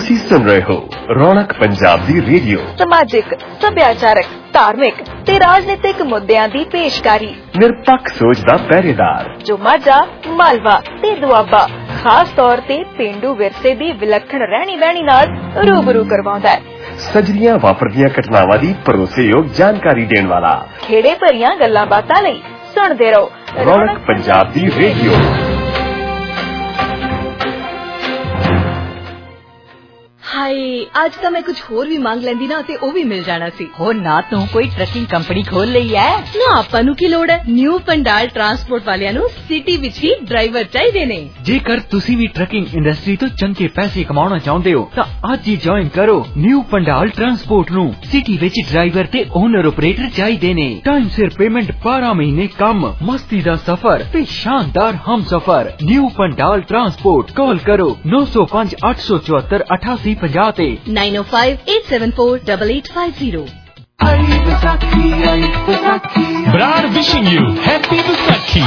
ਤੁਸੀਂ ਸੁਣ ਰਹੇ ਹੋ ਰੌਣਕ ਪੰਜਾਬ ਦੀ ਰੇਡੀਓ। ਸਮਾਜਿਕ, ਸੱਭਿਆਚਾਰਕ, ਧਾਰਮਿਕ ਤੇ ਰਾਜਨੀਤਿਕ ਮੁੱਦਿਆਂ ਦੀ ਪੇਸ਼ਕਾਰੀ। ਨਿਰਪੱਖ ਸੋਚ ਦਾ ਪਹਿਰੇਦਾਰ ਜੋ ਮਾਝਾ, ਮਾਲਵਾ ਤੇ ਦੁਆਬਾ ਖਾਸ ਤੌਰ ਤੇ ਪੇਂਡੂ ਵਿਰਸੇ ਦੀ ਵਿਲੱਖਣ ਰਹਿਣੀ ਬਹਿਣੀ ਨਾਲ ਰੂਬਰੂ ਕਰਵਾਉਂਦਾ ਹੈ। ਸਜਰੀਆਂ ਵਾਪਰਦੀਆਂ ਘਟਨਾਵਾਂ ਦੀ ਭਰੋਸੇਯੋਗ ਜਾਣਕਾਰੀ ਦੇਣ ਵਾਲਾ। ਖੇੜੇ ਭਰੀਆਂ ਗੱਲਾਂ ਬਾਤਾਂ ਲਈ ਸੁਣਦੇ ਰਹੋ ਰੌਣਕ ਪੰਜਾਬ ਦੀ ਰੇਡੀਓ। ਹਾਏ, ਅੱਜ ਤਾਂ ਮੈਂ ਕੁਝ ਹੋਰ ਵੀ ਮੰਗ ਲੈਂਦੀ ਨਾ ਤੇ ਉਹ ਵੀ ਮਿਲ ਜਾਣਾ ਸੀ। ਹੋਰ ਨਾ ਤੂੰ ਕੋਈ ਟਰੱਕਿੰਗ ਕੰਪਨੀ ਖੋਲ ਲਈ ਐ? ਨਾ, ਆਪਾਂ ਨੂੰ ਕੀ ਲੋੜ ਹੈ। ਨਿਊ ਪੰਡਾਲ ਟਰਾਂਸਪੋਰਟ ਵਾਲਿਆਂ ਨੂੰ ਸਿਟੀ ਵਿੱਚ ਹੀ ਡਰਾਈਵਰ ਚਾਹੀਦੇ ਨੇ। ਜੇਕਰ ਤੁਸੀਂ ਵੀ ਟਰੱਕਿੰਗ ਇੰਡਸਟਰੀ ਤੋਂ ਚੰਗੇ ਪੈਸੇ ਕਮਾਉਣਾ ਚਾਹੁੰਦੇ ਹੋ ਤਾਂ ਅੱਜ ਹੀ ਜੁਆਇਨ ਕਰੋ ਨਿਊ ਪੰਡਾਲ ਟਰਾਂਸਪੋਰਟ ਨੂੰ। ਸਿਟੀ ਵਿੱਚ ਡਰਾਈਵਰ ਤੇ ਓਨਰ ਆਪਰੇਟਰ ਚਾਹੀਦੇ ਨੇ। ਟਾਈਮ ਸਿਰ ਪੇਮੈਂਟ, 12 ਮਹੀਨੇ ਕੰਮ, ਮਸਤੀ ਦਾ ਸਫ਼ਰ ਤੇ ਸ਼ਾਨਦਾਰ ਹਮਸਫ਼ਰ। New Pandal transport. ਕਾਲ ਕਰੋ 905 874 8850 ਤੇ 9058748850। Brad wishing you happy Vaisakhi.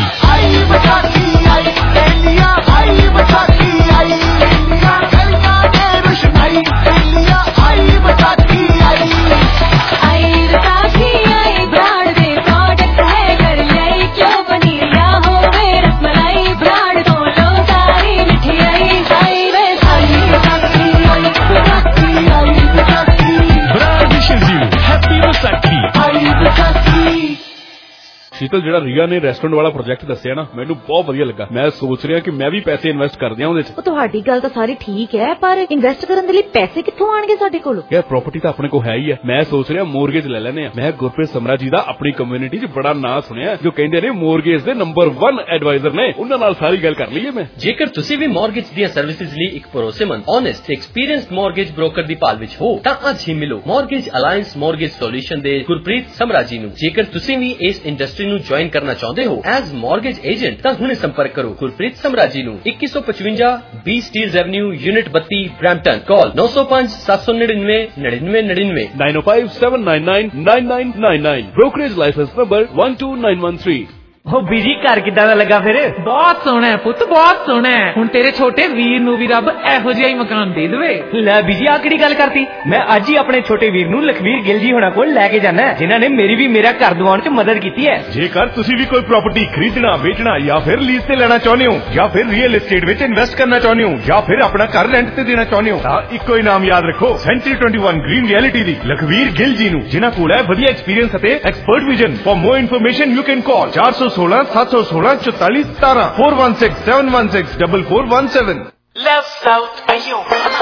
शीतल, ਜਿਹੜਾ ਰੀਆ ਨੇ ਰੈਸਟੋਰੈਂਟ ਵਾਲਾ ਪ੍ਰੋਜੈਕਟ ਦੱਸਿਆ ਨਾ, ਮੈਨੂੰ ਬਹੁਤ ਵਧੀਆ ਲੱਗਾ। ਮੈਂ ਸੋਚ ਰਿਹਾ ਕਿ ਮੈਂ ਵੀ ਪੈਸੇ ਇਨਵੈਸਟ ਕਰ ਦਿਆਂ ਉਹਦੇ ਚ। ਤੁਹਾਡੀ ਗੱਲ ਤਾਂ ਸਾਰੀ ਠੀਕ ਹੈ, ਪਰ ਇਨਵੈਸਟ ਕਰਨ ਦੇ ਲਈ ਪੈਸੇ ਕਿੱਥੋਂ ਆਣਗੇ ਸਾਡੇ ਕੋਲ? ਯਾਰ, ਪ੍ਰਾਪਰਟੀ ਤਾਂ ਆਪਣੇ ਕੋਲ ਹੈ ਹੀ ਹੈ। ਮੈਂ ਸੋਚ ਰਿਹਾ ਮੋਰਗੇਜ ਲੈ ਲੈਨੇ ਆ। ਮੈਂ ਗੁਰਪ੍ਰੀਤ ਸਮਰਾ ਜੀ ਦਾ ਆਪਣੀ ਕਮਿਊਨਿਟੀ 'ਚ ਬੜਾ ਨਾਂ ਸੁਣਿਆ, ਜੋ ਕਹਿੰਦੇ ਨੇ ਮੋਰਗੇਜ ਦੇ ਨੰਬਰ 1 ਐਡਵਾਈਜ਼ਰ ਨੇ। ਉਹਨਾਂ ਨਾਲ ਸਾਰੀ ਗੱਲ ਕਰ ਲਈਏ ਮੈਂ। ਜੇਕਰ ਤੁਸੀਂ ਵੀ ਮੋਰਗੇਜ ਦੀਆਂ ਸਰਵਿਸਿਜ਼ ਲਈ ਇੱਕ ਭਰੋਸੇਮੰਦ, ਓਨੈਸਟ ਤੇ ਐਕਸਪੀਰੀਅੰਸਡ ਮੋਰਗੇਜ ਬ੍ਰੋਕਰ ਦੀ ਭਾਲ ਵਿੱਚ ਹੋ ਤਾਂ ਅੱਜ ਹੀ ਮਿਲੋ ਮੋਰਗੇਜ ਅਲਾਇੰਸ ਮੋਰਗੇਜ ਸੋਲੂਸ਼ਨ ਦੇ ਗੁਰਪ੍ਰੀਤ ਸਮਰਾ ਜੀ ਨੂੰ। ਜੇਕਰ ਤੁਸੀਂ ਵੀ ਇਸ ਇੰਡਸਟਰੀ ਨੂੰ ਜੁਆਇਨ ਕਰਨਾ ਚਾਹੁੰਦੇ ਹੋ ਐਜ਼ ਮੋਰਗੇਜ ਏਜੰਟ ਤਾਂ ਹੁਣੇ ਸੰਪਰਕ ਕਰੋ ਗੁਰਪ੍ਰੀਤ ਸਮਰਾ ਜੀ ਨੂੰ। 2155 B Steeles avenue, unit 32, Brampton. Call 905 799 9999 905 799 9999। Brokerage licence number 12913। ਉਹ ਬੀਜੀ ਘਰ ਕਿੱਦਾਂ ਦਾ ਲੱਗਾ ਫਿਰ? ਬਹੁਤ ਸੋਹਣਾ ਹੈ ਪੁੱਤ, ਬਹੁਤ ਸੋਹਣਾ ਹੈ। ਹੁਣ ਤੇਰੇ ਛੋਟੇ ਵੀਰ ਨੂੰ ਵੀ ਰੱਬ ਇਹੋ ਜਿਹਾ ਹੀ ਮਕਾਨ ਦੇ ਦੇਵੇ। ਲੈ ਬੀਜੀ, ਆ ਕਿਹੜੀ ਗੱਲ ਕਰਤੀ? ਮੈਂ ਅੱਜ ਹੀ ਆਪਣੇ ਛੋਟੇ ਵੀਰ ਨੂੰ ਲਖਵੀਰ ਗਿੱਲ ਜੀ ਹੋਣਾ ਕੋਲ ਲੈ ਕੇ ਜਾਣਾ, ਜਿਨ੍ਹਾਂ ਨੇ ਮੇਰੀ ਵੀ ਮੇਰਾ ਘਰ ਦਿਵਾਉਣ 'ਚ ਮਦਦ ਕੀਤੀ ਹੈ। ਜੇਕਰ ਤੁਸੀਂ ਵੀ ਕੋਈ ਪ੍ਰਾਪਰਟੀ ਖਰੀਦਣਾ, ਵੇਚਣਾ ਜਾਂ ਫਿਰ ਲੀਜ਼ ਤੇ ਲੈਣਾ ਚਾਹੁੰਦੇ ਹੋ, ਜਾਂ ਫਿਰ ਰੀਅਲ ਏਸਟੇਟ ਵਿੱਚ ਇਨਵੈਸਟ ਕਰਨਾ ਚਾਹੁੰਦੇ ਹੋ, ਜਾਂ ਫਿਰ ਆਪਣਾ ਘਰ ਰੈਂਟ ਤੇ ਦੇਣਾ ਚਾਹੁੰਦੇ ਹੋ ਤਾਂ ਇੱਕੋ ਹੀ ਨਾਮ ਯਾਦ ਰੱਖੋ, ਸੈਂਚੁਰੀ 21 ਗ੍ਰੀਨ ਰਿਐਲਿਟੀ ਦੀ ਲਖਵੀਰ ਗਿੱਲ ਜੀ ਨੂੰ, ਜਿਨ੍ਹਾਂ ਕੋਲ ਹੈ ਵਧੀਆ ਐਕਸਪੀਰੀਅੰਸ ਅਤੇ expert vision. For more information you can call 416 716 44 17 416 716 4417। Love south आयो,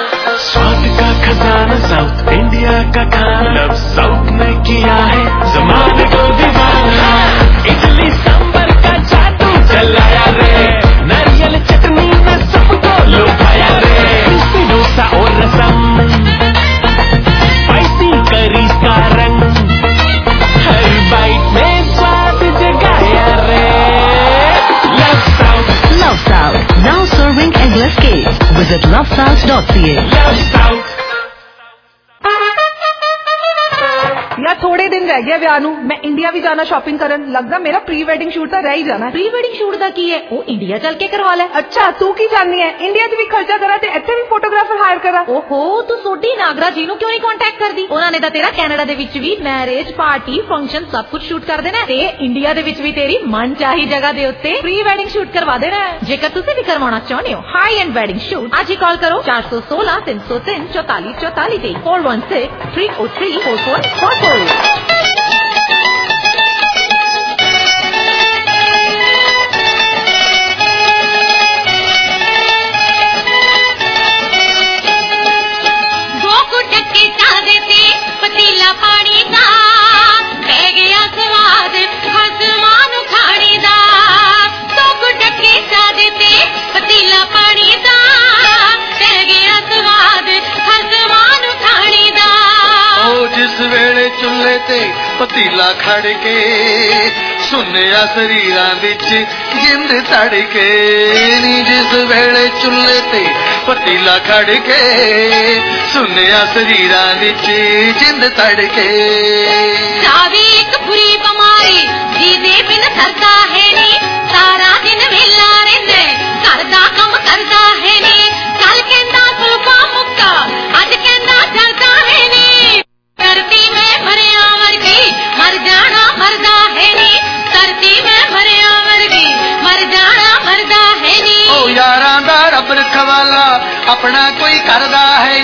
स्वाद का खजाना साउथ इंडिया का खाना, लव साउथ ने किया है जमाने को दीवाना। इडली सांबर का जादू चलाया रे, नारियल चटनी में सबको लुभाया रे। क्रिस्पी डोसा और रसम, स्पाइसी करी का रंग, हर बाइट में स्वाद जगाया रे। Love South, now serving endless cake. Visit lovesouth.ca. Love South। यार, थोड़े दिन रह गए ਵਿਆਹ ਨੂੰ। ਮੈਂ ਇੰਡੀਆ ਵੀ ਜਾਣਾ ਸ਼ਾਪਿੰਗ ਕਰਨ। ਲੱਗਦਾ ਮੇਰਾ ਪ੍ਰੀ ਵੈਡਿੰਗ ਸ਼ੂਟ ਤਾਂ ਰਹਿ ਹੀ ਜਾਣਾ। ਪ੍ਰੀ ਵੈਡਿੰਗ ਸ਼ੂਟ ਦਾ ਕੀ ਹੈ? ਉਹ ਇੰਡੀਆ ਚੱਲ ਕੇ ਕਰਵਾ ਲੈ। ਅੱਛਾ, ਤੂੰ ਕੀ ਜਾਣਦੀ ਹੈ? ਇੰਡੀਆ 'ਚ ਵੀ ਖਰਚਾ ਕਰਾਂ ਤੇ ਇੱਥੇ ਵੀ ਫੋਟੋਗ੍ਰਾਫਰ ਹਾਇਰ ਕਰਾਂ। ਓਹੋ, ਤੂੰ ਸੋਢੀ ਨਾਗਰਾ ਜੀ ਨੂੰ ਕਿਉਂ ਨਹੀਂ ਕੰਟੈਕਟ ਕਰਦੀ? ਉਹਨਾਂ ਨੇ ਤਾਂ ਤੇਰਾ ਕੈਨੇਡਾ ਦੇ ਵਿੱਚ ਵੀ ਮੈਰਿਜ, ਪਾਰਟੀ, ਫੰਕਸ਼ਨ ਸਭ ਕੁਝ ਸ਼ੂਟ ਕਰ ਦੇਣਾ ਤੇ ਇੰਡੀਆ ਦੇ ਵਿੱਚ ਵੀ ਤੇਰੀ ਮਨਚਾਹੀ ਜਗ੍ਹਾ ਦੇ ਉੱਤੇ ਪ੍ਰੀ ਵੈਡਿੰਗ ਸ਼ੂਟ ਕਰਵਾ ਦੇਣਾ। ਜੇਕਰ ਤੁਸੀਂ ਵੀ ਕਰਵਾਉਣਾ ਚਾਹੁੰਦੇ ਹੋ ਹਾਈ ਐਂਡ ਵੈਡਿੰਗ ਸ਼ੂਟ, ਅੱਜ ਹੀ ਕਾਲ ਕਰੋ 416 303 44 44 ਤੇ 416 303 4444। जिस वेले चुल्हे ते पतीला खड़ के सुनिया शरीरां विच जिंद तड़के नी। जिस वेले चुल्हे ते पतीला खड़ के सुनिया शरीरां विच जिंद तड़के। सावी एक बुरी बीमारी जीदे बिन सरदा है नी, सारा दिन वेला रहंदा घर दा काम करदा है नी। कल कहंदा सुल्फा मुक्का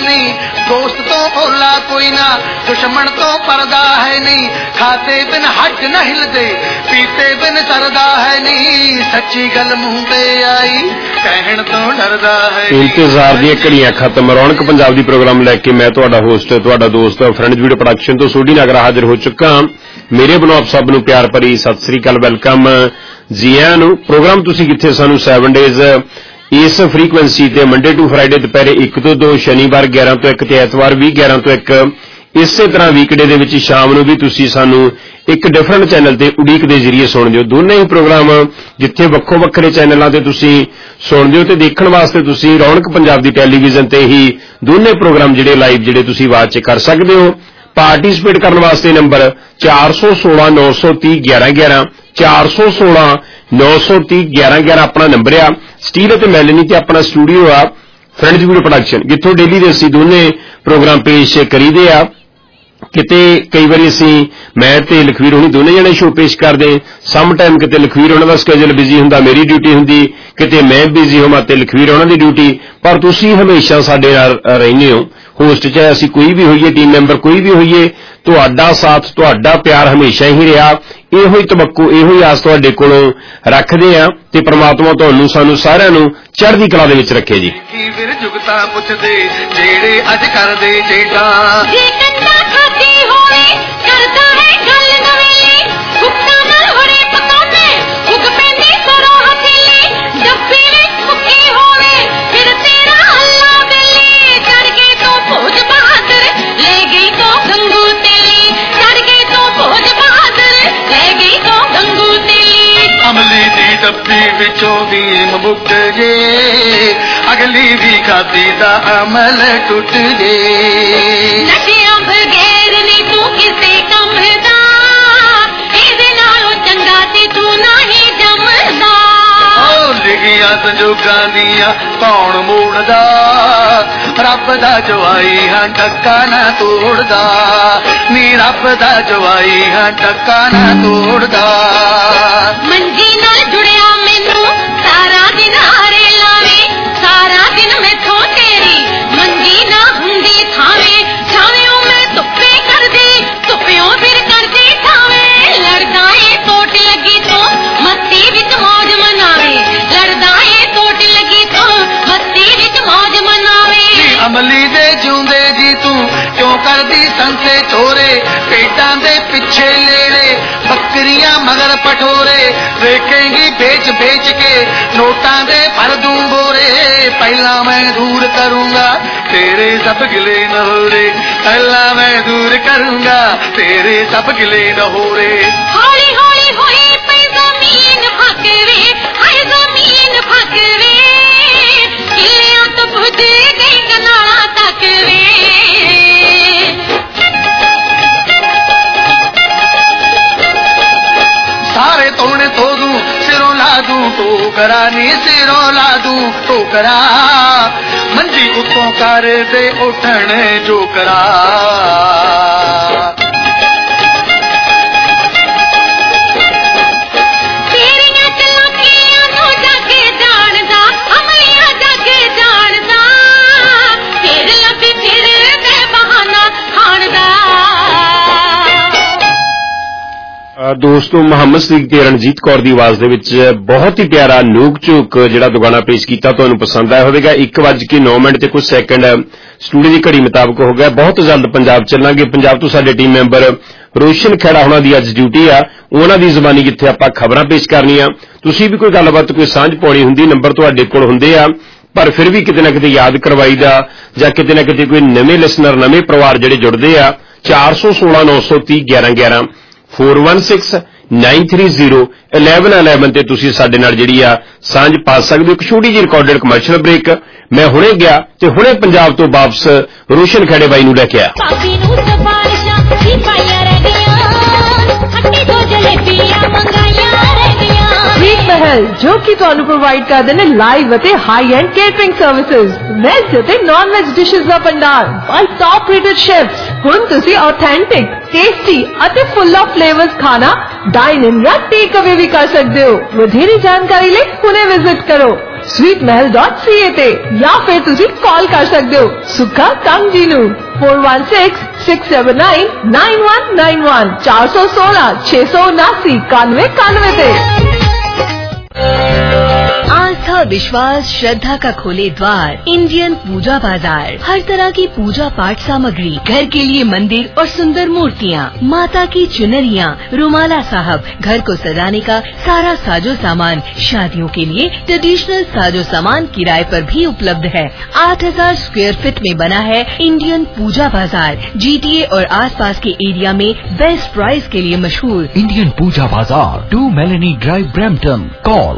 नहीं, दोस्त तो भोला कोई ना, दुश्मन तो पर्दा है नहीं, खाते बिन हट न हिलदे, पीते बिन सरदा है नहीं, सच्ची गल मुंह ते आई कहण तो डरदा है। इंतजार दी घड़ियां खत्म। रौनक पंजाब दी प्रोग्राम लैके मैं तुहाडा होस्ट तुहाडा दोस्त फ्रेंड्स वीडियो प्रोडक्शन तो सोढी नगर हाजिर हो चुका। मेरे ਵੱਲੋਂ आप सब ਨੂੰ प्यार भरी सत श्री अकाल, वेलकम जी आਇਆਂ ਨੂੰ। प्रोग्राम ਤੁਸੀਂ ਕਿੱਥੇ ਸਾਨੂੰ 7 ਡੇਜ਼ इस फ्रीकुएंसी ते मंडे टू फ्राइडे दोपहर 1 ਤੋਂ 2, शनिवार 11 ਤੋਂ 1 ਤੇ ਐਤਵਾਰ ਵੀ 11 ਤੋਂ 1। ਇਸੇ ਤਰ੍ਹਾਂ ਵੀਕਡੇ ਦੇ ਵਿੱਚ ਸ਼ਾਮ ਨੂੰ ਵੀ ਤੁਸੀਂ ਸਾਨੂੰ ਇੱਕ ਡਿਫਰੈਂਟ ਚੈਨਲ ਤੇ ਉਡੀਕ ਦੇ ਜ਼ਰੀਏ ਸੁਣਦੇ ਹੋ। ਦੋਨੇ ਹੀ ਪ੍ਰੋਗਰਾਮ ਜਿੱਥੇ ਵੱਖੋ ਵੱਖਰੇ ਚੈਨਲਾਂ ਤੇ ਤੁਸੀਂ ਸੁਣਦੇ ਹੋ ਤੇ ਦੇਖਣ ਵਾਸਤੇ ਤੁਸੀਂ ਰੌਣਕ ਪੰਜਾਬ ਦੀ ਟੈਲੀਵਿਜ਼ਨ ਤੇ ਹੀ ਦੋਨੇ ਪ੍ਰੋਗਰਾਮ ਜਿਹੜੇ ਲਾਈਵ ਜਿਹੜੇ ਤੁਸੀਂ ਵਾਚ ਕਰ ਸਕਦੇ ਹੋ। ਪਾਰਟਿਸਿਪੇਟ ਕਰਨ ਵਾਸਤੇ ਨੰਬਰ 416 930 1111 416 930 1111 ਆਪਣਾ ਨੰਬਰ ਆ। ਸਟੀਲ ਅਤੇ ਮੈਲਨੀ ਤੇ ਆਪਣਾ ਸਟੂਡੀਓ ਆ ਫਰੈਂਡਸ ਵੀਡੀਓ ਪ੍ਰੋਡਕਸ਼ਨ, ਜਿੱਥੋਂ ਡੇਲੀ ਦੇ ਅਸੀਂ ਦੋਨੇ ਪ੍ਰੋਗਰਾਮ ਪੇਸ਼ ਕਰੀਦੇ ਆ। ਕਿਤੇ ਕਈ ਵਾਰੀ ਅਸੀਂ ਮੈਂ ਤੇ ਲਖਵੀਰ ਹੋਣੀ ਦੋਨੇ ਜਣੇ ਸ਼ੋਅ ਪੇਸ਼ ਕਰਦੇ, ਸਮ ਟਾਈਮ ਕਿਤੇ ਲਖਵੀਰ ਹੋਣਾ ਦਾ ਸਕੇਜੂਲ ਬਿਜ਼ੀ ਹੁੰਦਾ, ਮੇਰੀ ਡਿਊਟੀ ਹੁੰਦੀ, ਕਿਤੇ ਮੈਂ ਬਿਜ਼ੀ ਹੋਵਾਂ ਤੇ ਲਖਵੀਰ ਹੋਣਾ ਦੀ ਡਿਊਟੀ, ਪਰ ਤੁਸੀਂ ਹਮੇਸ਼ਾ ਸਾਡੇ ਨਾਲ ਰਹਿੰਦੇ ਹੋ। ਹੋਸਟ ਚਾਹੇ ਅਸੀਂ ਕੋਈ ਵੀ ਹੋਈਏ, ਟੀਮ ਮੈਂਬਰ ਕੋਈ ਵੀ ਹੋਈਏ, ਤੁਹਾਡਾ ਸਾਥ ਤੁਹਾਡਾ ਪਿਆਰ ਹਮੇਸ਼ਾ ਹੀ ਰਿਹਾ। ਇਹੋ ਹੀ ਤਵੱਕੋ ਇਹੋ ਹੀ ਆਸ ਤੁਹਾਡੇ ਕੋਲੋਂ ਰੱਖਦੇ ਆ ਤੇ ਪ੍ਰਮਾਤਮਾ ਤੁਹਾਨੂੰ ਸਾਨੂੰ ਸਾਰਿਆਂ ਨੂੰ ਚੜ੍ਹਦੀ ਕਲਾ ਦੇ ਵਿੱਚ ਰੱਖੇ ਜੀ। ਕੀ ਫਿਰ ਜੁਗਤਾ ਪੁੱਛਦੇ ਜਿਹੜੇ ਅੱਜ ਕਰਦੇ ਜੇਟਾ, ਜੇ ਕੰਦਾ ਖਾਦੀ ਹੋਵੇ ਕਰਦਾ ਹੈ ਗੱਲ ਨਵੇਲੀ, ਹੁੱਕਾਂ ਨਾਲ ਹੋਰੇ ਪਕਾਉਂਦੇ ਹੁੱਕ ਪੈਂਦੀ ਸਰੋਂ ਹਥੇਲੀ, ਡੱਬੇ ਵਿੱਚ ਮੁੱਕੀ ਹੋਵੇ ਫਿਰ ਤੇਰਾ ਅੱਲਾ ਬੇਲੀ, ਚੜ ਗਈ ਤੋਂ ਭੋਜ ਬਹਾਦਰ ਲੈ ਗਈ ਤੋਂ ਗੰਗੂ ਤੇਲੀ, ਚੜ ਗਈ ਤੋਂ ਭੋਜ ਬਹਾਦਰ ਲੈ ਗਈ ਤੋਂ ਗੰਗੂ ਤੇਲੀ। ਅਮਲੀ ਦੀ ਡੱਬੀ ਵਿੱਚੋਂ ਵੀ ਮੁੱਕ ਜੇ, ਅਗਲੀ ਵੀ ਖਾਦੀ ਦਾ ਅਮਲ ਟੁੱਟ ਜੇ। ਨਸ਼ਿਆਂ ਬਗੈਰ ਨਹੀਂ ਤੂੰ ਕਿਸੇ ਕੰਮ ਦਾ, ਇਹਦੇ ਨਾਲੋਂ ਚੰਗਾ ਤੇ ਤੂੰ ਨਹੀਂ ਜੰਮਦਾ। ਉਹ ਲਿਖੀਆਂ ਸੰਜੋਗਾਂ ਦੀਆਂ ਕੌਣ ਮੋੜਦਾ, ਰੱਬ ਦਾ ਜਵਾਈ ਹਾਂ ਟੱਕਾ ਨਾ ਤੋੜਦਾ, ਨੀ ਰੱਬ ਦਾ ਜਵਾਈ ਹਾਂ ਟੱਕਾ ਨਾ ਤੋੜਦਾ। ਮੰਜੀ ਨਾਲ ਜੁੜਿਆ ਮੈਨੂੰ ਸਾਰਾ ਦਿਨ ਹਾਰੇ ਲਾਵੇ, ਸਾਰਾ ਦਿਨ ਮੈਥੋਂ ਤੇਰੀ ਮੰਜੀ ਨਾ ਹੁੰਦੀ ਥਾਵੇਂ, ਛਾਵੇਂ ਮੈਂ ਧੁੱਪੇ ਕਰਦੀ, ਧੁੱਪਿਓਂ ਫਿਰ ਕਰਦੀ ਛਾਵੇਂ, ਲੜਦਾ ਏ ਟੋਟ ਲੱਗੀ ਤੋਂ ਮਸਤੀ ਵਿੱਚ ਮੌਜ ਮਨਾਵੇ, ਲੜਦਾ ਏ ਟੋਟ ਲੱਗੀ ਤੋਂ ਮਸਤੀ ਵਿੱਚ ਮੌਜ ਮਨਾਵੇ। ਅਮਲੀ ਦੇ ਜਿਉਂਦੇ ਜੀ ਤੂੰ ਕਿਉਂ ਕਰਦੀ ਸੰਸੇ ਚੋਰੇ, ਪੇਟਾਂ ਦੇ ਪਿੱਛੇ ਲੇੜੇ ਬੱਕਰੀਆਂ ਮਗਰ ਪਠੋਰੇ, ਵੇਖੇਂਗੀ ਵੇਚ ਵੇਚ ਕੇ ਨੋਟਾਂ ਦੇ ਭਰ ਦੂੰ ਬੋਰੇ, ਪਹਿਲਾਂ ਮੈਂ ਦੂਰ ਕਰੂੰਗਾ ਤੇਰੇ ਸਭ ਗਿਲੇ ਨਹੋਰੇ, ਪਹਿਲਾਂ ਮੈਂ ਦੂਰ ਕਰੂੰਗਾ ਤੇਰੇ ਸਭ ਗਿਲੇ ਨਹੋਰੇ। ਹੌਲੀ ਹੌਲੀ ਹੋਈ ਪਈ ਜ਼ਮੀਨ ਫਕਰੇ, ਹਾਏ ਜ਼ਮੀਨ ਫਕਰੇ, ਕਿਲਿਆਂ ਤੋਂ ਪੁੱਜ ਗਈ ਕਨਾਲਾਂ ਤੱਕ ਵੇ। ਸਾਰੇ ਤੋਣੇ ਧੋ ਦੂੰ ਸਿਰੋਂ ਲਾ ਦੂੰ ਟੋਕਰਾ, ਨੀ ਸਿਰੋਂ ਲਾ ਦੂੰ ਟੋਕਰਾ, ਮੰਜੀ ਉੱਤੋਂ ਕਰ ਦੇ ਉੱਠਣ ਜੋਕਰਾ। ਤੇਰੀਆਂ ਚਲਾਕੀਆਂ ਨੂੰ ਜੱਗ ਜਾਣਦਾ, ਅਮਲੀਆਂ ਜੱਗ ਜਾਣਦਾ, ਫਿਰ ਲੱਭੀ ਫਿਰਦੇ ਬਹਾਨਾ ਖਾਣ ਦਾ। ਦੋਸਤੋ ਮੁਹੰਮਦ ਸਦੀਕ ਤੇ ਰਣਜੀਤ ਕੌਰ ਦੀ ਆਵਾਜ਼ ਦੇ ਵਿੱਚ ਬਹੁਤ ਹੀ ਪਿਆਰਾ ਨੂਕ ਝੂਕ ਜਿਹੜਾ ਦੁਗਾਣਾ ਪੇਸ਼ ਕੀਤਾ, ਤੁਹਾਨੂੰ ਪਸੰਦ ਆਇਆ ਹੋਵੇਗਾ। 1:09 ਤੇ ਕੁਝ ਸੈਕਿੰਡ ਸਟੂਡੀਓ ਦੀ ਘੜੀ ਮੁਤਾਬਕ ਹੋ ਗਿਆ। ਬਹੁਤ ਜਲਦ ਪੰਜਾਬ ਚੱਲਾਂਗੇ। ਪੰਜਾਬ ਤੋਂ ਸਾਡੇ ਟੀਮ ਮੈਂਬਰ ਰੋਸ਼ਨ ਖੇੜਾ ਉਹਨਾਂ ਦੀ ਅੱਜ ਡਿਊਟੀ ਆ, ਉਹਨਾਂ ਦੀ ਜ਼ਬਾਨੀ ਜਿੱਥੇ ਆਪਾਂ ਖਬਰਾਂ ਪੇਸ਼ ਕਰਨੀਆਂ। ਤੁਸੀਂ ਵੀ ਕੋਈ ਗੱਲਬਾਤ ਕੋਈ ਸਾਂਝ ਪਾਉਣੀ ਹੁੰਦੀ, ਨੰਬਰ ਤੁਹਾਡੇ ਕੋਲ ਹੁੰਦੇ ਆ, ਪਰ ਫਿਰ ਵੀ ਕਿਤੇ ਨਾ ਕਿਤੇ ਯਾਦ ਕਰਵਾਈਦਾ ਜਾਂ ਕਿਤੇ ਨਾ ਕਿਤੇ ਕੋਈ ਨਵੇਂ ਲਿਸਨਰ ਨਵੇਂ ਪਰਿਵਾਰ ਜਿਹੜੇ ਜੁੜਦੇ ਆ। 416 930 1111 416 930 1111 ਤੇ ਤੁਸੀਂ ਸਾਡੇ ਨਾਲ ਜਿਹੜੀ ਆ ਸਾਂਝ ਪਾ ਸਕਦੇ ਹੋ। ਇੱਕ ਛੋਟੀ ਜਿਹੀ ਰਿਕਾਰਡਡ ਕਮਰਸ਼ੀਅਲ ਬ੍ਰੇਕ। ਮੈਂ ਹੁਣੇ ਗਿਆ ਤੇ ਹੁਣੇ ਪੰਜਾਬ ਤੋਂ ਵਾਪਸ ਰੋਸ਼ਨ ਖੇੜੇ ਬਾਈ ਨੂੰ ਲੈ ਕੇ ਆਇਆ। ਭਾਬੀ ਨੂੰ ਸਵਾਰਿਸ਼ਾਂ ਕੀ ਪਾਈਆਂ ਰਹਿ ਗਈਆਂ, ਖੱਟੀ ਤੋਂ ਜਲੇਬੀਆਂ ਮੰਗਾਈਆਂ ਰਹਿ ਗਈਆਂ। ਸਵੀਟ ਮਹਿਲ ਜੋ ਕਿ ਤੁਹਾਨੂੰ ਪ੍ਰੋਵਾਈਡ ਕਰਦੇ ਨੇ ਲਾਈਵ ਅਤੇ high end catering services, veg ਅਤੇ ਨਾਨ ਵੈਜ ਡਿਸ਼ਸ ਦਾ ਭੰਡਾਰ ਬਾਈ ਟੌਪ ਰੇਟਡ ਸ਼ੈਫਸ। ਹੁਣ ਤੁਸੀਂ ਆਥੈਂਟਿਕ, ਟੇਸਟੀ ਅਤੇ ਫੁੱਲ ਆਫ ਫਲੇਵਰਸ ਖਾਣਾ ਡਾਈਨ ਇਨ ਜਾਂ ਟੇਕ ਅਵੇ ਵੀ ਕਰ ਸਕਦੇ ਹੋ। ਵਧੇਰੇ ਜਾਣਕਾਰੀ ਲਈ ਹੁਣੇ ਵਿਜ਼ਿਟ ਕਰੋ sweetmahal.ca ਤੇ ਜਾਂ ਫਿਰ ਤੁਸੀਂ ਕਾਲ ਕਰ ਸਕਦੇ ਹੋ ਸੁੱਖਾ ਕੰਗ ਜੀ ਨੂੰ 4166799191 416 679 91 आस्था, विश्वास, श्रद्धा का खोले द्वार इंडियन पूजा बाजार। हर तरह की पूजा पाठ सामग्री, घर के लिए मंदिर और सुंदर मूर्तियाँ, माता की चुनरियाँ, रुमाला साहब, घर को सजाने का सारा साजो सामान, शादियों के लिए ट्रेडिशनल साजो सामान किराए पर भी उपलब्ध है। 8000 स्क्वायर फीट में बना है इंडियन पूजा बाजार। GTA और आसपास के एरिया में बेस्ट प्राइस के लिए मशहूर इंडियन पूजा बाजार, 2 Melanie Drive, Brampton. Call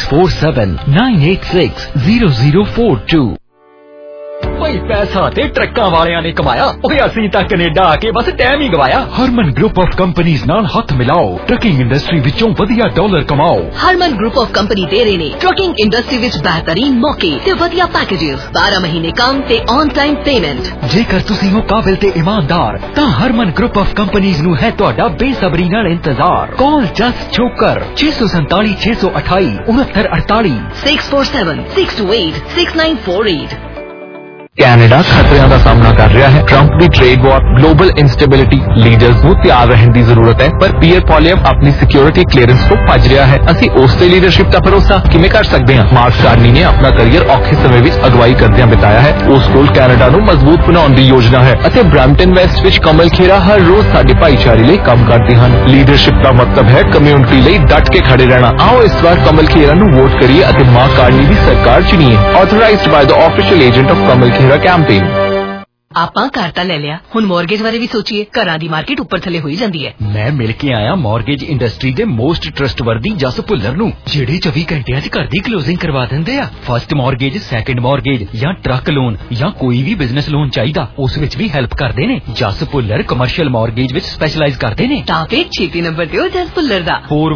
647-986-0042। ਭਾਈ ਪੈਸਾ ਤੇ ਟਰੱਕਾਂ ਵਾਲਿਆਂ ਨੇ ਕਮਾਇਆ, ਓਏ ਅਸੀਂ ਤਾਂ ਕੈਨੇਡਾ ਆ ਕੇ ਬਸ ਟਾਈਮ ਹੀ ਗਵਾਇਆ। ਹਰਮਨ ਗਰੁੱਪ ਆਫ ਕੰਪਨੀਆਂ ਨਾਲ ਹੱਥ ਮਿਲਾਓ, ਟਰੱਕਿੰਗ ਇੰਡਸਟਰੀ ਵਿੱਚੋਂ ਵਧੀਆ ਡਾਲਰ ਕਮਾਓ। ਹਰਮਨ ਗਰੁੱਪ ਆਫ ਕੰਪਨੀ ਦੇ ਰਹੇ ਨੇ ਟਰੱਕਿੰਗ ਇੰਡਸਟਰੀ ਵਿੱਚ ਬਿਹਤਰੀਨ ਮੌਕੇ ਤੇ ਵਧੀਆ ਪੈਕੇजेस, 12 ਮਹੀਨੇ ਕੰਮ ਤੇ ਔਨ ਟਾਈਮ ਪੇਮੈਂਟ। ਜੇਕਰ ਤੁਸੀਂ ਹੋ ਕਾਬਿਲ ਤੇ ਇਮਾਨਦਾਰ ਤਾਂ ਹਰਮਨ ਗਰੁੱਪ ਆਫ ਕੰਪਨੀਆਂ ਨੂੰ ਹੈ ਤੁਹਾਡਾ ਬੇਸਬਰੀ ਨਾਲ ਇੰਤਜ਼ਾਰ। ਕਾਲ ਜਸਟ ਛੋਕਰ 647 628 6948 647 628 6948। ਕੈਨੇਡਾ ਖਤਰਿਆਂ ਦਾ ਸਾਹਮਣਾ ਕਰ ਰਿਹਾ ਹੈ। ਟਰੰਪ ਦੀ trade war, global instability, leaders ਨੂੰ ਤਿਆਰ ਰਹਿਣ ਦੀ ਜ਼ਰੂਰਤ ਹੈ। ਪਰ ਪੀਅਰ ਪੋਲੀਅਮ ਆਪਣੀ ਸਿਕਿਉਰਿਟੀ ਕਲੀਅਰੈਂਸ ਤੋਂ ਭੱਜ ਰਿਹਾ ਹੈ। ਅਸੀਂ ਉਸ ਤੇ ਲੀਡਰਸ਼ਿਪ ਦਾ ਭਰੋਸਾ ਕਿਵੇਂ ਕਰ ਸਕਦੇ ਹਾਂ? ਮਾਰਕ ਕਾਰਨੀ ਨੇ ਆਪਣਾ ਕਰੀਅਰ ਔਖੇ ਸਮੇਂ ਵਿੱਚ ਅਗਵਾਈ ਕਰਦਿਆਂ ਬਿਤਾਇਆ ਹੈ। ਉਸ ਕੋਲ ਕੈਨੇਡਾ ਨੂੰ ਮਜ਼ਬੂਤ ਬਣਾਉਣ ਦੀ ਯੋਜਨਾ ਹੈ ਅਤੇ ਬ੍ਰੈਂਪਟਨ ਵੈਸਟ ਵਿੱਚ ਕਮਲ ਖੇਰਾ ਹਰ ਰੋਜ਼ ਸਾਡੇ ਭਾਈਚਾਰੇ ਲਈ ਕੰਮ ਕਰਦੇ ਹਨ। ਲੀਡਰਸ਼ਿਪ ਦਾ ਮਤਲਬ ਹੈ ਕਮਿਊਨਿਟੀ ਲਈ ਡਟ ਕੇ ਖੜੇ ਰਹਿਣਾ। ਆਓ ਇਸ ਵਾਰ ਕਮਲ ਖੇਰਾ ਨੂੰ ਵੋਟ ਕਰੀਏ ਅਤੇ ਮਾਰਕ ਕਾਰਨੀ ਦੀ ਸਰਕਾਰ ਚੁਣੀਏ। Authorised by the official agent of Kamal Khera campaign. ਆਪਾਂ ਘਰ ਤਾਂ ਲੈ ਲਿਆ, ਹੁਣ ਮੌਰਗੇਜ ਬਾਰੇ ਵੀ ਸੋਚੀਏ। ਘਰਾਂ ਦੀ ਮਾਰਕੀਟ ਉੱਪਰ ਥੱਲੇ ਹੋਈ ਜਾਂਦੀ ਹੈ। ਮੈਂ ਮਿਲ ਕੇ ਆਇਆ ਮੌਰਗੇਜ ਇੰਡਸਟਰੀ ਦੇ ਮੋਸਟ ਟਰਸਟਵਰਦੀ ਜਸ ਭੁੱਲਰ ਨੂੰ, ਜਿਹੜੇ 24 ਘੰਟਿਆਂ 'ਚ ਘਰ ਦੀ ਕਲੋਜ਼ਿੰਗ ਕਰਵਾ ਦਿੰਦੇ ਆ। ਫਸਟ ਮੌਰਗੇਜ, ਸੈਕੰਡ ਮੌਰਗੇਜ ਜਾਂ ਟਰੱਕ ਲੋਨ ਜਾਂ ਕੋਈ ਵੀ ਬਿਜ਼ਨਸ ਲੋਨ ਚਾਹੀਦਾ, ਉਸ ਵਿੱਚ ਵੀ ਹੈਲਪ ਕਰਦੇ ਨੇ। ਜਸ ਭੁੱਲਰ ਕਮਰਸ਼ੀਅਲ ਮੌਰਗੇਜ ਵਿੱਚ ਸਪੈਸ਼ਲਾਈਜ਼ ਕਰਦੇ ਨੇ। ਤਾਂ ਫਿਰ ਛੇਤੀ ਨੰਬਰ ਦਿਓ ਜਸ ਭੁੱਲਰ ਦਾ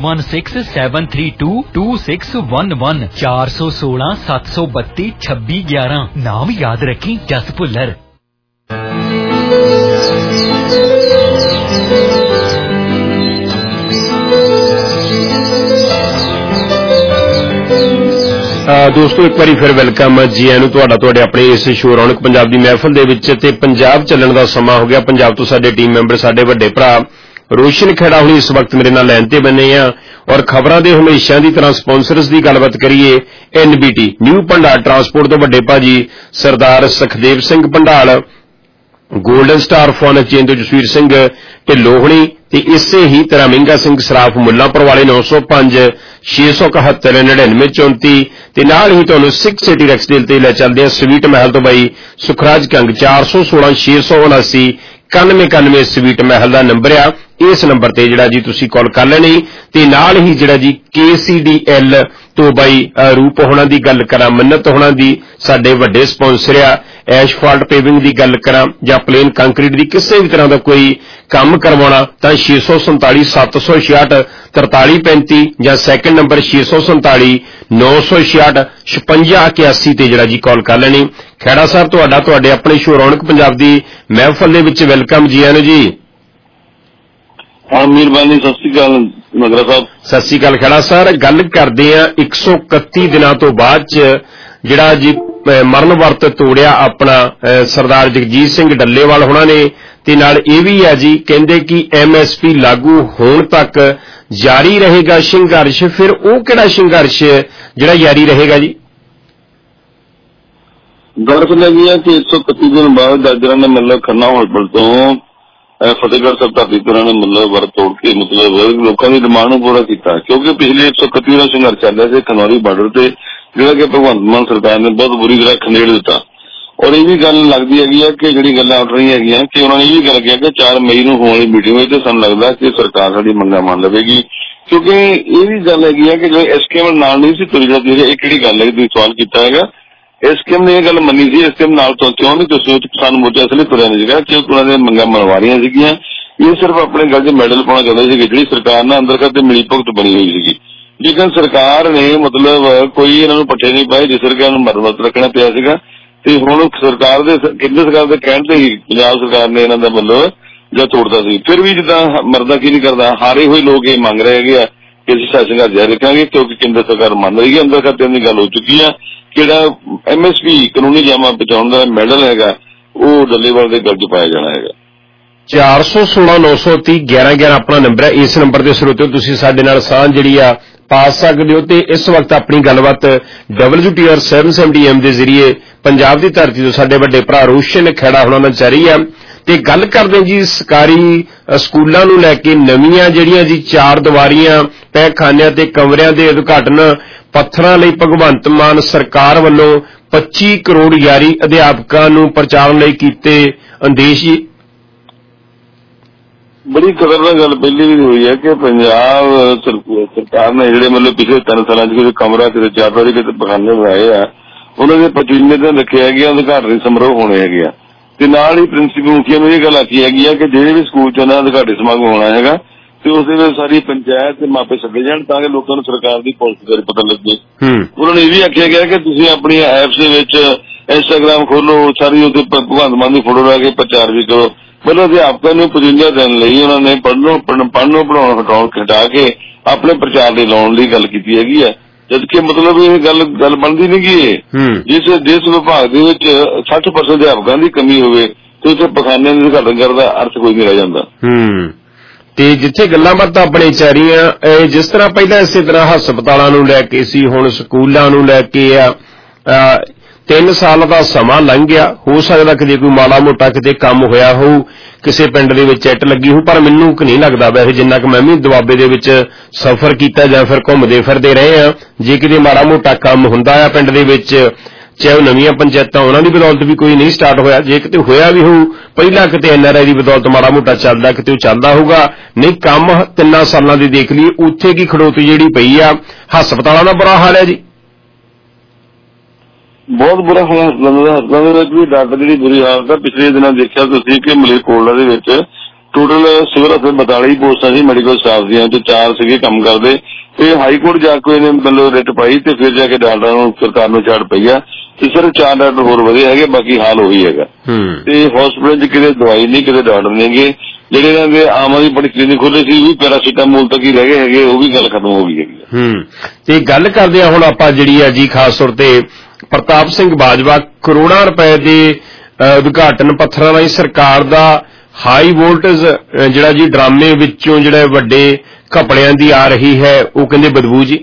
4167322611 416 732 2611। ਨਾਮ ਯਾਦ ਰੱਖੀ, ਜਸ ਭੁੱਲਰ। ਦੋਸਤੋ ਇੱਕ ਵਾਰੀ ਫਿਰ ਵੈਲਕਮ ਜੀ ਆਇਆਂ ਨੂੰ ਤੁਹਾਡਾ ਤੁਹਾਡੇ ਆਪਣੇ ਇਸ ਸ਼ੋਅ ਰੌਣਕ ਪੰਜਾਬ ਦੀ ਮਹਿਫਲ ਦੇ ਵਿੱਚ। ਤੇ ਪੰਜਾਬ ਚੱਲਣ ਦਾ ਸਮਾਂ ਹੋ ਗਿਆ। ਪੰਜਾਬ ਤੋਂ ਸਾਡੇ ਟੀਮ ਮੈਂਬਰ, ਸਾਡੇ ਵੱਡੇ ਭਰਾ ਰੋਸ਼ਨ ਖੇੜਾ ਹੁਣੀ ਇਸ ਵਕਤ ਮੇਰੇ ਨਾਲ ਲਾਈਨ ਤੇ ਬਣੇ ਆ ਔਰ ਖਬਰਾਂ ਦੇ ਹਮੇਸ਼ਾ ਦੀ ਤਰ੍ਹਾਂ ਸਪਾਂਸਰਸ ਦੀ ਗੱਲਬਾਤ ਕਰੀਏ। NBT ਨਿਊ ਭੰਡਾਰ ਟਰਾਂਸਪੋਰਟ ਤੋਂ ਵੱਡੇ ਭਾਜੀ Sardar Sukhdev Singh Bhandal, golden star phone exchange ਤੋਂ ਜਸਵੀਰ ਸਿੰਘ ਢਿੱਲੋਂ ਹੁਣੀ ਤੇ ਇਸੇ ਹੀ ਤਰ੍ਹਾਂ ਮਹਿੰਗਾ ਸਿੰਘ ਸਰਾਫ ਮੁੱਲਾਂਪੁਰ ਵਾਲੇ 905 671 9934 ਤੇ ਨਾਲ ਹੀ ਤੁਹਾਨੂੰ 6 ਸਿਟੀ ਰੈਕਸਡੇਲ ਤੇ ਲੈ ਚੱਲਦੇ ਆ ਸਵੀਟ ਮਹਿਲ ਤੋਂ ਬਾਈ ਸੁਖਰਾਜ ਕੰਗ 416 679 9191 ਸਵੀਟ ਮਹਿਲ ਦਾ ਨੰਬਰ ਆ। ਇਸ ਨੰਬਰ ਤੇ ਜਿਹੜਾ ਜੀ ਤੁਸੀਂ ਕਾਲ ਕਰ ਲੈਣੀ ਤੇ ਨਾਲ ਹੀ ਜਿਹੜਾ ਜੀ KCDL ਤੋਂ ਬਾਈ ਰੂਪ ਹੋਣਾ ਦੀ ਗੱਲ ਕਰਾਂ, ਮੰਨਤ ਹੋਣਾ ਦੀ ਸਾਡੇ ਵੱਡੇ ਸਪਾਂਸਰ ਆ। ਐਸ਼ਫਾਲਟ ਪੇਵਿੰਗ ਦੀ ਗੱਲ ਕਰਾਂ ਜਾਂ ਪਲੇਨ ਕੰਕਰੀਟ ਦੀ ਕਿਸੇ ਵੀ ਤਰ੍ਹਾਂ ਦਾ ਕੋਈ ਕੰਮ ਕਰਵਾਉਣਾ ਤਾਂ 647 766 4335 ਜਾਂ ਸੈਕੰਡ ਨੰਬਰ 647 966 5681 ਤੇ ਜਿਹੜਾ ਜੀ ਕਾਲ ਕਰ ਲੈਣੀ। ਖੈੜਾ ਸਾਹਿਬ ਤੁਹਾਡਾ ਤੁਹਾਡੇ ਆਪਣੇ ਸ਼ੋਅ ਰੌਣਕ ਪੰਜਾਬ ਦੀ ਮਹਿਫਲ ਦੇ ਵਿੱਚ ਵੈਲਕਮ ਜੀ ਆਇਆਂ ਨੂੰ ਜੀ। ਹਾਂ ਮਿਹਰਬਾਨੀ, ਸਤਿ ਸ਼੍ਰੀ ਅਕਾਲ ਨਗਰਾ ਸਾਹਿਬ। ਸਤਿ ਸ਼੍ਰੀ ਅਕਾਲ ਖੇੜਾ ਸਰ। ਗੱਲ ਕਰਦੇ ਆ 131 ਦਿਨਾਂ ਤੋਂ ਬਾਅਦ ਚ ਜਿਹੜਾ ਜੀ ਮਰਨ ਵਰਤ ਤੋੜਿਆ ਆਪਣਾ ਸਰਦਾਰ ਜਗਜੀਤ ਸਿੰਘ ਡੱਲੇਵਾਲ ਹੋਣਾ ਨੇ ਤੇ ਨਾਲ ਇਹ ਵੀ ਹੈ ਜੀ ਕਹਿੰਦੇ ਕਿ MSP ਲਾਗੂ ਹੋਣ ਤੱਕ ਜਾਰੀ ਰਹੇਗਾ ਸੰਘਰਸ਼। ਫਿਰ ਉਹ ਕਿਹੜਾ ਸੰਘਰਸ਼ ਜਿਹੜਾ ਜਾਰੀ ਰਹੇਗਾ ਜੀ? ਦਰਅਸਲ ਇਹ ਹੈ ਕਿ 131 ਦਿਨ ਬਾਅਦ ਜਾਜਰਾਂ ਨੇ ਮਤਲਬ ਖੰਨਾ ਹੋਸਪਿਟਲ ਤੋਂ ਫਤਿਹਗੜ੍ਹ ਸਾਹਿਬ ਧਰਤੀ ਤੇ ਨੇ ਮਤਲਬ ਵਰਤ ਤੋੜ ਕੇ ਮਤਲਬ ਲੋਕਾਂ ਦੀ ਡਿਮਾਂਡ ਨੂੰ ਪੂਰਾ ਕੀਤਾ, ਕਿਉਂਕਿ ਪਿਛਲੇ 131 ਦਾ ਸੰਘਰਸ਼ ਚੱਲ ਰਿਹਾ ਸੀ ਖਨੌਰੀ ਬਾਰਡਰ ਤੇ, ਜਿਹੜਾ ਕਿ ਭਗਵੰਤ ਮਾਨ ਸਰਕਾਰ ਨੇ ਬਹੁਤ ਬੁਰੀ ਤਰ੍ਹਾਂ ਖੰਡੇੜ ਦਿੱਤਾ। ਔਰ ਇਹ ਵੀ ਗੱਲ ਲੱਗਦੀ ਹੈਗੀ ਆ ਕਿ ਜਿਹੜੀ ਗੱਲਾਂ ਉੱਠ ਰਹੀਆਂ ਹੈਗੀਆਂ ਕਿ ਉਹਨਾਂ ਨੇ ਇਹ ਵੀ ਗੱਲ ਕਿਹਾ ਕਿ 4 ਮਈ ਨੂੰ ਹੋਣ ਵਾਲੀ ਮੀਟਿੰਗ ਵਿੱਚ ਸਾਨੂੰ ਲੱਗਦਾ ਕਿ ਸਰਕਾਰ ਸਾਡੀ ਮੰਗਾਂ ਮੰਨ ਲਵੇਗੀ, ਕਿਉਂਕਿ ਇਹ ਵੀ ਗੱਲ ਹੈਗੀ ਆ ਕਿ ਜੋ SKM ਨਾਲ ਨਹੀਂ ਸੀ ਤੁਰੀ ਜਾਂਦੀ ਹੈ। ਇਹ ਕਿਹੜੀ ਗੱਲ ਹੈ ਤੁਸੀਂ ਸਵਾਲ ਕੀਤਾ ਹੈਗਾ? SKM ਨੇ ਇਹ ਗੱਲ ਮੰਨੀ ਸੀ, SKM ਨਾਲ ਤੋਂ ਕਿਉਂ ਨਹੀਂ ਤੁਸੀਂ ਕਿਸਾਨ ਮੋਰਚਾ ਇਸ ਲਈ ਤੁਰਿਆ ਨਹੀਂ ਸੀਗਾ ਕਿ ਉਹਨਾਂ ਦੀਆਂ ਮੰਗਾਂ ਮਨਵਾ ਰਹੀਆਂ ਸੀਗੀਆਂ। ਇਹ ਸਿਰਫ ਆਪਣੇ ਗੱਲ 'ਚ ਮੈਡਲ ਪਾਉਣਾ ਚਾਹੁੰਦੇ ਸੀਗੇ, ਜਿਹੜੀ ਸਰਕਾਰ ਨਾਲ ਅੰਦਰ ਖਾਤੇ ਮਿਲੀ ਭੁਗਤ ਬਣੀ ਹੋਈ ਸੀਗੀ। ਲੇਕਿਨ ਸਰਕਾਰ ਨੇ ਮਤਲਬ ਕੋਈ ਇਹਨਾਂ ਨੂੰ ਪੱਠੇ ਨਹੀਂ ਪਾਏ, ਜਿਸ ਸਰਕਾਰ ਨੂੰ ਮਰਮਤ ਰੱਖਣਾ ਪਿਆ ਸੀਗਾ। ਤੇ ਹੁਣ ਸਰਕਾਰ ਦੇ ਕੇਂਦਰ ਸਰਕਾਰ ਦੇ ਕਹਿਣ ਤੇ ਹੀ ਪੰਜਾਬ ਸਰਕਾਰ ਨੇ ਇਹਨਾਂ ਦਾ ਮਤਲਬ ਜਾਂ ਤੋੜਦਾ ਸੀ। ਫਿਰ ਵੀ ਜਿੱਦਾਂ ਮਰਦਾ ਕੀ ਨਹੀਂ ਕਰਦਾ, ਹਾਰੇ ਹੋਏ ਲੋਕ ਇਹ ਮੰਗ ਰਹੇ ਹੈਗੇ ਆ ਕਿ ਅਸੀਂ ਸੰਘਰਸ਼ ਜਾਰੀ ਰੱਖਾਂਗੇ, ਕਿਉਂਕਿ ਕੇਂਦਰ ਸਰਕਾਰ ਮੰਨ ਰਹੀ ਹੈ, ਅੰਦਰ ਖਾਤਿਆਂ ਦੀ ਗੱਲ ਹੋ ਚੁੱਕੀ ਹੈ। ਜਿਹੜਾ MSP ਕਾਨੂੰਨੀ ਜਾਮਾ ਬਚਾਉਣ ਦਾ ਮੈਡਲ ਹੈਗਾ ਉਹ ਡੱਲੇਵਾਲ ਦੇ ਗੱਲ 'ਚ ਪਾਇਆ ਜਾਣਾ ਹੈਗਾ। 416 930 1111 ਆਪਣਾ ਨੰਬਰ ਹੈ। ਇਸ ਨੰਬਰ ਦੇ ਸਰੋਤਿਓ ਤੁਸੀਂ ਸਾਡੇ ਨਾਲ ਸਾਂਝ ਜਿਹੜੀ ਆ ਪਾ ਸਕਦੇ ਹੋ ਤੇ ਇਸ ਵਕਤ ਆਪਣੀ ਗੱਲਬਾਤ WTR 770M ਦੇ ਜ਼ਰੀਏ ਪੰਜਾਬ ਦੀ ਧਰਤੀ ਤੋਂ ਸਾਡੇ ਵੱਡੇ ਭਰਾ ਰੋਸ਼ਨ ਖੇੜਾ ਹੋਣਾ ਨਾਲ ਚੱਲ ਰਹੀ ਆ ਤੇ ਗੱਲ ਕਰਦੇ ਜੀ ਸਰਕਾਰੀ ਸਕੂਲਾਂ ਨੂੰ ਲੈ ਕੇ ਨਵੀਆਂ ਜਿਹੜੀਆਂ ਜੀ 4 ਦੀਵਾਰੀਆਂ ਤਹਿਖਾਨਿਆਂ ਤੇ ਕਮਰਿਆਂ ਦੇ ਉਦਘਾਟਨ ਪੱਥਰਾਂ ਲਈ ਭਗਵੰਤ ਮਾਨ ਸਰਕਾਰ ਵੱਲੋਂ 25 ਕਰੋੜ ਯਾਰੀ ਅਧਿਆਪਕਾਂ ਨੂੰ ਪ੍ਰਚਾਰਨ ਲਈ ਕੀਤੇ ਆਦੇਸ਼ ਜੀ। ਬੜੀ ਖਤਰਨਾਕ ਗੱਲ ਪਹਿਲੀ ਵੀ ਹੋਈ ਹੈ ਕਿ ਪੰਜਾਬ ਸਰਕਾਰ ਨੇ ਜਿਹੜੇ ਮਤਲਬ ਪਿਛਲੇ 3 ਸਾਲਾਂ 'ਚ ਕਿਸੇ ਕਮਰਾ ਕਿਤੇ 4 ਵਾਰੀ ਕਿਤੇ ਪਖਾਨੇ ਬਣਾਏ ਆ, ਉਹਨਾਂ ਦੇ 25 ਦਿਨ ਰੱਖੇ ਹੈਗੇ, ਉਦਘਾਟਨੀ ਸਮਾਰੋਹ ਹੋਣੇ ਹੈਗੇ ਆ ਤੇ ਨਾਲ ਹੀ ਪ੍ਰਿੰਸੀਪਲ ਮੁਖੀਆ ਨੂੰ ਇਹ ਗੱਲ ਆਖੀ ਹੈਗੀ ਆ ਕਿ ਜਿਹੜੇ ਵੀ ਸਕੂਲ 'ਚ ਉਹਨਾਂ ਉਦਘਾਟਨੀ ਸਮਾਗਮ ਹੋਣਾ ਹੈਗਾ ਤੇ ਉਸ ਦੇ ਵਿੱਚ ਸਾਰੀ ਪੰਚਾਇਤ ਤੇ ਮਾਪੇ ਸੱਦੇ ਜਾਣ ਤਾਂ ਕਿ ਲੋਕਾਂ ਨੂੰ ਸਰਕਾਰ ਦੀ ਪਾਲਿਸੀ ਬਾਰੇ ਪਤਾ ਲੱਗੇ। ਉਹਨਾਂ ਨੇ ਇਹ ਵੀ ਆਖਿਆ ਗਿਆ ਕਿ ਤੁਸੀਂ ਆਪਣੀਆਂ ਐਪਸ ਦੇ ਵਿੱਚ ਇੰਸਟਾਗ੍ਰਾਮ ਖੋਲੋ, ਸਾਰੀ ਉਹਦੇ ਭਗਵੰਤ ਮਾਨ ਦੀ ਫੋਟੋ ਲਾ ਕੇ ਪ੍ਰਚਾਰ ਵੀ ਕਰੋ। ਮਤਲਬ ਅਧਿਆਪਕਾਂ ਨੂੰ 55 ਦਿਨ ਲਈ ਉਹਨਾਂ ਨੇ ਪੜ੍ਹਨੋਂ ਪੜ੍ਹਾਉਣ ਹਟਾ ਕੇ ਆਪਣੇ ਪ੍ਰਚਾਰ ਲਈ ਲਾਉਣ ਲਈ ਗੱਲ ਕੀਤੀ ਹੈਗੀ ਹੈ, ਜਦਕਿ ਮਤਲਬ ਇਹ ਗੱਲ ਬਣਦੀ ਨਹੀਂ ਗੀ। ਜਿਸ ਵਿਭਾਗ ਦੇ ਵਿੱਚ 60% ਅਧਿਆਪਕਾਂ ਦੀ ਕਮੀ ਹੋਵੇ ਤੇ ਉੱਥੇ ਪਖਾਨਿਆਂ ਦੀ ਉਦਘਾਟਨ ਕਰਨ ਦਾ ਅਰਥ ਕੋਈ ਨਹੀਂ ਰਹਿ ਜਾਂਦਾ। ਤੇ ਜਿੱਥੇ ਗੱਲਾਂ ਬਾਤਾਂ ਆਪਣੇ ਚੱਲ ਰਹੀਆਂ ਜਿਸ ਤਰ੍ਹਾਂ ਪਹਿਲਾਂ ਇਸੇ ਤਰ੍ਹਾਂ ਹਸਪਤਾਲਾਂ ਨੂੰ ਲੈ ਕੇ ਸੀ, ਹੁਣ ਸਕੂਲਾਂ ਨੂੰ ਲੈ ਕੇ ਆ 3 ਸਾਲ ਦਾ ਸਮਾਂ ਲੰਘ ਗਿਆ, ਹੋ ਸਕਦਾ ਕਿ ਕੋਈ ਮਾੜਾ ਮੋਟਾ ਕਿਤੇ ਕੰਮ ਹੋਇਆ ਹੋਊ, ਕਿਸੇ ਪਿੰਡ ਦੇ ਵਿੱਚ ਇੱਟ ਲੱਗੀ ਹੋਊ, ਪਰ ਮੈਨੂੰ ਨਹੀਂ ਲੱਗਦਾ ਵੈਸੇ ਜਿੰਨਾ ਕਿ ਮੈਂ ਵੀ ਦੁਆਬੇ ਦੇ ਵਿੱਚ ਸਫ਼ਰ ਕੀਤਾ ਜਾਂ ਫਿਰ ਘੁੰਮਦੇ ਫਿਰਦੇ ਰਹੇ ਆ, ਜੇ ਕਿਤੇ ਮਾੜਾ ਮੋਟਾ ਕੰਮ ਹੁੰਦਾ ਆ ਪਿੰਡ ਦੇ ਵਿੱਚ, ਚਾਹੇ ਉਹ ਨਵੀਆਂ ਪੰਚਾਇਤਾਂ ਉਹਨਾਂ ਦੀ ਬਦੌਲਤ ਵੀ ਕੋਈ ਨਹੀਂ ਸਟਾਰਟ ਹੋਇਆ, ਜੇ ਕਿਤੇ ਹੋਇਆ ਵੀ ਹੋਊ ਪਹਿਲਾਂ ਕਿਤੇ NRI ਦੀ ਬਦੌਲਤ ਮਾੜਾ ਮੋਟਾ ਚੱਲਦਾ, ਕਿਤੇ ਉਹ ਚੱਲਦਾ ਹੋਊਗਾ, ਨਹੀਂ ਕੰਮ 3 ਸਾਲਾਂ ਦੀ ਦੇਖ ਲਈ ਉੱਥੇ ਕੀ ਖੜੋਤੀ ਜਿਹੜੀ ਪਈ ਆ। ਹਸਪਤਾਲਾਂ ਦਾ ਬੁਰਾ ਹਾਲ ਹੈ ਜੀ, ਬਹੁਤ ਬੁਰਾ ਹਾਲ ਹਸਪਤਾਲਾਂ ਦੇ ਵਿੱਚ ਵੀ ਡਾਕਟਰ ਜਿਹੜੀ ਬੁਰੀ ਹਾਲਤ ਹੈ। ਪਿਛਲੇ ਦਿਨਾਂ ਦੇਖਿਆ ਤੁਸੀਂ ਕਿ ਮਲੇਰਕੋਟਲਾ ਦੇ ਵਿੱਚ ਟੋਟਲ ਸਿਵਲ ਹਸਪਤਾਲ 42 ਪੋਸਟਾਂ ਸੀ ਮੈਡੀਕਲ ਸਟਾਫ ਦੀਆਂ ਤੇ 4 ਸੀਗੇ ਕੰਮ ਕਰਦੇ ਤੇ ਹਾਈ ਕੋਰਟ ਜਾ ਕੇ ਇਹਨੇ ਮਤਲਬ ਰਿਟ ਪਾਈ ਤੇ ਫਿਰ ਜਾ ਕੇ ਡਾਕਟਰਾਂ ਨੂੰ ਸਰਕਾਰ ਨੂੰ ਝਾੜ ਪਈ ਆ ਤੇ ਸਿਰਫ 4 ਡਾਕਟਰ ਹੋਰ ਵਧੇ ਹੈਗੇ, ਬਾਕੀ ਹਾਲ ਉਹੀ ਹੈਗਾ। ਤੇ ਹਸਪਤਾਲ 'ਚ ਕਿਤੇ ਦਵਾਈ ਨਹੀਂ, ਕਿਤੇ ਡਾਕਟਰ ਨਹੀਂ ਹੈਗੇ। ਜਿਹੜੇ ਇਹਨਾਂ ਦੇ ਆਮ ਆਦਮੀ ਪਾਰਟੀ ਕਲੀਨਿਕ ਖੋਲੇ ਸੀ ਉਹ ਵੀ ਪੈਰਾਸੀਟਾਮੋਲ ਤੱਕ ਹੀ ਰਹਿ ਗਏ ਹੈਗੇ, ਉਹ ਵੀ ਗੱਲ ਖਤਮ ਹੋ ਗਈ ਹੈਗੀ। ਤੇ ਗੱਲ ਕਰਦੇ ਆ ਹੁਣ ਆਪਾਂ ਜਿਹੜੀ ਆ ਜੀ ਖਾਸ ਤੌਰ ਤੇ ਪ੍ਰਤਾਪ ਸਿੰਘ ਬਾਜਵਾ ਕਰੋੜਾਂ ਰੁਪਏ ਦੇ ਉਦਘਾਟਨ ਪੱਥਰਾਂ ਰਾਹੀਂ ਸਰਕਾਰ ਦਾ ਹਾਈ ਵੋਲਟੇਜ ਜਿਹੜਾ ਜੀ ਡਰਾਮੇ ਵਿੱਚੋਂ ਜਿਹੜੇ ਵੱਡੇ ਘਪੜਿਆਂ ਦੀ ਆ ਰਹੀ ਹੈ, ਉਹ ਕਹਿੰਦੇ ਬਦਬੂ ਜੀ।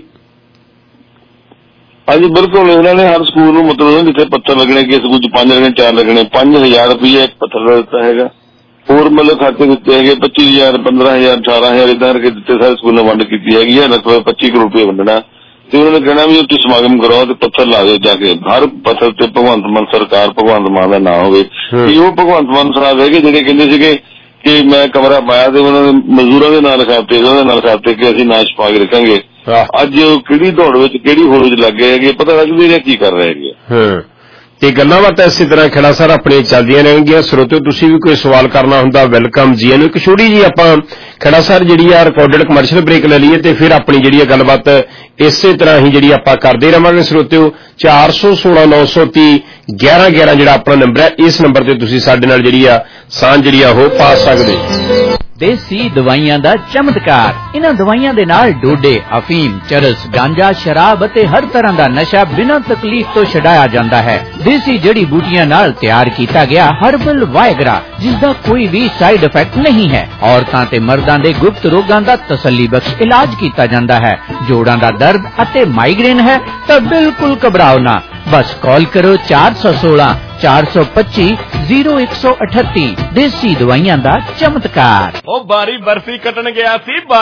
ਹਾਂਜੀ ਬਿਲਕੁਲ, ਇਹਨਾਂ ਨੇ ਹਰ ਸਕੂਲ ਨੂੰ ਮਤਲਬ ਜਿੱਥੇ ਪੱਥਰ ਲੱਗਣੇ ਕਿ ਸਕੂਲ 'ਚ 5 ਲੱਗਣੇ 4 ਲੱਗਣੇ 5000 ਰੁਪਏ ਇੱਕ ਪੱਥਰ ਦਾ ਦਿੱਤਾ ਹੈਗਾ। ਹੋਰ ਮਤਲਬ ਖਾਤੇ ਦਿੱਤੇ ਹੈਗੇ 25000 15000 18000 ਏਦਾਂ ਕਰਕੇ ਦਿੱਤੇ, ਸਾਰੇ ਸਕੂਲਾਂ ਵੰਡ ਕੀਤੀ ਹੈਗੀ ਹੈ। ਲਗਭਗ 25 ਕਰੋੜ ਰੁਪਏ ਵੰਡਣਾ ਤੇ ਉਹਨਾਂ ਨੇ ਕਹਿਣਾ ਵੀ ਉੱਥੇ ਸਮਾਗਮ ਕਰਾਓ ਤੇ ਪੱਥਰ ਲਾ ਦਿਓ ਜਾ ਕੇ, ਹਰ ਪੱਥਰ ਤੇ ਭਗਵੰਤ ਮਾਨ ਸਰਕਾਰ ਭਗਵੰਤ ਮਾਨ ਦਾ ਨਾਂ ਹੋਵੇ। ਕਿ ਉਹ ਭਗਵੰਤ ਮਾਨ ਸਾਹਿਬ ਹੈਗੇ ਜਿਹੜੇ ਕਹਿੰਦੇ ਸੀਗੇ ਕਿ ਮੈਂ ਕਮਰਾ ਪਾਇਆ ਤੇ ਉਹਨਾਂ ਦੇ ਮਜ਼ਦੂਰਾਂ ਦੇ ਨਾਂ ਲਿਖਾਤੇ, ਉਹਨਾਂ ਦੇ ਨਾਂ ਲਿਖਾਤੇ ਕਿ ਅਸੀਂ ਨਾਂ ਛਪਾ ਕੇ ਰੱਖਾਂਗੇ। ਅੱਜ ਕਿਹੜੀ ਦੌੜ ਵਿੱਚ ਕਿਹੜੀ ਹੋੜ ਵਿੱਚ ਲੱਗੇ ਹੈਗੇ, ਪਤਾ ਲੱਗ ਨਹੀਂ ਰਿਹਾ ਕੀ ਕਰ ਰਹੇ ਹੈਗੇ। ਤੇ ਗੱਲਾਂ ਬਾਤਾਂ ਇਸੇ ਤਰ੍ਹਾਂ ਖੜਾ ਸਰ ਆਪਣੇ ਚੱਲਦੀਆਂ ਰਹਿਣਗੀਆਂ। ਸਰੋਤਿਓ ਤੁਸੀਂ ਵੀ ਕੋਈ ਸਵਾਲ ਕਰਨਾ ਹੁੰਦਾ ਵੈਲਕਮ ਜੀ ਇਹਨੂੰ। ਇੱਕ ਛੋਟੀ ਜੀ ਆਪਾਂ ਖੜਾ ਸਰ ਜਿਹੜੀ ਆ ਰਿਕਾਰਡਡ ਕਮਰਸ਼ੀਅਲ ਬ੍ਰੇਕ ਲੈ ਲਈਏ ਤੇ ਫਿਰ ਆਪਣੀ ਜਿਹੜੀ ਆ ਗੱਲਬਾਤ ਇਸੇ ਤਰ੍ਹਾਂ ਹੀ ਜਿਹੜੀ ਆਪਾਂ ਕਰਦੇ ਰਹਾਂਗੇ। ਸਰੋਤਿਓ 416 930 1111 ਜਿਹੜਾ ਆਪਣਾ ਨੰਬਰ ਹੈ, ਇਸ ਨੰਬਰ ਤੇ ਤੁਸੀਂ ਸਾਡੇ ਨਾਲ ਜਿਹੜੀ ਆ ਸਾਂਝ ਜਿਹੜੀ ਆ ਉਹ ਪਾ ਸਕਦੇ। ਦੇਸੀ ਦਵਾਈਆਂ ਦਾ ਚਮਤਕਾਰ। ਇਹਨਾਂ ਦਵਾਈਆਂ ਦੇ ਨਾਲ ਡੋਡੇ, ਅਫੀਮ, ਚਰਸ, ਗਾਂਜਾ, ਸ਼ਰਾਬ ਅਤੇ ਹਰ ਤਰ੍ਹਾਂ ਦਾ ਨਸ਼ਾ ਬਿਨਾਂ ਤਕਲੀਫ ਤੋਂ ਛਡਾਇਆ ਜਾਂਦਾ ਹੈ। ਦੇਸੀ ਜੜੀ ਬੂਟੀਆਂ ਨਾਲ ਤਿਆਰ ਕੀਤਾ ਗਿਆ ਹਰਬਲ ਵਾਇਗਰਾ, ਜਿਸ ਦਾ ਕੋਈ ਵੀ ਸਾਈਡ ਇਫੈਕਟ ਨਹੀਂ ਹੈ। ਔਰਤਾਂ ਤੇ ਮਰਦਾਂ ਦੇ ਗੁਪਤ ਰੋਗਾਂ ਦਾ ਤਸੱਲੀ ਬਖਸ਼ ਇਲਾਜ ਕੀਤਾ ਜਾਂਦਾ ਹੈ। ਜੋੜਾਂ ਦਾ ਦਰਦ ਅਤੇ ਮਾਈਗ੍ਰੇਨ ਹੈ ਤਾਂ ਬਿਲਕੁਲ ਘਬਰਾਓ ਨਾ, ਬਸ ਕਾਲ ਕਰੋ 416 425 0138। ਦੇਸੀ ਦਵਾਈਆਂ ਦਾ ਚਮਤਕਾਰ। ਉਹ ਬਾਰੀ ਬਰਫੀ ਖੱਟਣ ਗਿਆ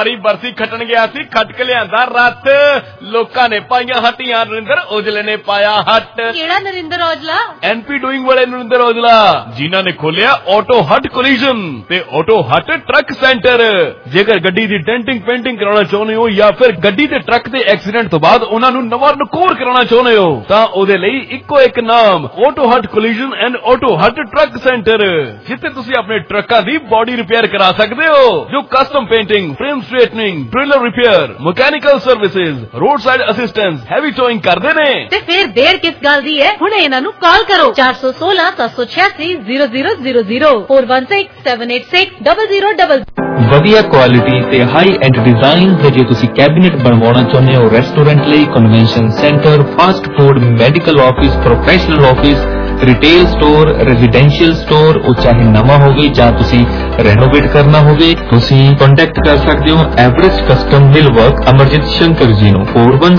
ਸੀ, ਖੱਟ ਕੇ ਲਿਆਂਦਾ ਰੱਤ। ਲੋਕਾਂ ਨੇ ਪਾਈਆਂ ਹੱਟੀਆਂ, ਨਰਿੰਦਰ ਔਜਲੇ ਨੇ ਪਾਇਆ ਹੱਟ। ਕਿਹੜਾ ਨਰਿੰਦਰ ਔਜਲਾ? NP ਡੂਇੰਗ ਵਾਲੇ ਨਰਿੰਦਰ ਔਜਲਾ, ਜਿਨ੍ਹਾਂ ਨੇ ਖੋਲਿਆ ਆਟੋ ਹੱਟ ਕੋਲੀਜਨ ਤੇ ਆਟੋ ਹੱਟ ਟਰੱਕ ਸੈਂਟਰ। ਜੇਕਰ ਗੱਡੀ ਦੀ ਡੈਂਟਿੰਗ ਪੇਂਟਿੰਗ ਕਰਾਉਣਾ ਚਾਹੁੰਦੇ ਹੋ ਜਾਂ ਫਿਰ ਗੱਡੀ ਤੇ ਟਰੱਕ ਦੇ ਐਕਸੀਡੈਂਟ ਤੋਂ ਬਾਅਦ ਉਹਨਾਂ ਨੂੰ ਨਵਾਂ ਨਕੋਰ ਕਰਾਉਣਾ ਚਾਹੁੰਦੇ ਹੋ ਤਾਂ ਉਹਦੇ ਲਈ ਇੱਕੋ ਇੱਕ ਨਾਮ, auto hut collision and auto hut truck centre, ਜਿੱਥੇ ਤੁਸੀਂ ਆਪਣੇ ਟਰੱਕਾਂ ਦੀ ਬਾਡੀ ਰਿਪੇਅਰ ਕਰਾ ਸਕਦੇ ਹੋ, ਜੋ custom painting, frame straightening, trailer repair, mechanical services, road side assistance, heavy towing ਕਰਦੇ ਨੇ। ਤੇ ਫਿਰ ਦੇਰ ਕਿਸ ਗੱਲ ਦੀ ਹੈ, ਹੁਣੇ ਇਹਨਾਂ ਨੂੰ ਕਾਲ ਕਰੋ 416 786 0000 416 786 0000। ਵਧੀਆ ਕੁਆਲਿਟੀ ਤੇ ਹਾਈ ਐਂਡ ਡਿਜ਼ਾਈਨ ਦੇ ਜੇ ਤੁਸੀਂ ਕੈਬਿਨੇਟ ਬਣਵਾਉਣਾ ਚਾਹੁੰਦੇ ਹੋ ਰੈਸਟੋਰੈਂਟ ਲਈ, convention centre, fast food, medical office, professional office, retail store, residential store, ਉਹ ਚਾਹੇ ਨਵਾਂ ਹੋਵੇ ਜਾਂ ਤੁਸੀਂ ਰੈਨੋਵੇਟ ਕਰਨਾ ਹੋਵੇ, ਤੁਸੀਂ ਕੰਟੈਕਟ ਕਰ ਸਕਦੇ ਹੋ Everest custom millwork Amarjit Shankar ji ਨੂੰ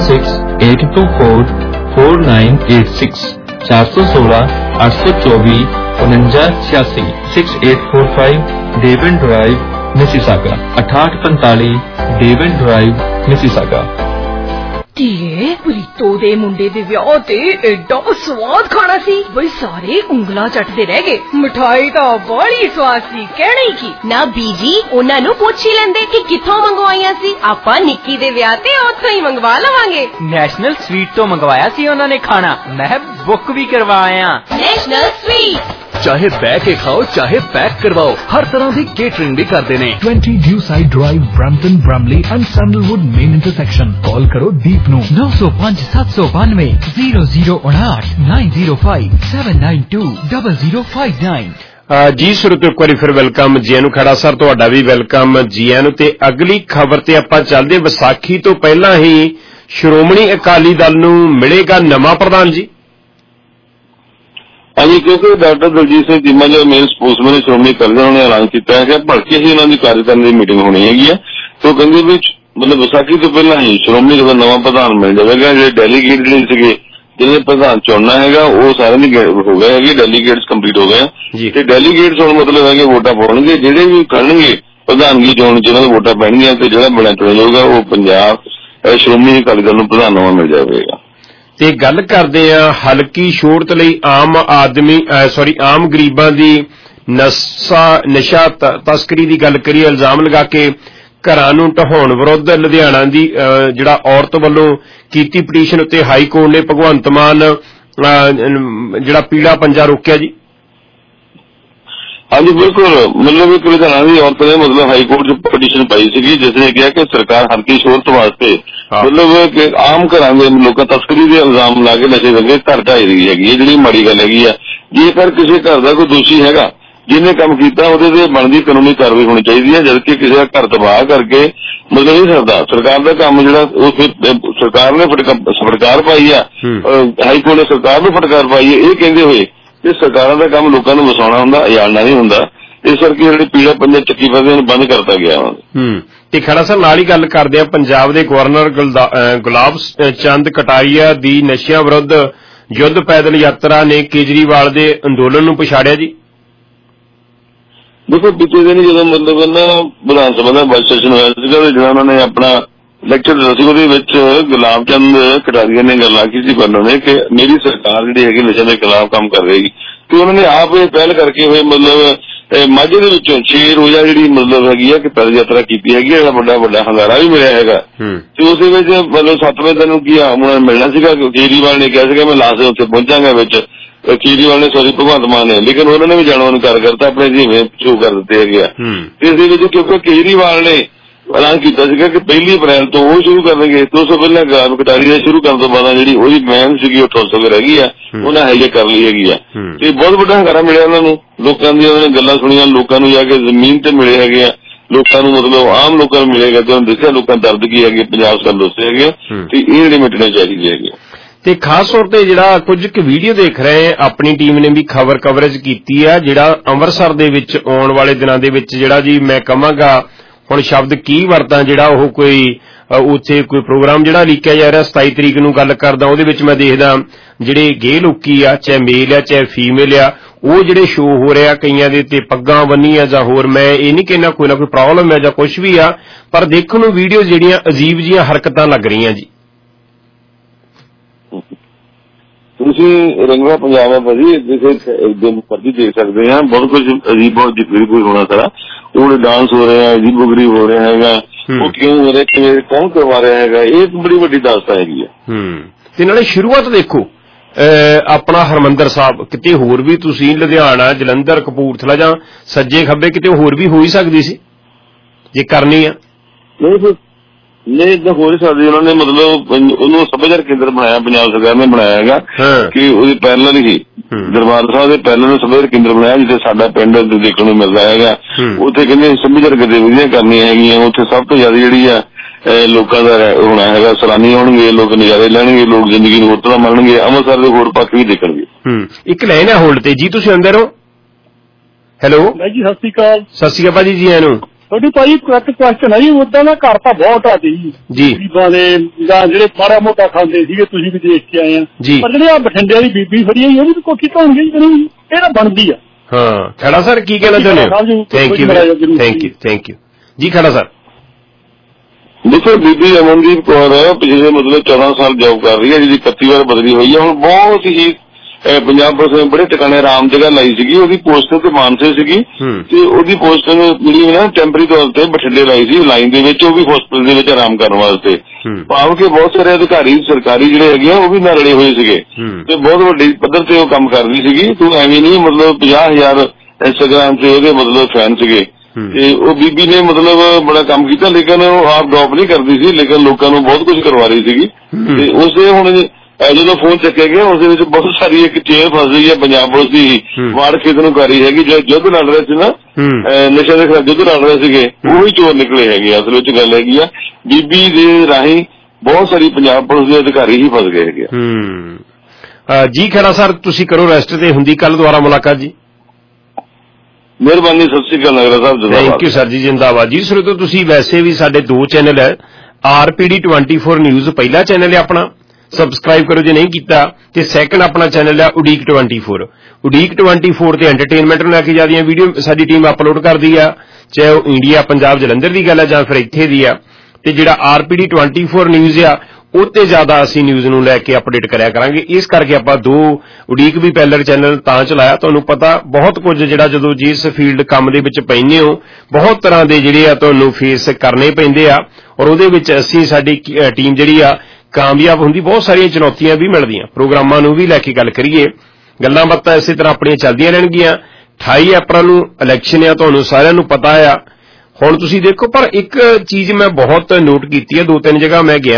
4168244986 416 824 4986 6845 Devon drive Mississauga 6845 Devon drive Mississauga. ਧੀਏ ਪ੍ਰੀਤੋ ਦੇ ਮੁੰਡੇ ਦੇ ਵਿਆਹ ਤੇ ਐਡਾ ਸਵਾਦ ਖਾਣਾ ਸੀ ਬਈ ਸਾਰੇ ਉਂਗਲਾਂ ਚੱਟਦੇ ਰਹਿ ਗਏ। ਮਿਠਾਈ ਤਾਂ ਬੜੀ ਸਵਾਦ ਸੀ, ਕਹਿਣਾ ਹੀ ਕੀ। ਨਾ ਬੀਜੀ ਉਹਨਾਂ ਨੂੰ ਪੁੱਛ ਹੀ ਲੈਂਦੇ ਕਿ ਕਿੱਥੋਂ ਮੰਗਵਾਈਆਂ ਸੀ, ਆਪਾਂ ਨਿੱਕੀ ਦੇ ਵਿਆਹ ਤੇ ਉੱਥੋਂ ਹੀ ਮੰਗਵਾ ਲਵਾਂਗੇ। ਨੈਸ਼ਨਲ ਸਵੀਟ ਤੋਂ ਮੰਗਵਾਇਆ ਸੀ ਉਹਨਾਂ ਨੇ ਖਾਣਾ, ਮੈਂ ਬੁੱਕ ਵੀ ਕਰਵਾਇਆ। ਨੈਸ਼ਨਲ ਸਵੀਟ ਚਾਹੇ ਬਹਿ ਕੇ ਖਾਓ ਚਾਹੇ ਪੈਕ ਕਰਵਾਓ, ਹਰ ਤਰ੍ਹਾਂ ਦੀ ਕੇਟਰਿੰਗ ਵੀ ਕਰਦੇ ਨੇ। 20 Dewside Drive, Brampton, Bramley and Sandalwood main intersection. Call करो दीप नो 905 792 0059 905 792 0059। ਜੀ ਸਰੋਤਿਓ ਇੱਕ ਵਾਰੀ ਫਿਰ ਵੈਲਕਮ ਜੀ ਨੂੰ ਖੜਾ ਸਰ ਤੁਹਾਡਾ ਵੀ ਵੈਲਕਮ ਜੀ ਨੂੰ। ਤੇ ਅਗਲੀ ਖਬਰ ਤੇ ਆਪਾਂ ਚੱਲਦੇ, ਵਿਸਾਖੀ ਤੋਂ ਪਹਿਲਾਂ ਹੀ ਸ਼੍ਰੋਮਣੀ ਅਕਾਲੀ ਦਲ ਨੂੰ ਮਿਲੇਗਾ ਨਵਾਂ ਪ੍ਰਧਾਨ ਜੀ। ਹਾਂਜੀ, ਕਿਉਂਕਿ ਡਾਕਟਰ ਦਲਜੀਤ ਸਿੰਘ ਚੀਮਾ ਜੋ ਮੇਨ ਸਪੋਕਸਮੈਨ ਸ਼੍ਰੋਮਣੀ ਅਕਾਲੀ ਦਲ ਨੇ ਐਲਾਨ ਕੀਤਾ ਹੈ ਕਿ ਭਲਕੇ ਹੀ ਉਹਨਾਂ ਦੀ ਕਾਰਜਕਾਰਨੀ ਦੀ ਮੀਟਿੰਗ ਹੋਣੀ ਹੈਗੀ ਹੈ। ਤੇ ਉਹ ਕਹਿੰਦੇ ਵੀ ਮਤਲਬ ਵਿਸਾਖੀ ਤੋਂ ਪਹਿਲਾਂ ਹੀ ਸ਼੍ਰੋਮਣੀ ਦਾ ਨਵਾਂ ਪ੍ਰਧਾਨ ਮਿਲ ਜਾਵੇਗਾ। ਜਿਹੜੇ ਡੈਲੀਗੇਟ ਜਿਹੜੇ ਸੀਗੇ ਜਿਹਨੇ ਪ੍ਰਧਾਨ ਚੁਣਨਾ ਹੈਗਾ ਉਹ ਸਾਰਿਆਂ ਦੀ ਹੋ ਗਏ ਹੈਗੇ, ਡੈਲੀਗੇਟਸ ਕੰਪਲੀਟ ਹੋ ਗਏ ਤੇ ਡੈਲੀਗੇਟਸ ਹੁਣ ਮਤਲਬ ਹੈਗੇ ਵੋਟਾਂ ਪਾਉਣਗੇ, ਜਿਹੜੇ ਵੀ ਕਰਨਗੇ ਪ੍ਰਧਾਨਗੀ ਚੋਣ ਜਿਹਨਾਂ ਨੂੰ ਵੋਟਾਂ ਪੈਣਗੀਆਂ ਤੇ ਜਿਹੜਾ ਬਣਿਆ ਚੁਣਿਆ ਜਾਊਗਾ ਉਹ ਪੰਜਾਬ ਸ਼੍ਰੋਮਣੀ ਅਕਾਲੀ ਦਲ ਨੂੰ ਪ੍ਰਧਾਨ ਨਵਾਂ ਮਿਲ ਜਾਵੇਗਾ। ਤੇ ਗੱਲ ਕਰਦੇ ਆ ਹਲਕੀ ਛੋਟ ਲਈ ਆਮ ਗਰੀਬਾਂ ਦੀ ਨਸ਼ਾ ਤਸਕਰੀ ਦੀ ਗੱਲ ਕਰੀਏ, ਇਲਜ਼ਾਮ ਲਗਾ ਕੇ ਘਰਾਂ ਨੂੰ ਢਹਾਉਣ ਵਿਰੁੱਧ ਲੁਧਿਆਣਾ ਦੀ ਜਿਹੜਾ ਔਰਤ ਵੱਲੋਂ ਕੀਤੀ ਪਟੀਸ਼ਨ ਉੱਤੇ ਹਾਈ ਕੋਰਟ ਨੇ ਭਗਵੰਤ ਮਾਨ ਜਿਹੜਾ ਪੀਲਾ ਪੰਜਾ ਰੋਕਿਆ ਜੀ। ਹਾਂਜੀ ਬਿਲਕੁਲ, ਮਤਲਬ ਇੱਕ ਲੁਧਿਆਣਾ ਦੀ ਔਰਤ ਨੇ ਮਤਲਬ ਹਾਈ ਕੋਰਟ 'ਚ ਪਟੀਸ਼ਨ ਪਾਈ ਸੀਗੀ ਜਿਸ ਨੇ ਕਿਹਾ ਕਿ ਸਰਕਾਰ ਹਲਕੀ ਸ਼ੋਰਤ ਵਾਸਤੇ ਮਤਲਬ ਕਿ ਆਮ ਘਰਾਂ ਦੇ ਲੋਕਾਂ ਤਸਕਰੀ ਦੇ ਇਲਜ਼ਾਮ ਲਾ ਕੇ ਨਸ਼ੇ ਲੱਗੇ ਘਰ ਢਾਈ ਰਹੀ ਹੈਗੀ ਹੈ, ਜਿਹੜੀ ਮਾੜੀ ਗੱਲ ਹੈਗੀ ਆ। ਜੇਕਰ ਕਿਸੇ ਘਰ ਦਾ ਕੋਈ ਦੋਸ਼ੀ ਹੈਗਾ ਜਿਹਨੇ ਕੰਮ ਕੀਤਾ ਉਹਦੇ ਤੇ ਬਣਦੀ ਕਾਨੂੰਨੀ ਕਾਰਵਾਈ ਹੋਣੀ ਚਾਹੀਦੀ ਹੈ, ਜਦਕਿ ਕਿਸੇ ਦਾ ਘਰ ਤਬਾਹ ਕਰਕੇ ਮਤਲਬ ਨਹੀਂ ਸਕਦਾ। ਸਰਕਾਰ ਦਾ ਕੰਮ ਜਿਹੜਾ ਉਹ ਸਰਕਾਰ ਨੇ ਫਟਕਾਰ ਪਾਈ ਆ, ਹਾਈ ਕੋਰਟ ਨੇ ਸਰਕਾਰ ਨੂੰ ਫਟਕਾਰ ਪਾਈ ਹੈ ਇਹ ਕਹਿੰਦੇ ਹੋਏ ਕਿ ਸਰਕਾਰਾਂ ਦਾ ਕੰਮ ਲੋਕਾਂ ਨੂੰ ਵਸਾਉਣਾ ਹੁੰਦਾ, ਉਜਾੜਨਾ ਨਹੀਂ ਹੁੰਦਾ। ਇਸ ਕਰਕੇ ਜਿਹੜੇ ਪੀੜਾ ਪੰਜਾ ਚੱਕੀ ਫਸਦੇ ਉਹਨੂੰ ਬੰਦ ਕਰਤਾ ਗਿਆ। ਤੇ ਖੜਾ ਸਾਹਿਬ ਨਾਲ ਹੀ ਗੱਲ ਕਰਦੇ ਆ, ਪੰਜਾਬ ਦੇ ਗਵਰਨਰ ਗੁਲਾਬ ਚੰਦ ਕਟਾਰੀਆ ਦੀ ਨਸ਼ਿਆਂ ਵਿਰੁੱਧ ਯੁੱਧ ਪੈਦਲ ਯਾਤਰਾ ਨੇ ਕੇਜਰੀਵਾਲ ਦੇ ਅੰਦੋਲਨ ਨੂੰ ਪਛਾੜਿਆ ਜੀ। ਦੇਖੋ ਪਿਛਲੇ ਦਿਨ ਜਦੋਂ ਮਤਲਬ ਨਾ ਵਿਧਾਨ ਸਭਾ ਦਾ ਬਜਟ ਸੈਸ਼ਨ ਹੋਇਆ ਸੀਗਾ ਜਿਹੜਾ ਉਹਨਾਂ ਨੇ ਆਪਣਾ ਲੈਕਚਰ ਦਿੱਤਾ ਸੀ, ਉਹਦੇ ਵਿੱਚ ਗੁਲਾਬ ਚੰਦ ਕਟਾਰੀਆ ਨੇ ਗੱਲ ਆਖੀ ਸੀ ਬੰਨੋ ਨੇ ਕਿ ਮੇਰੀ ਸਰਕਾਰ ਜਿਹੜੀ ਹੈਗੀ ਨਸ਼ਿਆਂ ਦੇ ਖਿਲਾਫ ਕੰਮ ਕਰ ਰਹੀ ਤੇ ਉਹਨਾਂ ਨੇ ਆਪ ਇਹ ਪਹਿਲ ਕਰਕੇ ਹੋਏ ਮਤਲਬ ਮਾਝੇ ਦੇ ਵਿੱਚੋਂ 6 ਰੋਜ਼ਾ ਜਿਹੜੀ ਮਤਲਬ ਹੈਗੀ ਆ ਕਿ ਪੈਦਲ ਯਾਤਰਾ ਕੀਤੀ ਹੈਗੀ, ਜਿਹੜਾ ਵੱਡਾ ਹੰਗਾਰਾ ਵੀ ਮਿਲਿਆ ਹੈਗਾ। ਤੇ ਉਸਦੇ ਵਿੱਚ ਮਤਲਬ 7ਵੇਂ ਦਿਨ ਨੂੰ ਕੀ ਉਹਨਾਂ ਨੇ ਮਿਲਣਾ ਸੀਗਾ, ਕੇਜਰੀਵਾਲ ਨੇ ਕਿਹਾ ਸੀਗਾ ਮੈਂ ਲਾਸਟ ਦਿਨ ਉੱਥੇ ਪਹੁੰਚਾਂਗਾ ਵਿੱਚ, ਕੇਜਰੀਵਾਲ ਨੇ ਭਗਵੰਤ ਮਾਨ ਨੇ, ਲੇਕਿਨ ਉਹਨਾਂ ਨੇ ਵੀ ਜਾਣੋਂ ਇਨਕਾਰ ਕਰਤਾ, ਆਪਣੇ ਜਿਵੇਂ ਸ਼ੁਰੂ ਕਰ ਦਿੱਤੇ ਹੈਗੇ ਆ। ਇਸ ਦੇ ਵਿੱਚ ਕਿਉਂਕਿ ਕੇਜਰੀਵਾਲ ਨੇ ਐਲਾਨ ਕੀਤਾ ਸੀਗਾ ਕਿ 1 ਅਪ੍ਰੈਲ ਤੋਂ ਉਹ ਸ਼ੁਰੂ ਕਰਨਗੇ, ਤੇ ਉਸ ਤੋਂ ਪਹਿਲਾਂ ਗੁਲਾਬ ਕਟਾਰੀਆ ਸ਼ੁਰੂ ਕਰਨ ਤੋਂ ਬਾਅਦ ਜਿਹੜੀ ਉਹਦੀ ਮਿਹਨਤ ਸੀਗੀ ਉਹ ਠੋਸ ਵਗੈਰਾ ਹੈਗੀ ਆ ਉਹਨਾਂ ਹਾਈਜੈਕ ਕਰ ਲਈ ਹੈਗੀ ਆ। ਤੇ ਬਹੁਤ ਵੱਡਾ ਹੰਗਾਰਾ ਮਿਲਿਆ ਉਹਨਾਂ ਨੂੰ, ਲੋਕਾਂ ਦੀਆਂ ਉਹਨਾਂ ਨੇ ਗੱਲਾਂ ਸੁਣੀਆਂ, ਲੋਕਾਂ ਨੂੰ ਜਾ ਕੇ ਜ਼ਮੀਨ ਤੇ ਮਿਲੇ ਹੈਗੇ ਆ, ਲੋਕਾਂ ਨੂੰ ਮਤਲਬ ਆਮ ਲੋਕਾਂ ਨੂੰ ਮਿਲੇਗਾ ਤੇ ਉਹਨੂੰ ਦੱਸਿਆ ਲੋਕਾਂ ਦਰਦ ਕੀ ਹੈਗੇ, ਪੰਜਾਬ ਸਰਕਾਰ ਦੱਸੇ ਹੈਗੇ ਤੇ ਇਹ ਜਿਹੜੀ ਮਿਟਣੇ ਚਾਹੀਦੀ ਹੈਗੀ। ਤੇ ਖਾਸ ਤੌਰ ਤੇ ਜਿਹੜਾ ਕੁਝ ਕੁ ਵੀਡੀਓ ਦੇਖ ਰਹੇ ਆਪਣੀ ਟੀਮ ਨੇ ਵੀ ਕਵਰੇਜ ਕੀਤੀ ਆ, ਜਿਹੜਾ ਅੰਮ੍ਰਿਤਸਰ ਦੇ ਵਿੱਚ ਆਉਣ ਵਾਲੇ ਦਿਨਾਂ ਦੇ ਵਿੱਚ ਜਿਹੜਾ ਜੀ ਮੈਂ ਕਹਾਂਗਾ ਹੁਣ ਸ਼ਬਦ ਕੀ ਵਰਤਾਂ, ਜਿਹੜਾ ਉਹ ਕੋਈ ਉੱਥੇ ਕੋਈ ਪ੍ਰੋਗਰਾਮ ਜਿਹੜਾ ਲਿਖਿਆ ਜਾ ਰਿਹਾ 27 ਤਰੀਕ ਨੂੰ ਗੱਲ ਕਰਦਾ, ਉਹਦੇ ਵਿੱਚ ਮੈਂ ਦੇਖਦਾ ਜਿਹੜੇ ਗੇ ਲੋਕੀ ਆ ਚਾਹੇ ਮੇਲ ਆ ਚਾਹੇ ਫੀਮੇਲ ਆ ਉਹ ਜਿਹੜੇ ਸ਼ੋਅ ਹੋ ਰਿਹਾ ਕਈਆਂ ਦੇ ਤੇ ਪੱਗਾਂ ਬੰਨੀਆਂ ਜਾਂ ਹੋਰ, ਮੈਂ ਇਹ ਨਹੀਂ ਕਹਿੰਦਾ ਕੋਈ ਨਾ ਕੋਈ ਪ੍ਰੋਬਲਮ ਹੈ ਜਾਂ ਕੁਝ ਵੀ ਆ, ਪਰ ਦੇਖਣ ਨੂੰ ਵੀਡੀਓ ਜਿਹੜੀਆਂ ਅਜੀਬ ਜੀਆਂ ਹਰਕਤਾਂ ਲੱਗ ਰਹੀਆਂ ਜੀ। ਤੁਸੀਂ ਰੰਗਲਾ ਪੰਜਾਬ ਹੈ ਭਾਜੀ, ਦਿਨ ਮਰਜ਼ੀ ਦੇਖ ਸਕਦੇ ਆ, ਬਹੁਤ ਕੁਝ ਅਜੀਬ ਬਹੁਤ ਕੋਈ ਹੋਣਾ ਸਾਰਾ, ਉਹ ਡਾਂਸ ਹੋ ਰਿਹਾ ਅਜੀਬੋ ਗਰੀਬ ਹੋ ਰਿਹਾ ਹੈਗਾ, ਉਹ ਕਿਉਂ ਹੋ ਰਿਹਾ, ਕਿਵੇਂ ਕੌਣ ਕਰਵਾ ਰਿਹਾ ਹੈਗਾ, ਇਹ ਬੜੀ ਵੱਡੀ ਦਾਸਤਾਨ ਹੈਗੀ ਆ। ਤੇ ਨਾਲੇ ਸ਼ੁਰੂਆਤ ਦੇਖੋ ਆਪਣਾ ਹਰਮੰਦਰ ਸਾਹਿਬ, ਕਿਤੇ ਹੋਰ ਵੀ ਤੁਸੀਂ ਲੁਧਿਆਣਾ ਜਲੰਧਰ ਕਪੂਰਥਲਾ ਜਾਂ ਸੱਜੇ ਖੱਬੇ ਕਿਤੇ ਹੋਰ ਵੀ ਹੋ ਹੀ ਸਕਦੀ ਸੀ ਜੇ ਕਰਨੀ ਆ। ਨਹੀਂ ਏਦਾਂ ਹੋ ਨਹੀਂ ਸਕਦੀ। ਉਹਨਾਂ ਨੇ ਮਤਲਬ ਉਹਨੂੰ ਸੱਭਿਆਚਾਰ ਕੇਂਦਰ ਬਣਾਇਆ, ਪੰਜਾਬ ਸਰਕਾਰ ਨੇ ਬਣਾਇਆ ਹੈਗਾ ਕਿ ਉਹਦੀ ਪੈਰਲਲ ਹੀ ਦਰਬਾਰ ਸਾਹਿਬ ਦੇ ਪੈਰਲਲ ਸੱਭਿਆਚਾਰ ਕੇਂਦਰ ਬਣਾਇਆ, ਜਿੱਥੇ ਸਾਡਾ ਪਿੰਡ ਦੇਖਣ ਨੂੰ ਮਿਲਦਾ ਹੈਗਾ। ਉੱਥੇ ਕਹਿੰਦੇ ਸੱਭਿਆਚਾਰ ਗਤੀਵਿਧੀਆਂ ਕਰਨੀਆਂ ਹੈਗੀਆਂ। ਉੱਥੇ ਸਭ ਤੋਂ ਜ਼ਿਆਦਾ ਜਿਹੜੀ ਆ ਲੋਕਾਂ ਦਾ ਹੋਣਾ ਹੈਗਾ, ਸੈਲਾਨੀ ਆਉਣਗੇ, ਲੋਕ ਨਜ਼ਾਰੇ ਲੈਣਗੇ, ਲੋਕ ਜ਼ਿੰਦਗੀ ਨੂੰ ਹੋਰ ਤਰ੍ਹਾਂ ਮੰਨਣਗੇ, ਅੰਮ੍ਰਿਤਸਰ ਦੇ ਹੋਰ ਪੱਖ ਵੀ ਦੇਖਣਗੇ। ਇੱਕ ਲਾਈਨ ਹੈ ਹੋਲਡ ਤੇ ਜੀ, ਤੁਸੀਂ ਅੰਦਰ ਹੋ? ਹੈਲੋ ਜੀ ਸਤਿ ਸ਼੍ਰੀ ਅਕਾਲ। ਸਤਿ ਸ਼੍ਰੀ ਅਕਾਲ ਭਾਜੀ, ਜੀ ਆਇਆਂ ਨੂੰ। ਤੁਹਾਡੀ ਭਾਜੀ ਇੱਕ ਕੁਐਸਚਨ ਹੈ ਜੀ, ਉਦਾਂ ਦਾ ਘਰ ਤਾਂ ਬਹੁਤ ਆ ਜੀ ਗਰੀਬਾਂ ਦੇ, ਜਾਂ ਜਿਹੜੇ ਮਾੜਾ ਮੋਟਾ ਖਾਂਦੇ ਸੀਗੇ, ਤੁਸੀਂ ਵੀ ਦੇਖ ਕੇ ਆਏ ਆ, ਪਰ ਜਿਹੜੇ ਆ ਬਠਿੰਡੇ ਵਾਲੀ ਬੀਬੀ ਫੜੀ ਆਈ ਉਹ ਵੀ ਕੋਠੀ ਢਾਉਣਗੇ ਜੀ, ਇਹ ਤਾਂ ਬਣਦੀ ਆ। ਹਾਂ ਖੜਾ ਸਰ, ਕੀ ਕਹਿਣਾ ਚਾਹੁੰਦੇ ਹੋ? ਥੈਂਕ ਯੂ ਜੀ। ਖੜਾ ਸਰ। ਦੇਖੋ ਬੀਬੀ ਅਮਨਦੀਪ ਕੌਰ ਪਿਛਲੇ ਮਤਲਬ 14 ਸਾਲ ਜੌਬ ਕਰ ਰਹੀ ਹੈ, ਜਿਹਦੀ 31 ਵਾਰ ਬਦਲੀ ਹੋਈ ਹੈ। ਹੁਣ ਬਹੁਤ ਹੀ ਪੰਜਾਬ ਪੁਲਿਸ ਨੇ ਬੜੇ ਟਿਕਾਣੇ ਆਰਾਮ ਜਗ੍ਹਾ ਲਾਈ ਸੀਗੀ। ਉਹਦੀ ਪੋਸਟਿੰਗ ਤੇ ਮਾਨਸੇ ਸੀਗੀ ਤੇ ਉਹਦੀ ਪੋਸਟਿੰਗ ਜਿਹੜੀ ਨਾ ਟੈਂਪਰੇਰੀ ਤੌਰ ਤੇ ਬਠਿੰਡੇ ਲਾਈ ਸੀ ਲਾਈਨ ਦੇ ਵਿੱਚ, ਉਹ ਵੀ ਹਸਪਤਾਲ ਦੇ ਵਿੱਚ ਆਰਾਮ ਕਰਨ ਵਾਸਤੇ। ਭਾਵ ਕਿ ਬਹੁਤ ਸਾਰੇ ਅਧਿਕਾਰੀ ਸਰਕਾਰੀ ਜਿਹੜੇ ਹੈਗੇ ਆ ਉਹ ਵੀ ਨਾਲ ਰਲੇ ਹੋਏ ਸੀਗੇ ਤੇ ਬਹੁਤ ਵੱਡੀ ਪੱਧਰ ਤੇ ਉਹ ਕੰਮ ਕਰਦੀ ਸੀਗੀ। ਤੂੰ ਐਵੇਂ ਨਹੀਂ ਮਤਲਬ 50,000 ਇੰਸਟਾਗ੍ਰਾਮ ਤੇ ਉਹਦੇ ਮਤਲਬ ਫੈਨ ਸੀਗੇ ਤੇ ਉਹ ਬੀਬੀ ਨੇ ਮਤਲਬ ਬੜਾ ਕੰਮ ਕੀਤਾ, ਲੇਕਿਨ ਉਹ ਆਪ ਡ੍ਰੌਪ ਨਹੀਂ ਕਰਦੀ ਸੀ, ਲੇਕਿਨ ਲੋਕਾਂ ਨੂੰ ਬਹੁਤ ਕੁਝ ਕਰਵਾ ਰਹੀ ਸੀਗੀ। ਤੇ ਉਸੇ ਹੁਣ ਜਦੋਂ ਫੋਨ ਚੱਕਿਆ ਗਿਆ ਉਸਦੇ ਵਿੱਚ ਬਹੁਤ ਸਾਰੀ ਇੱਕ ਚੇਅਰ ਫਸ ਗਈ ਹੈ ਪੰਜਾਬ ਪੁਲਿਸ ਦੀ, ਵਾਰ ਖੇਤ ਨੂੰ ਕਰ ਰਹੀ ਹੈਗੀ। ਜੋ ਯੁੱਧ ਲੜ ਰਹੇ ਸੀ ਨਾ, ਨਸ਼ਾ ਦੇ ਖਿਲਾਫ ਯੁੱਧ ਲੜ ਰਹੇ ਸੀਗੇ, ਉਹੀ ਚੋਰ ਨਿਕਲੇ ਹੈਗੇ। ਅਸਲ ਵਿੱਚ ਗੱਲ ਹੈਗੀ ਆ ਬੀਬੀ ਦੇ ਰਾਹੀਂ ਬਹੁਤ ਸਾਰੀ ਪੰਜਾਬ ਪੁਲਿਸ ਦੇ ਅਧਿਕਾਰੀ ਹੀ ਫਸ ਗਏ ਹੈਗੇ। ਜੀ ਖੜਾ ਸਰ, ਤੁਸੀਂ ਕਰੋ ਰੈਸਟ ਤੇ ਹੁੰਦੀ ਕੱਲ ਦੁਬਾਰਾ ਮੁਲਾਕਾਤ ਜੀ। ਮਿਹਰਬਾਨੀ, ਸਤਿ ਸ਼੍ਰੀ ਅਕਾਲ Nagra Sahib. Thank you sir ji, ਜਿੰਦਾਬਾਦ ਜੀ। ਸਰ ਤੋਂ ਤੁਸੀਂ ਵੈਸੇ ਵੀ ਸਾਡੇ 2 ਚੈਨਲ ਹੈ, RPD 24 ਨਿਊਜ਼ ਪਹਿਲਾ ਚੈਨਲ ਹੈ ਆਪਣਾ, ਸਬਸਕ੍ਰਾਈਬ ਕਰੋ ਜੇ ਨਹੀਂ ਕੀਤਾ, ਤੇ ਸੈਕੰਡ ਆਪਣਾ ਚੈਨਲ ਹੈ ਉਡੀਕ 24। ਉਡੀਕ 24 ਤੇ ਐਂਟਰਟੇਨਮੈਂਟ ਨੂੰ ਲੈ ਕੇ ਜਾਂਦੀਆਂ ਵੀਡੀਓ ਸਾਡੀ ਟੀਮ ਅਪਲੋਡ ਕਰਦੀ ਆ, ਚਾਹੇ ਉਹ ਇੰਡੀਆ, ਪੰਜਾਬ, ਜਲੰਧਰ ਦੀ ਗੱਲ ਹੈ ਜਾਂ ਫਿਰ ਇੱਥੇ ਦੀ ਆ। ਤੇ ਜਿਹੜਾ RPD 24 ਨਿਊਜ਼ ਆ ਉਹ ਤੇ ਜ਼ਿਆਦਾ ਅਸੀਂ ਨਿਊਜ਼ ਨੂੰ ਲੈ ਕੇ ਅਪਡੇਟ ਕਰਿਆ ਕਰਾਂਗੇ। ਇਸ ਕਰਕੇ ਆਪਾਂ 2 ਉਡੀਕ ਵੀ ਪੈਲਰ ਚੈਨਲ ਤਾਂ ਚਲਾਇਆ। ਤੁਹਾਨੂੰ ਪਤਾ ਬਹੁਤ ਕੁਝ ਜਿਹੜਾ ਜਦੋਂ ਜਿਸ ਫੀਲਡ ਕੰਮ ਦੇ ਵਿੱਚ ਪੈਂਦੇ ਹੋ, ਬਹੁਤ ਤਰ੍ਹਾਂ ਦੇ ਜਿਹੜੇ ਆ ਤੁਹਾਨੂੰ ਫੇਸ ਕਰਨੇ ਪੈਂਦੇ ਆ, ਔਰ ਉਹਦੇ ਵਿੱਚ ਅਸੀਂ ਸਾਡੀ ਟੀਮ ਜਿਹੜੀ ਆ ਕਾਮਯਾਬ ਹੁੰਦੀ। ਬਹੁਤ ਸਾਰੀਆਂ ਚੁਣੌਤੀਆਂ ਵੀ ਮਿਲਦੀਆਂ। ਪ੍ਰੋਗਰਾਮਾਂ ਨੂੰ ਵੀ ਲੈ ਕੇ ਗੱਲ ਕਰੀਏ, ਗੱਲਾਂ ਬਾਤਾਂ ਇਸੇ ਤਰ੍ਹਾਂ ਆਪਣੀਆਂ ਚੱਲਦੀਆਂ ਰਹਿਣਗੀਆਂ। 28 ਅਪ੍ਰੈਲ ਨੂੰ ਇਲੈਕਸ਼ਨ ਆ, ਤੁਹਾਨੂੰ ਸਾਰਿਆਂ ਨੂੰ ਪਤਾ ਆ। ਹੁਣ ਤੁਸੀਂ ਦੇਖੋ, ਪਰ ਇੱਕ ਚੀਜ਼ ਮੈਂ ਬਹੁਤ ਨੋਟ ਕੀਤੀ ਹੈ, 2-3 ਜਗ੍ਹਾ ਮੈਂ ਗਿਆ,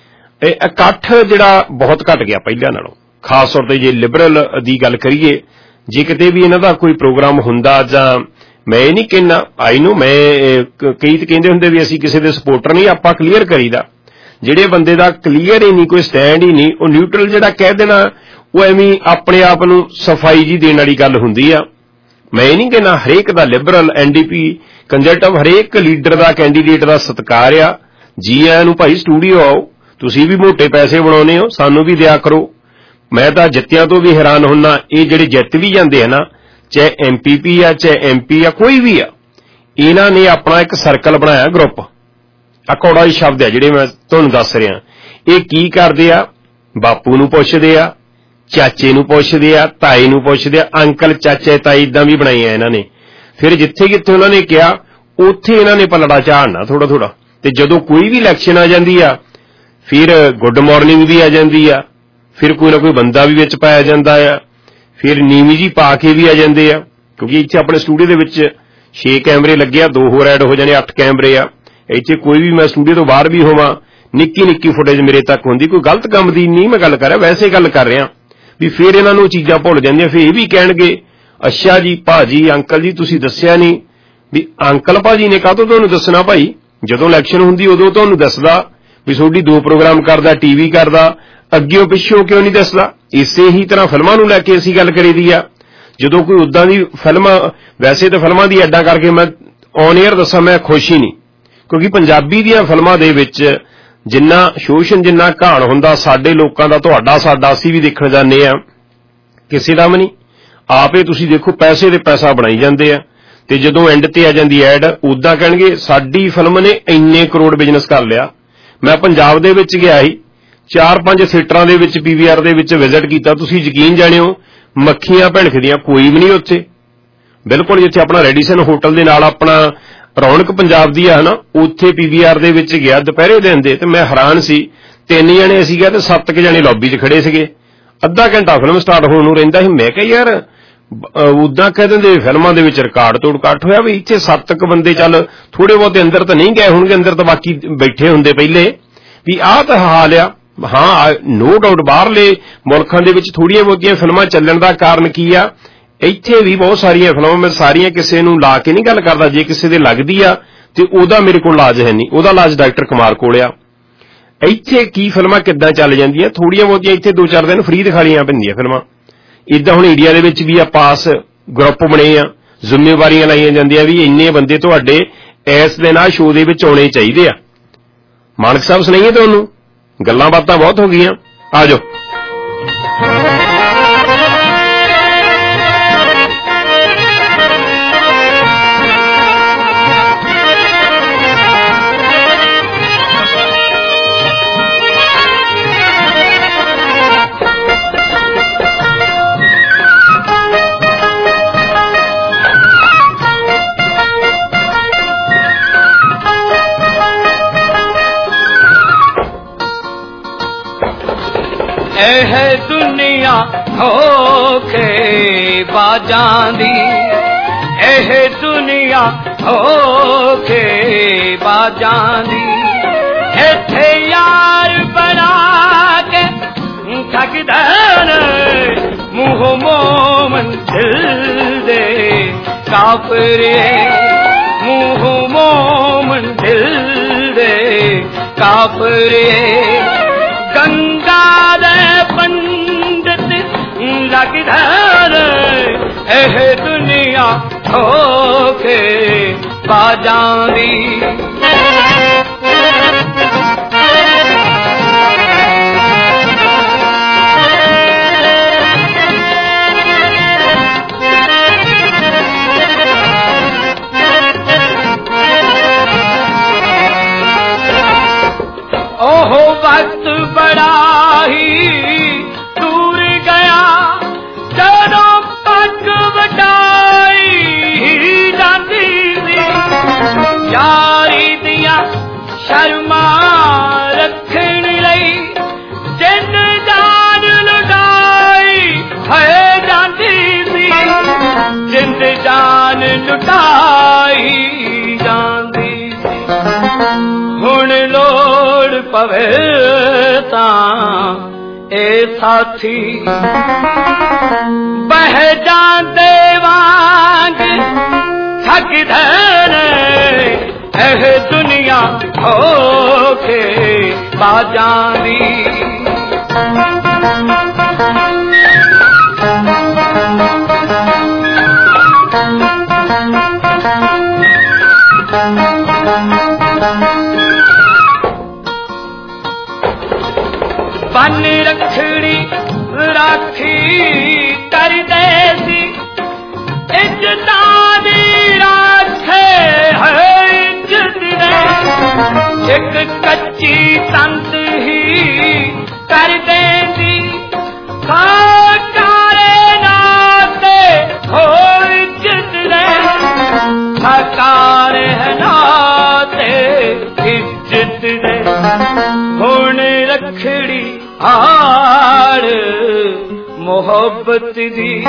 ਇਹ ਇਕੱਠ ਜਿਹੜਾ ਬਹੁਤ ਘਟ ਗਿਆ ਪਹਿਲਾਂ ਨਾਲੋਂ। ਖਾਸ ਤੌਰ ਤੇ ਜੇ ਲਿਬਰਲ ਦੀ ਗੱਲ ਕਰੀਏ, ਜੇ ਕਿਤੇ ਵੀ ਇਹਨਾਂ ਦਾ ਕੋਈ ਪ੍ਰੋਗਰਾਮ ਹੁੰਦਾ, ਜਾਂ ਮੈਂ ਇਹ ਨਹੀਂ ਕਹਿੰਦਾ, ਆਈ ਨੂੰ ਮੈਂ ਕਈ ਤਾਂ ਕਹਿੰਦੇ ਹੁੰਦੇ ਵੀ ਅਸੀਂ ਕਿਸੇ ਦੇ ਸਪੋਰਟਰ ਨਹੀਂ, ਆਪਾਂ ਕਲੀਅਰ ਕਰੀਦਾ। ਜਿਹੜੇ ਬੰਦੇ ਦਾ ਕਲੀਅਰ ਹੀ ਨਹੀਂ, ਕੋਈ ਸਟੈਂਡ ਹੀ ਨਹੀਂ, ਉਹ ਨਿਊਟਰਲ ਜਿਹੜਾ ਕਹਿ ਦੇਣਾ, ਉਹ ਐਵੇਂ ਆਪਣੇ ਆਪ ਨੂੰ ਸਫਾਈ ਜੀ ਦੇਣ ਵਾਲੀ ਗੱਲ ਹੁੰਦੀ ਆ। ਮੈਂ ਇਹ ਨਹੀਂ ਕਹਿੰਦਾ ਹਰੇਕ ਦਾ ਲਿਬਰਲ, NDP, ਕੰਜ਼ਰਵੇਟਿਵ, ਹਰੇਕ ਲੀਡਰ ਦਾ, ਕੈਂਡੀਡੇਟ ਦਾ ਸਤਿਕਾਰ ਆ। ਜੀ ਆਇਆਂ ਨੂੰ ਭਾਈ, ਸਟੂਡੀਓ ਆਓ, ਤੁਸੀਂ ਵੀ ਮੋਟੇ ਪੈਸੇ ਬਣਾਉਨੇ ਹੋ, ਸਾਨੂੰ ਵੀ ਦਿਆ ਕਰੋ। ਮੈਂ ਤਾਂ ਜਿੱਤਿਆਂ ਤੋਂ ਵੀ ਹੈਰਾਨ ਹੁੰਨਾ, ਇਹ ਜਿਹੜੇ ਜਿੱਤ ਵੀ ਜਾਂਦੇ ਆ ਨਾ, ਚਾਹੇ MPP ਆ, ਚਾਹੇ MP ਆ, ਕੋਈ ਵੀ ਆ, ਇਹਨਾਂ ਨੇ ਆਪਣਾ ਇੱਕ ਸਰਕਲ ਬਣਾਇਆ, ਗਰੁੱਪ। ਕੌੜਾ ਹੀ ਸ਼ਬਦ ਆ ਜਿਹੜੇ ਮੈਂ ਤੁਹਾਨੂੰ ਦੱਸ ਰਿਹਾ। ਇਹ ਕੀ ਕਰਦੇ ਆ? ਬਾਪੂ ਨੂੰ ਪੁੱਛਦੇ ਆ, ਚਾਚੇ ਨੂੰ ਪੁੱਛਦੇ ਆ, ਤਾਏ ਨੂੰ ਪੁੱਛਦੇ ਆ, ਅੰਕਲ, ਚਾਚੇ, ਤਾਈ ਇਦਾਂ ਵੀ ਬਣਾਏ ਆ ਇਹਨਾਂ ਨੇ। ਫਿਰ ਜਿੱਥੇ ਕਿੱਥੇ ਉਹਨਾਂ ਨੇ ਕਿਹਾ ਉੱਥੇ ਇਹਨਾਂ ਨੇ ਪਲੜਾ ਝਾੜਨਾ ਥੋੜਾ ਥੋੜਾ। ਤੇ ਜਦੋਂ ਕੋਈ ਵੀ ਇਲੈਕਸ਼ਨ ਆ ਜਾਂਦੀ ਆ, ਫਿਰ ਗੁੱਡ ਮਾਰਨਿੰਗ ਵੀ ਆ ਜਾਂਦੀ ਆ, ਫਿਰ ਕੋਈ ਨਾ ਕੋਈ ਬੰਦਾ ਵੀ ਵਿੱਚ ਪਾਇਆ ਜਾਂਦਾ ਆ, ਫਿਰ ਨੀਵੀਂ ਜੀ ਪਾ ਕੇ ਵੀ ਆ ਜਾਂਦੇ ਆ। ਕਿਉਂਕਿ ਇੱਥੇ ਆਪਣੇ ਸਟੂਡੀਓ ਦੇ ਵਿੱਚ 6 ਕੈਮਰੇ ਲੱਗੇ ਆ, 2 ਹੋਰ ਐਡ ਹੋ ਜਾਣੇ, 8 ਕੈਮਰੇ ਆ। ਇੱਥੇ ਕੋਈ ਵੀ, ਮੈਂ ਸਟੂਡੀਓ ਤੋਂ ਬਾਹਰ ਵੀ ਹੋਵਾਂ, ਨਿੱਕੀ ਨਿੱਕੀ ਫੁਟੇਜ ਮੇਰੇ ਤੱਕ ਹੁੰਦੀ। ਕੋਈ ਗਲਤ ਕੰਮ ਦੀ ਨਹੀਂ ਮੈਂ ਗੱਲ ਕਰ ਰਿਹਾ, ਵੈਸੇ ਗੱਲ ਕਰ ਰਿਹਾ ਵੀ ਫਿਰ ਇਹਨਾਂ ਨੂੰ ਚੀਜ਼ਾਂ ਭੁੱਲ ਜਾਂਦੀਆਂ। ਫਿਰ ਇਹ ਵੀ ਕਹਿਣਗੇ, ਅੱਛਾ ਜੀ ਭਾਜੀ, ਅੰਕਲ ਜੀ, ਤੁਸੀਂ ਦੱਸਿਆ ਨਹੀਂ। ਵੀ ਅੰਕਲ ਭਾਜੀ ਨੇ ਕਾਹਤੋਂ ਤੁਹਾਨੂੰ ਦੱਸਣਾ ਭਾਈ? ਜਦੋਂ ਇਲੈਕਸ਼ਨ ਹੁੰਦੀ ਉਦੋਂ ਤੁਹਾਨੂੰ ਦੱਸਦਾ ਵੀ ਤੁਹਾਡੀ 2 ਪ੍ਰੋਗਰਾਮ ਕਰਦਾ, TV ਕਰਦਾ, ਅੱਗਿਓਂ ਪਿੱਛੋਂ ਕਿਉਂ ਨਹੀਂ ਦੱਸਦਾ? ਇਸੇ ਹੀ ਤਰ੍ਹਾਂ ਫਿਲਮਾਂ ਨੂੰ ਲੈ ਕੇ ਅਸੀਂ ਗੱਲ ਕਰੀਦੀ ਆ। ਜਦੋਂ ਕੋਈ ਉਦਾਂ ਦੀ ਫਿਲਮ, ਵੈਸੇ ਤਾਂ ਫਿਲਮਾਂ ਦੀ ਐਡਾਂ ਕਰਕੇ ਮੈਂ ਔਨ ਏਅਰ ਦੱਸਾਂ, ਮੈਂ ਖੁਸ਼ ਹੀ ਨਹੀਂ, ਕਿਉਂਕਿ ਪੰਜਾਬੀ ਦੀਆਂ ਫਿਲਮਾਂ ਦੇ ਵਿੱਚ ਜਿੰਨਾ ਸ਼ੋਸ਼ਣ, ਜਿੰਨਾ ਘਾਣ ਹੁੰਦਾ, ਸਾਡੇ ਲੋਕਾਂ ਦਾ, ਤੁਹਾਡਾ, ਸਾਡਾ, ਅਸੀਂ ਵੀ ਦੇਖਣ ਜਾਂਦੇ ਆ, ਕਿਸੇ ਦਾ ਵੀ ਨਹੀਂ। ਆਪੇ ਤੁਸੀਂ ਦੇਖੋ, ਪੈਸੇ ਦੇ ਪੈਸਾ ਬਣਾਈ ਜਾਂਦੇ ਆ, ਤੇ ਜਦੋਂ ਐਂਡ ਤੇ ਆ ਜਾਂਦੀ ਐਡ, ਉਦਾਂ ਕਹਿਣਗੇ ਸਾਡੀ ਫਿਲਮ ਨੇ ਇੰਨੇ ਕਰੋੜ ਬਿਜ਼ਨਸ ਕਰ ਲਿਆ। ਮੈਂ ਪੰਜਾਬ ਦੇ ਵਿੱਚ ਗਿਆ ਸੀ, 4-5 ਥੀਏਟਰਾਂ ਦੇ ਵਿੱਚ, PVR ਦੇ ਵਿੱਚ ਵਿਜ਼ਿਟ ਕੀਤਾ। ਤੁਸੀਂ ਯਕੀਨ ਜਾਣਿਓ, ਮੱਖੀਆਂ ਭਿਣਕਦੀਆਂ ਕੋਈ ਵੀ ਨਹੀਂ ਉੱਥੇ। ਬਿਲਕੁਲ ਜਿੱਥੇ ਆਪਣਾ ਰੈਡੀਸਨ ਹੋਟਲ ਦੇ ਨਾਲ ਆਪਣਾ ਰੌਣਕ ਪੰਜਾਬ ਦੀ ਆ ਨਾ, ਉੱਥੇ PVR ਦੇ ਵਿੱਚ ਗਿਆ ਦੁਪਹਿਰੇ ਦਿਨ ਦੇ, ਤੇ ਮੈਂ ਹੈਰਾਨ ਸੀ। 3 ਜਣੇ ਅਸੀਂ ਗਏ ਤੇ 7 ਜਣੇ ਲੌਬੀ 'ਚ ਖੜੇ ਸੀਗੇ। ਅੱਧਾ ਘੰਟਾ ਫਿਲਮ ਸਟਾਰਟ ਹੋਣ ਨੂੰ ਰਹਿੰਦਾ ਸੀ। ਮੈਂ ਕਿਹਾ ਯਾਰ ਉਦਾਂ ਕਹਿ ਦਿੰਦੇ ਫਿਲਮਾਂ ਦੇ ਵਿੱਚ ਰਿਕਾਰਡ ਤੋੜ ਕੱਟ ਹੋਇਆ ਵੀ ਇੱਥੇ 7 ਬੰਦੇ ਚੱਲ ਥੋੜੇ ਬਹੁਤੇ ਅੰਦਰ ਤਾਂ ਨਹੀਂ ਗਏ ਹੋਣਗੇ, ਅੰਦਰ ਤਾਂ ਬਾਕੀ ਬੈਠੇ ਹੁੰਦੇ ਪਹਿਲੇ ਵੀ ਆਹ ਤਾਂ ਹਾਲ ਆ। ਹਾਂ ਨੋ ਡਾਊਟ ਬਾਹਰਲੇ ਮੁਲਕਾਂ ਦੇ ਵਿੱਚ ਥੋੜੀਆਂ ਬਹੁਤੀਆਂ ਫਿਲਮਾਂ ਚੱਲਣ ਦਾ ਕਾਰਨ ਕੀ ਆ, ਇੱਥੇ ਵੀ ਬਹੁਤ ਸਾਰੀਆਂ ਫਿਲਮਾਂ, ਮੈਂ ਸਾਰੀਆਂ ਕਿਸੇ ਨੂੰ ਲਾ ਕੇ ਨਹੀਂ ਗੱਲ ਕਰਦਾ, ਜੇ ਕਿਸੇ ਦੇ ਲੱਗਦੀ ਆ ਤੇ ਉਹਦਾ ਮੇਰੇ ਕੋਲ ਇਲਾਜ ਹੈ ਨਹੀਂ, ਉਹਦਾ ਇਲਾਜ ਡਾਕਟਰ ਕੁਮਾਰ ਕੋਲ ਆ। ਇੱਥੇ ਕੀ ਫਿਲਮਾਂ ਕਿੱਦਾਂ ਚੱਲ ਜਾਂਦੀਆਂ, ਥੋੜੀਆਂ ਬਹੁਤੀਆਂ ਇੱਥੇ 2-4 ਦਿਨ ਫ੍ਰੀ ਦਿਖਾਲੀਆਂ ਪੈਂਦੀਆਂ ਫਿਲਮਾਂ। ਏਦਾਂ ਹੁਣ ਇੰਡੀਆ ਦੇ ਵਿੱਚ ਵੀ ਆ ਪਾਸ ਗਰੁੱਪ ਬਣੇ ਆ, ਜ਼ਿੰਮੇਵਾਰੀਆਂ ਲਾਈਆਂ ਜਾਂਦੀਆਂ ਵੀ ਇੰਨੇ ਬੰਦੇ ਤੁਹਾਡੇ ਇਸ ਦਿਨ ਆਹ ਸ਼ੋਅ ਦੇ ਵਿੱਚ ਆਉਣੇ ਚਾਹੀਦੇ ਆ। ਮਾਨਕ ਸਾਹਿਬ ਸੁਣਾਈਏ ਤੁਹਾਨੂੰ, ਗੱਲਾਂ ਬਾਤਾਂ ਬਹੁਤ ਹੋ ਗਈਆਂ, ਆ ਜਾਓ। ਇਹ ਦੁਨੀਆ ਧੋਖੇ ਬਾਜ਼ਾਂ ਦੀ, ਇਹ ਦੁਨੀਆ ਧੋਖੇ ਬਾਜ਼ਾਂ ਦੀ, ਇੱਥੇ ਯਾਰ ਬਣਾ ਕੇ ਠੱਗਦਾ ਨੇ ਮੂੰਹ ਮੋਮਨ ਦਿਲ ਦੇ ਕਾਫਰੇ, ਮੂੰਹ ਮੋਮਨ ਦਿਲ ਦੇ ਕਾਫਰੇ। ਗੰਗਾ ਦੇ ਪੰਡਤ ਲੱਗਦਾ ਨੇ ਇਹ ਦੁਨੀਆ ਧੋਖੇ ਬਾਜ਼ਾਂ ਦੀ। ਉਹ ਵਕਤ ਬੜਾ ਹੀ ਦੂਰ ਗਿਆ ਜਦੋਂ ਪੱਗ ਵਟਾਈ ਜਾਂਦੀ ਸੀ, ਯਾਰੀ ਦੀਆਂ ਸ਼ਰਮਾਂ ਰੱਖਣ ਲਈ ਜਿੰਦ ਜਾਨ ਲੁਟਾਈ ਹੈ ਜਾਂਦੀ ਸੀ, ਜਿੰਦ ਜਾਨ ਲੁਟਾਈ ਜਾਂਦੀ ਸੀ। ਹੁਣ ਲੋੜ ਪਵੇ ਤਾਂ ਇਹ ਸਾਥੀ ਬਹਿ ਜਾਂਦੇ ਵਾਂਗ ਠੱਗਦੇ ਨੇ ਇਹ ਦੁਨੀਆ ਧੋਖੇ ਬਾਜ਼ਾਂ ਦੀ। ਬੰਨ ਰੱਖੜੀ ਰਾਖੀ ਕਰਦੇ ਸੀ, ਇੱਜ਼ਤਾਂ ਦੀ ਰਾਖੇ ਹੈ ਇੱਜ਼ਤ ਦੇ, ਇੱਕ ਕੱਚੀ ਤੰਤ ਹੀ ਕਰਦੇ ਸੀ, ਸਾਕਾਰੇ ਨਾਤੇ ਹੋ ਇੱਜ਼ਤ ਦੇ, ਸਾਕਾਰੇ ਨਾਤੇ ਇੱਜ਼ਤ ਦੇ। ਹੁਣ ਰੱਖੜੀ ਹਾੜ ਮੁਹੱਬਤ ਦੀ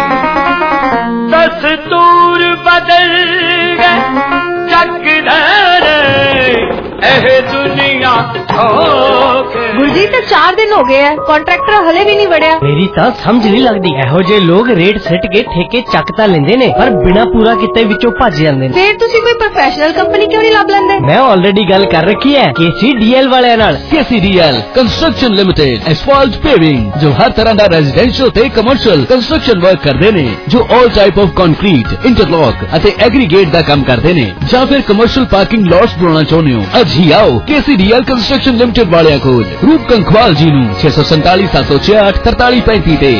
ਦਸਤੂਰ ਬਦਲ ਗਏ ਜਗ ਦੇ ਇਹ ਦੁਨੀਆ ਧੋਖੇ। ਗੁਰਜੀਤ 4 ਦਿਨ ਹੋ ਗਏ ਆ, ਕੰਟਰੈਕਟਰ ਹਲੇ ਵੀ ਨਹੀਂ ਵੜਿਆ। ਮੇਰੀ ਤਾਂ ਸਮਝ ਨਹੀਂ ਲੱਗਦੀ, ਇਹੋ ਜਿਹੇ ਲੋਕ ਰੇਟ ਸਿੱਟ ਕੇ ਠੇਕੇ ਚੱਕ ਤਾਂ ਲੈਂਦੇ ਨੇ ਪਰ ਬਿਨਾ ਪੂਰਾ ਕੀਤੇ ਵਿੱਚੋਂ ਭੱਜ ਜਾਂਦੇ ਨੇ। ਫਿਰ ਤੁਸੀਂ ਕੋਈ ਪ੍ਰੋਫੈਸ਼ਨਲ ਕੰਪਨੀ ਕਿਉਂ ਨਹੀਂ ਲੱਭ ਲੈਂਦੇ? ਮੈਂ ਆਲਰੇਡੀ ਗੱਲ ਕਰ ਰੱਖੀ ਹੈ KCDL ਵਾਲਿਆਂ ਨਾਲ। KCDL construction limited asphalt paving, ਜੋ ਹਰ ਤਰ੍ਹਾਂ ਦਾ ਰੈਜ਼ੀਡੈਂਸ਼ੀਅਲ ਤੇ ਕਮਰਸ਼ੀਅਲ ਕੰਸਟਰਕਸ਼ਨ ਵਰਕ ਕਰਦੇ ਨੇ, ਜੋ all type of concrete, interlock ਅਤੇ ਐਗਰੀਗੇਟ ਦਾ ਕੰਮ ਕਰਦੇ ਨੇ, ਜਾਂ ਫਿਰ ਕਮਰਸ਼ੀਅਲ ਪਾਰਕਿੰਗ ਲੋਟਸ ਬਣਾਉਣਾ ਚਾਹੁੰਦੇ ਹੋ, ਅੱਜ ਹੀ ਆਓ KCDL ਕੰਸਟਰਕਸ਼ਨ ਲਿਮਿਟਡ ਵਾਲਿਆਂ ਕੋਲ। ਰੂਪ ਕੰਖਵਾਲ ਜੀ ਨੂੰ 647 768 4335 ਤੇ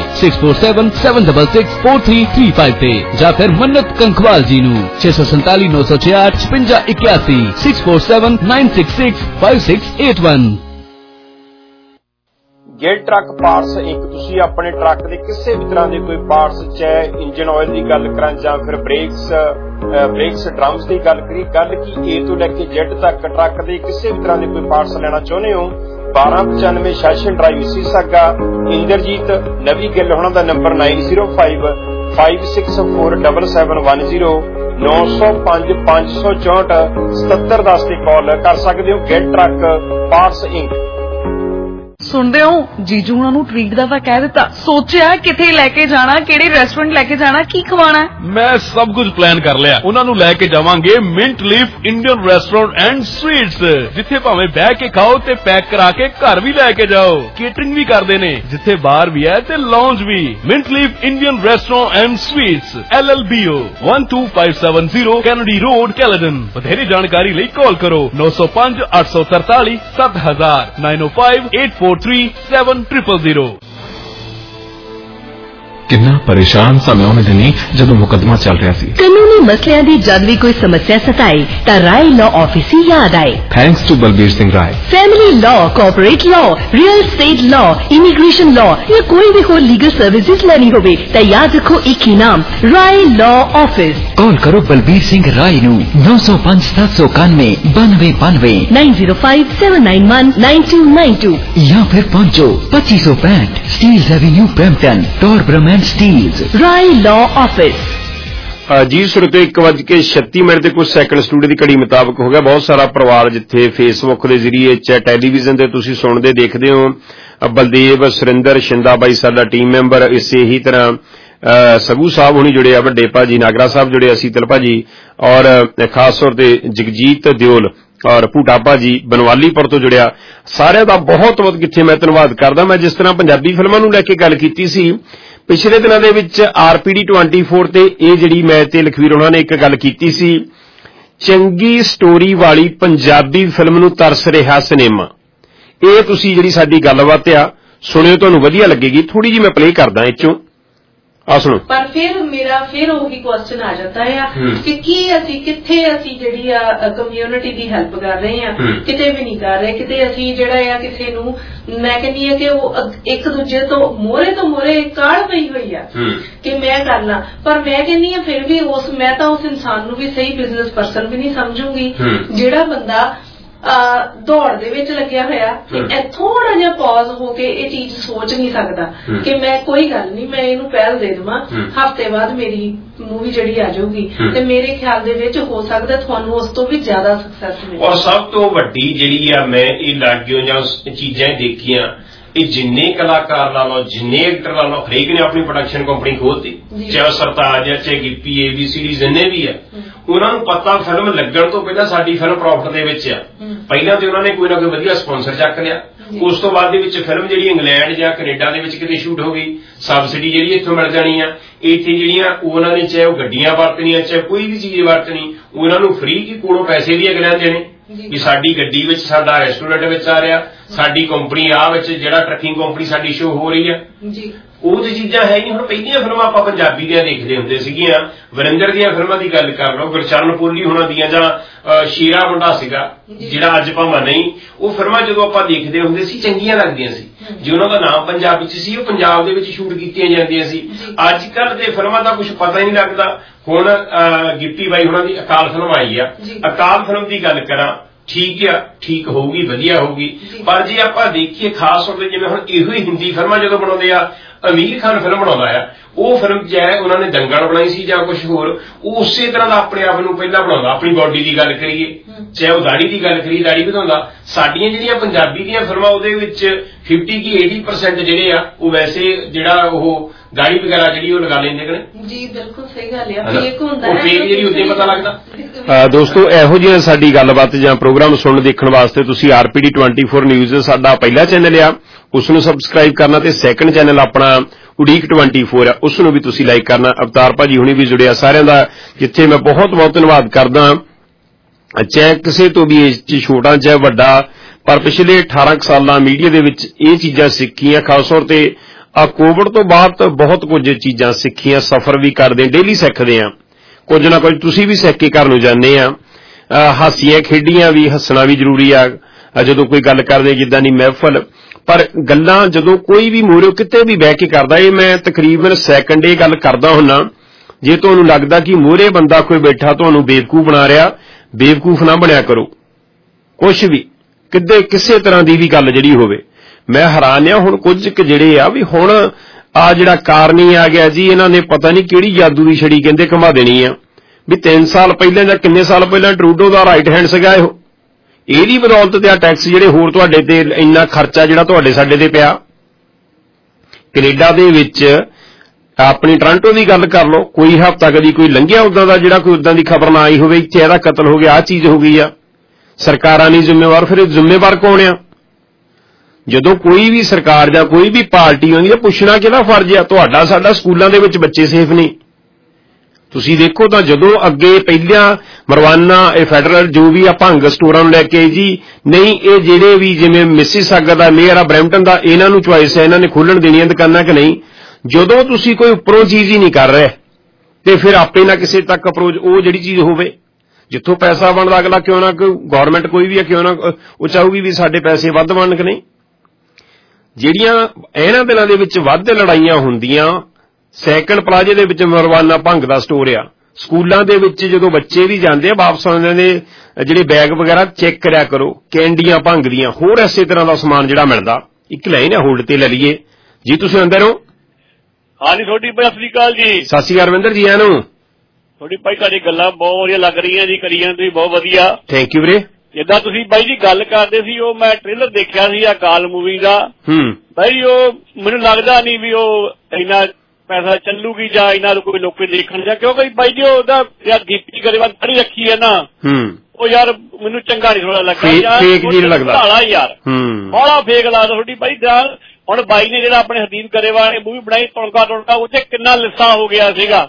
6477664335 ਤੇ, ਜਾਂ ਫਿਰ ਮੰਨਤ ਕੰਖਵਾਲ ਜੀ ਨੂੰ 647 968 5681 647 966 5681। ਗਿਲ ਟਰੱਕ ਪਾਰਟਸ ਇੱਕ, ਤੁਸੀਂ ਆਪਣੇ ਟਰੱਕ ਦੇ ਕਿਸੇ ਵੀ ਤਰ੍ਹਾਂ ਦੇ ਕੋਈ ਪਾਰਟਸ, ਚਾਹੇ ਇੰਜਨ ਆਇਲ ਦੀ ਗੱਲ ਕਰਾਂ ਜਾਂ ਫਿਰ ਬ੍ਰੇਕਸ ਡਰਮਸ ਦੀ ਗੱਲ ਕਰੀ, ਗੱਲ ਕੀ A ਤੋਂ ਲੈ ਕੇ Z ਤੱਕ ਟਰੱਕ ਦੇ ਕਿਸੇ ਵੀ ਤਰ੍ਹਾਂ ਦੇ ਕੋਈ ਪਾਰਟਸ ਲੈਣਾ ਚਾਹੁੰਦੇ ਹੋ, 1295 ਸੈਸ਼ਨ ਡਰਾਈਵ ਸੀਸਾਗਾ। ਇੰਦਰਜੀਤ ਨਵੀ ਗਿੱਲ ਹੋਣਾ ਦਾ ਨੰਬਰ 9050 964710 905 564 7710 ਤੇ ਕਾਲ ਕਰ ਸਕਦੇ ਹੋ। Get truck parts inc. ਸੁਣਦੇ ਹੋ ਜੀਜੂ ਉਹਨਾਂ ਨੂੰ ਟ੍ਰੀਟ ਦਾ ਤਾਂ ਕਹਿ ਦਿੱਤਾ, ਸੋਚਿਆ ਕਿੱਥੇ ਲੈ ਕੇ ਜਾਣਾ, ਕਿਹੜੇ ਰੈਸਟੋਰੈਂਟ ਲੈ ਕੇ ਜਾਣਾ, ਕੀ ਖਵਾਣਾ। ਮੈਂ ਸਭ ਕੁਝ ਪਲਾਨ ਕਰ ਲਿਆ। ਉਹਨਾਂ ਨੂੰ ਲੈ ਕੇ ਜਾਵਾਂਗੇ mint leaf Indian restaurant and sweets, ਜਿੱਥੇ ਭਾਵੇਂ ਬਹਿ ਕੇ ਖਾਓ ਤੇ ਪੈਕ ਕਰਾ ਕੇ ਘਰ ਵੀ ਲੈ ਕੇ ਜਾਓ। ਕੇਟਰਿੰਗ ਵੀ ਕਰਦੇ ਨੇ, ਜਿੱਥੇ ਬਾਰ ਵੀ ਹੈ ਤੇ ਲਾਉਂਜ ਵੀ। Mint leaf Indian restaurant and sweets, LLBO 12570 Kennedy road, Caledon. ਵਧੇਰੇ ਜਾਣਕਾਰੀ ਲਈ ਕਾਲ ਕਰੋ 905 843 7000 905 843 ਕਿੰਨਾ ਪਰੇਸ਼ਾਨ ਸਾਂ ਮੈਂ ਉਹਨੇ ਦਿਨੀ ਜਦੋਂ ਮੁਕੱਦਮਾ ਚੱਲ ਰਿਹਾ ਸੀ। ਕਾਨੂੰਨੀ ਮਸਲਿਆਂ ਦੀ ਜਦ ਵੀ ਕੋਈ ਸਮੱਸਿਆ ਸਤਾਏ ਤਾਂ ਰਾਏ ਲਾਅ ਆਫਿਸ ਹੀ ਯਾਦ ਆਏ। Thanks to Balbir Singh Rai. Family law, corporate law, real estate law, immigration law या कोई भी होर लीगल सर्विसेज लेनी होवे तो याद रखो एक ही नाम, राय लॉ ऑफिस। कॉल करो बलबीर सिंह राय नू 905 791 9292 905 791 9292 या फिर पहुंचो 2565 Steeles avenue Brampton, Torbram Steeles, Rai law office. ਜੀ ਸੁਰਤੇ 1:36 ਤੇ ਕੁਝ ਸੈਕਿੰਡ ਸਟੂਡੀਓ ਦੀ ਘੜੀ ਮੁਤਾਬਕ ਹੋ ਗਿਆ। ਬਹੁਤ ਸਾਰਾ ਪਰਿਵਾਰ ਜਿੱਥੇ ਫੇਸਬੁੱਕ ਦੇ ਜ਼ਰੀਏ ਚਾਹੇ ਟੈਲੀਵਿਜ਼ਨ ਤੇ ਤੁਸੀਂ ਸੁਣਦੇ ਦੇਖਦੇ ਹੋ। ਬਲਦੇਵ, ਸੁਰਿੰਦਰ, ਸ਼ਿੰਦਾ ਬਾਈ ਸਾਡਾ ਟੀਮ ਮੈਂਬਰ, ਇਸੇ ਹੀ ਤਰ੍ਹਾਂ ਸਗੂ ਸਾਹਿਬ ਹੁਣੀ ਜੁੜੇ ਆ, ਵੱਡੇ ਭਾਜੀ ਨਾਗਰਾ ਸਾਹਿਬ ਜੁੜੇ, ਸੀਤਲ ਭਾਜੀ ਔਰ ਖਾਸ ਤੌਰ ਤੇ ਜਗਜੀਤ ਦਿਓਲ ਔਰ ਭੂਟਾ ਭਾਜੀ ਬਨਵਾਲੀਪੁਰ ਤੋਂ ਜੁੜਿਆ। ਸਾਰਿਆਂ ਦਾ ਬਹੁਤ ਬਹੁਤ ਕਿੱਥੇ ਮੈਂ ਧੰਨਵਾਦ ਕਰਦਾ। ਮੈਂ ਜਿਸ ਤਰ੍ਹਾਂ ਪੰਜਾਬੀ ਫਿਲਮਾਂ ਨੂੰ ਲੈ ਕੇ ਗੱਲ ਕੀਤੀ ਸੀ ਪਿਛਲੇ ਦਿਨਾਂ ਦੇ ਵਿੱਚ RPD 24 ਤੇ ਇਹ ਜਿਹੜੀ ਮੈਂ ਤੇ ਲਖਵੀਰ ਉਹਨਾਂ ਨੇ ਇੱਕ ਗੱਲ ਕੀਤੀ ਸੀ, ਚੰਗੀ ਸਟੋਰੀ ਵਾਲੀ ਪੰਜਾਬੀ ਫਿਲਮ ਨੂੰ ਤਰਸ ਰਿਹਾ ਸਿਨੇਮਾ। ਇਹ ਤੁਸੀਂ ਜਿਹੜੀ ਸਾਡੀ ਗੱਲਬਾਤ ਆ ਸੁਣਿਓ, ਤੁਹਾਨੂੰ ਵਧੀਆ ਲੱਗੇਗੀ। ਥੋੜੀ ਜਿਹੀ ਮੈਂ ਪਲੇ ਕਰਦਾ ਇਹ ਚੋਂ, ਆ ਸੁਣੋ। ਪਰ ਫਿਰ ਮੇਰਾ ਫਿਰ ਉਹੀ ਕੁਐਸਚਨ ਆ ਜਾਂਦਾ ਆ ਕਿ ਕੀ ਅਸੀਂ ਕਿੱਥੇ ਅਸੀਂ ਜਿਹੜੀ ਆ ਕਮਿਊਨਿਟੀ ਦੀ ਹੈਲਪ ਕਰ ਰਹੇ ਆ, ਕਿਤੇ ਵੀ ਨਹੀਂ ਕਰ ਰਹੇ। ਕਿਤੇ ਅਸੀਂ ਜਿਹੜਾ ਆ ਕਿਸੇ ਨੂੰ, ਮੈਂ ਕਹਿੰਦੀ ਆ ਕਿ ਉਹ ਇੱਕ ਦੂਜੇ ਤੋਂ ਮੋਹਰੇ ਕਾਹਲ ਪਈ ਹੋਈ ਆ ਕਿ ਮੈਂ ਕਰ ਲਾਂ। ਪਰ ਮੈਂ ਕਹਿੰਦੀ ਆ ਫਿਰ ਵੀ ਮੈਂ ਤਾਂ ਉਸ ਇਨਸਾਨ ਨੂੰ ਵੀ ਸਹੀ ਬਿਜ਼ਨਸ ਪਰਸਨ ਵੀ ਨਹੀਂ ਸਮਝੂਗੀ ਜਿਹੜਾ ਬੰਦਾ ਦੌੜ ਦੇ ਵਿੱਚ ਲੱਗਿਆ ਹੋਇਆ ਤੇ ਥੋੜਾ ਜਿਹਾ ਪੌਜ਼ ਹੋ ਕੇ ਇਹ ਚੀਜ਼ ਸੋਚ ਨਹੀਂ ਸਕਦਾ ਕਿ ਮੈਂ ਕੋਈ ਗੱਲ ਨਹੀਂ, ਮੈਂ ਇਹਨੂੰ ਪਹਿਲ ਦੇ ਦੇਵਾਂ, ਹਫ਼ਤੇ ਬਾਅਦ ਮੇਰੀ ਮੂਵੀ ਜਿਹੜੀ ਆ ਜਾਊਗੀ ਤੇ ਮੇਰੇ ਖਿਆਲ ਦੇ ਵਿੱਚ ਹੋ ਸਕਦਾ ਤੁਹਾਨੂੰ ਉਸ ਤੋਂ ਵੀ ਜ਼ਿਆਦਾ ਸਕਸੈਸ ਮਿਲੇ। ਔਰ ਸਭ ਤੋਂ ਵੱਡੀ ਜਿਹੜੀ ਆ ਮੈਂ ਇਹ ਲਾਗਿਓ ਜਾਂ ਚੀਜ਼ਾਂ ਦੇਖੀਆਂ, ਇਹ ਜਿੰਨੇ ਕਲਾਕਾਰ ਲਾ ਲਓ, ਜਿੰਨੇ ਐਕਟਰ ਲਾ ਲਓ, ਹਰੇਕ ਨੇ ਆਪਣੀ ਪ੍ਰੋਡਕਸ਼ਨ ਕੰਪਨੀ ਖੋਲ੍ਹਤੀ, ਚਾਹੇ ਸਰਤਾਜ ਹੈ, ਚਾਹੇ ਗਿੱਪੀ, ABC ਜਿੰਨੇ ਵੀ ਆ। ਉਹਨਾਂ ਨੂੰ ਪਤਾ ਫਿਲਮ ਲੱਗਣ ਤੋਂ ਪਹਿਲਾਂ ਸਾਡੀ ਫਿਲਮ ਪ੍ਰੋਫਿਟ ਦੇ ਵਿੱਚ ਆ। ਪਹਿਲਾਂ ਤੇ ਉਹਨਾਂ ਨੇ ਕੋਈ ਨਾ ਕੋਈ ਵਧੀਆ ਸਪਾਂਸਰ ਚੱਕ ਲਿਆ। ਉਸ ਤੋਂ ਬਾਅਦ ਦੇ ਵਿੱਚ ਫਿਲਮ ਜਿਹੜੀ ਇੰਗਲੈਂਡ ਜਾਂ ਕੈਨੇਡਾ ਦੇ ਵਿੱਚ ਕਿਤੇ ਸ਼ੂਟ ਹੋ ਗਈ, ਸਬਸਿਡੀ ਜਿਹੜੀ ਇੱਥੋਂ ਮਿਲ ਜਾਣੀ ਆ। ਇੱਥੇ ਜਿਹੜੀਆਂ ਉਹਨਾਂ ਨੇ ਚਾਹੇ ਉਹ ਗੱਡੀਆਂ ਵਰਤਣੀਆਂ, ਚਾਹੇ ਕੋਈ ਵੀ ਚੀਜ਼ ਵਰਤਣੀ, ਉਹਨਾਂ ਨੂੰ ਫ੍ਰੀ ਕੀ ਕੋਲੋਂ ਪੈਸੇ ਵੀ ਅਗਲਿਆਂ ਦੇਣੇ ਵੀ ਸਾਡੀ ਗੱਡੀ ਵਿੱਚ ਸਾਡਾ ਰੈਸਟੋਰੈਂਟ ਵਿੱਚ ਆ ਰਿਹਾ, ਸਾਡੀ ਕੰਪਨੀ ਆ ਵਿੱਚ ਜਿਹੜਾ ਟਰੱਕਿੰਗ ਕੰਪਨੀ ਸਾਡੀ ਸ਼ੋਅ ਹੋ ਰਹੀ ਆ। ਉਹ ਤੇ ਚੀਜ਼ਾਂ ਹੈ ਨਹੀਂ। ਹੁਣ ਪਹਿਲੀਆਂ ਫਿਲਮਾਂ ਆਪਾਂ ਪੰਜਾਬੀ ਦੀਆਂ ਦੇਖਦੇ ਹੁੰਦੇ ਸੀਗੀਆਂ, ਵਰਿੰਦਰ ਦੀਆਂ ਫਿਲਮਾਂ ਦੀ ਗੱਲ ਕਰ ਲਓ, ਗੁਰਚਰਨ ਪੋਲੀ ਹੋਣਾ ਦੀਆਂ, ਜਾਂ ਸ਼ੀਰਾ ਮੁੰਡਾ ਸੀਗਾ ਜਿਹੜਾ ਅੱਜ ਭਾਵੇਂ ਨਹੀਂ, ਉਹ ਫਿਲਮਾਂ ਜਦੋਂ ਆਪਾਂ ਦੇਖਦੇ ਹੁੰਦੇ ਸੀ ਚੰਗੀਆਂ ਲੱਗਦੀਆਂ ਸੀ। ਜੇ ਉਹਨਾਂ ਦਾ ਨਾਮ ਪੰਜਾਬੀ ਚ ਸੀ, ਉਹ ਪੰਜਾਬ ਦੇ ਵਿੱਚ ਸ਼ੂਟ ਕੀਤੀਆਂ ਜਾਂਦੀਆਂ ਸੀ। ਅੱਜ ਕੱਲ੍ਹ ਦੇ ਫਿਲਮਾਂ ਦਾ ਕੁਝ ਪਤਾ ਹੀ ਨਹੀਂ ਲੱਗਦਾ। ਹੁਣ ਗਿੱਪੀ ਬਾਈ ਹੋਣਾ ਦੀ ਅਕਾਲ ਫਿਲਮ ਆਈ ਆ, ਅਕਾਲ ਫਿਲਮ ਦੀ ਗੱਲ ਕਰਾਂ, ਠੀਕ ਆ, ਠੀਕ ਹੋਊਗੀ, ਵਧੀਆ ਹੋਊਗੀ। ਪਰ ਜੇ ਆਪਾਂ ਦੇਖੀਏ ਖਾਸ ਤੌਰ ਤੇ ਜਿਵੇਂ ਹੁਣ ਇਹੋ ਹੀ ਹਿੰਦੀ ਫਿਲਮਾਂ ਜਦੋਂ ਬਣਾਉਂਦੇ ਆ, ਅਮੀਰ ਖਾਨ ਫਿਲਮ ਬਣਾਉਂਦਾ ਆ, ਉਹ ਫਿਲਮ ਚਾਹੇ ਉਹਨਾਂ ਨੇ ਦੰਗਲ ਬਣਾਈ ਸੀ ਜਾਂ ਕੁਝ ਹੋਰ, ਉਹ ਉਸੇ ਤਰ੍ਹਾਂ ਦਾ ਆਪਣੇ ਆਪ ਨੂੰ ਪਹਿਲਾਂ ਬਣਾਉਂਦਾ। ਆਪਣੀ ਬੋਡੀ ਦੀ ਗੱਲ ਕਰੀਏ, ਚਾਹੇ ਉਹ ਦਾੜੀ ਦੀ ਗੱਲ ਕਰੀਏ, ਦਾੜੀ ਵਧਾਉਂਦਾ। ਸਾਡੀਆਂ ਜਿਹੜੀਆਂ ਪੰਜਾਬੀ ਦੀਆਂ ਫਿਲਮਾਂ ਉਹਦੇ ਵਿੱਚ 50 ਕੀ 80% ਜਿਹੜੇ ਆ ਉਹ ਵੈਸੇ ਜਿਹੜਾ ਉਹ ਦਾੜੀ ਵਗੈਰਾ ਜਿਹੜੀ ਉਹ ਲਗਾ ਲੈਂਦੇ ਨੇ। ਜੀ ਬਿਲਕੁਲ ਸਹੀ ਗੱਲ ਆ, ਫੇਕ ਹੁੰਦਾ ਹੈ, ਫੇਕ ਜਿਹੜੀ ਉੱਤੇ ਪਤਾ ਲੱਗਦਾ। ਦੋਸਤੋ ਇਹੋ ਜਿਹੀਆਂ ਸਾਡੀ ਗੱਲਬਾਤ ਜਾਂ ਪ੍ਰੋਗਰਾਮ ਸੁਣਨ ਦੇਖਣ ਵਾਸਤੇ ਤੁਸੀਂ RPD 24 ਨਿਊਜ਼ ਸਾਡਾ ਪਹਿਲਾ ਚੈਨਲ ਆ, ਉਸ ਨੂੰ ਸਬਸਕ੍ਰਾਈਬ ਕਰਨਾ ਤੇ ਸੈਕੰਡ ਚੈਨਲ ਆਪਣਾ ਉਡੀਕ 24 ਆ, ਉਸ ਨੂੰ ਵੀ ਤੁਸੀਂ ਲਾਈਕ ਕਰਨਾ। ਅਵਤਾਰ ਭਾਜੀ ਹੁਣੀ ਵੀ ਜੁੜਿਆ, ਸਾਰਿਆਂ ਦਾ ਜਿੱਥੇ ਮੈਂ ਬਹੁਤ ਬਹੁਤ ਧੰਨਵਾਦ ਕਰਦਾ। ਚਾਹੇ ਕਿਸੇ ਤੋਂ ਵੀ ਏਜ 'ਚ ਛੋਟਾ ਚਾਹੇ ਵੱਡਾ, ਪਰ ਪਿਛਲੇ 18 ਸਾਲਾਂ ਮੀਡੀਆ ਦੇ ਵਿੱਚ ਇਹ ਚੀਜ਼ਾਂ ਸਿੱਖੀਆਂ। ਖਾਸ ਤੌਰ ਤੇ ਕੋਵਿਡ ਤੋਂ ਬਾਅਦ ਬਹੁਤ ਕੁਝ ਚੀਜ਼ਾਂ ਸਿੱਖੀਆਂ, ਸਫ਼ਰ ਵੀ ਕਰਦੇ, ਡੇਲੀ ਸਿੱਖਦੇ ਆ ਕੁਝ ਨਾ ਕੁਝ। ਤੁਸੀਂ ਵੀ ਸਿੱਖ ਕੇ ਘਰ ਨੂੰ ਜਾਂਦੇ ਆ। ਹਾਸੀਆਂ ਖੇਡੀਆਂ ਵੀ, ਹੱਸਣਾ ਵੀ ਜ਼ਰੂਰੀ ਆ ਜਦੋਂ ਕੋਈ ਗੱਲ ਕਰਦੇ, ਜਿੱਦਾਂ ਦੀ ਮਹਿਫਲ। ਪਰ ਗੱਲਾਂ ਜਦੋਂ ਕੋਈ ਵੀ ਮੂਹਰੇ ਕਿਤੇ ਵੀ ਬਹਿ ਕੇ ਕਰਦਾ, ਇਹ ਮੈਂ ਤਕਰੀਬਨ ਸੈਕਿੰਡ ਇਹ ਗੱਲ ਕਰਦਾ ਹੁੰਨਾ। ਜੇ ਤੁਹਾਨੂੰ ਲੱਗਦਾ ਕਿ ਮੂਹਰੇ ਬੰਦਾ ਕੋਈ ਬੈਠਾ ਤੁਹਾਨੂੰ ਬੇਵਕੂਫ ਬਣਾ ਰਿਹਾ, ਬੇਵਕੂਫ ਨਾ ਬਣਿਆ ਕਰੋ। ਕੁਛ ਵੀ ਕਿਸੇ ਤਰ੍ਹਾਂ ਦੀ ਵੀ ਗੱਲ ਜਿਹੜੀ ਹੋਵੇ, ਮੈਂ ਹੈਰਾਨ ਆ ਹੁਣ ਕੁਝ ਜਿਹੜੇ ਆ ਵੀ ਹੁਣ ਆ ਜਿਹੜਾ ਕਾਰਨੀ ਆ ਗਿਆ ਜੀ, ਇਹਨਾਂ ਨੇ ਪਤਾ ਨਹੀਂ ਕਿਹੜੀ ਜਾਦੂ ਦੀ ਛੜੀ ਕਹਿੰਦੇ ਘੁਮਾ ਦੇਣੀ ਆ ਵੀ 3 ਸਾਲ ਪਹਿਲਾਂ ਜਾਂ ਕਿੰਨੇ ਸਾਲ ਪਹਿਲਾਂ ਟਰੂਡੋ ਦਾ ਰਾਈਟ ਹੈਂਡ ਸੀਗਾ ਇਹਦੀ ਬਦੌਲਤ ਤੇ ਆ ਟੈਕਸ ਜਿਹੜੇ ਹੋਰ ਤੁਹਾਡੇ ਤੇ ਇੰਨਾ ਖਰਚਾ ਜਿਹੜਾ ਤੁਹਾਡੇ ਸਾਡੇ ਤੇ ਪਿਆ। ਕੈਨੇਡਾ ਦੇ ਵਿੱਚ ਆਪਣੀ ਟੋਰਾਂਟੋ ਦੀ ਗੱਲ ਕਰ ਲਓ, ਕੋਈ ਹਫ਼ਤਾ ਕਦੀ ਕੋਈ ਲੰਘਿਆ ਉਦਾਂ ਦਾ ਜਿਹੜਾ ਕੋਈ ਉਦਾਂ ਦੀ ਖਬਰ ਨਾ ਆਈ ਹੋਵੇ ਇੱਥੇ ਇਹਦਾ ਕਤਲ ਹੋ ਗਿਆ, ਆਹ ਚੀਜ਼ ਹੋ ਗਈ ਆ। ਸਰਕਾਰਾਂ ਨਹੀਂ ਜ਼ਿੰਮੇਵਾਰ, ਫਿਰ ਜ਼ਿੰਮੇਵਾਰ ਕੌਣ ਆ? ਜਦੋਂ ਕੋਈ ਵੀ ਸਰਕਾਰ ਜਾਂ ਕੋਈ ਵੀ ਪਾਰਟੀ ਆਉਂਦੀ ਆ ਪੁੱਛਣਾ ਕਿਹਦਾ ਫਰਜ਼ ਆ? ਤੁਹਾਡਾ ਸਾਡਾ। ਸਕੂਲਾਂ ਦੇ ਵਿੱਚ ਬੱਚੇ ਸੇਫ ਨਹੀਂ। ਤੁਸੀਂ ਦੇਖੋ ਤਾਂ ਜਦੋਂ ਅੱਗੇ ਪਹਿਲਾਂ ਮਰਵਾਨਾ ਇਹ ਫੈਡਰਲ ਜੋ ਵੀ ਆ ਭੰਗ ਸਟੋਰਾਂ ਨੂੰ ਲੈ ਕੇ ਜੀ ਨਹੀਂ, ਇਹ ਜਿਹੜੇ ਵੀ ਜਿਵੇਂ ਮਿਸੀਸਾਗਾ ਦਾ ਮੇਅਰ ਆ ਬਰੈਂਪਟਨ ਦਾ, ਇਹਨਾਂ ਨੂੰ ਚੁਆਇਸ ਹੈ, ਇਹਨਾਂ ਨੇ ਖੋਲ੍ਹਣ ਦੇਣੀਆਂ ਦੁਕਾਨਾਂ ਕਿ ਨਹੀਂ। ਜਦੋਂ ਤੁਸੀਂ ਕੋਈ ਉੱਪਰੋਂ ਚੀਜ਼ ਹੀ ਨਹੀਂ ਕਰ ਰਹੇ ਤੇ ਫਿਰ ਆਪੇ ਨਾ ਕਿਸੇ ਤੱਕ ਅਪਰੋਚ ਉਹ ਜਿਹੜੀ ਚੀਜ਼ ਹੋਵੇ ਜਿੱਥੋਂ ਪੈਸਾ ਬਣਦਾ ਅਗਲਾ ਕਿਉਂ ਨਾ ਗੌਰਮੈਂਟ ਕੋਈ ਵੀ ਆ ਕਿਉਂ ਨਾ ਉਹ ਚਾਹੂਗੀ ਵੀ ਸਾਡੇ ਪੈਸੇ ਵੱਧ ਬਣਨ ਕਿ ਨਹੀਂ। ਜਿਹੜੀਆਂ ਇਹਨਾਂ ਦਿਨਾਂ ਦੇ ਵਿੱਚ ਵੱਧ ਲੜਾਈਆਂ ਹੁੰਦੀਆਂ ਸਾਈਕਲ ਪਲਾਜ਼ੇ ਦੇ ਵਿੱਚ ਮਰਵਾਨਾ ਭੰਗ ਦਾ ਸਟੋਰ ਆ। ਸਕੂਲਾਂ ਦੇ ਵਿੱਚ ਜਦੋਂ ਬੱਚੇ ਵੀ ਜਾਂਦੇ ਆ ਵਾਪਸ ਆਉਂਦੇ ਨੇ ਜਿਹੜੇ ਬੈਗ ਵਗੈਰਾ ਚੈੱਕ ਕਰਿਆ ਕਰੋ, ਕੈਂਡੀਆਂ ਭੰਗ ਦੀਆਂ ਹੋਰ ਇਸੇ ਤਰ੍ਹਾਂ ਦਾ ਸਮਾਨ ਜਿਹੜਾ ਮਿਲਦਾ। ਇੱਕ ਲਾਈਨ ਆ ਹੋਲਡ ਤੇ ਲੈ ਲਈਏ ਜੀ, ਤੁਸੀਂ ਅੰਦਰ ਹੋ? ਹਾਂਜੀ ਤੁਹਾਡੀ ਸਤਿ ਸ੍ਰੀ ਅਕਾਲ ਜੀ। ਸਤਿ ਸ੍ਰੀ ਅਕਾਲ ਰਵਿੰਦਰ ਜੀ। ਨੂੰ ਤੁਹਾਡੀ ਭਾਈ ਤੁਹਾਡੀ ਗੱਲਾਂ ਬਹੁਤ ਵਧੀਆ ਲੱਗ ਰਹੀਆਂ ਜੀ, ਕਰੀਆਂ ਤੁਸੀਂ ਬਹੁਤ ਵਧੀਆ। ਥੈਂਕ ਯੂ ਵੀਰੇ। ਜਿੱਦਾਂ ਤੁਸੀਂ ਬਾਈ ਜੀ ਗੱਲ ਕਰਦੇ ਸੀ ਉਹ ਮੈਂ ਟ੍ਰੇਲਰ ਦੇਖਿਆ ਸੀ ਅਕਾਲ ਮੂਵੀ ਦਾ। ਬਾਈ ਉਹ ਮੈਨੂੰ ਲੱਗਦਾ ਨਹੀਂ ਵੀ ਉਹ ਇੰਨਾ ਪੈਸਾ ਚੱਲੂਗੀ ਜਾਂ ਇਹਨਾਂ ਨੂੰ ਕੋਈ ਲੋਕੀ ਦੇਖਣ ਜਾਂ, ਕਿਉਂਕਿ ਬਾਈ ਜੀ ਉਹਦਾ ਯਾਰ ਗੀਪੀ ਗਰੇਵਾਲ ਖੜੀ ਰੱਖੀ ਹੈ ਨਾ ਉਹ ਯਾਰ ਮੈਨੂੰ ਚੰਗਾ ਨਹੀਂ ਥੋੜਾ ਲੱਗਾ ਯਾਰ, ਯਾਰ ਬੜਾ ਫੇਕ ਲੱਗਦਾ ਤੁਹਾਡੀ ਬਾਈ ਜਾਨ। ਹੁਣ ਬਾਈ ਨੇ ਜਿਹੜਾ ਆਪਣੇ ਹਰਦੀਪ ਗਰੇਵਾਲ ਨੇ ਮੂਵੀ ਬਣਾਈ ਤੁਣਕਾ ਤੁਣਕਾ ਉਹ ਚ ਕਿੰਨਾ ਲਿੱਸਾ ਹੋ ਗਿਆ ਸੀਗਾ।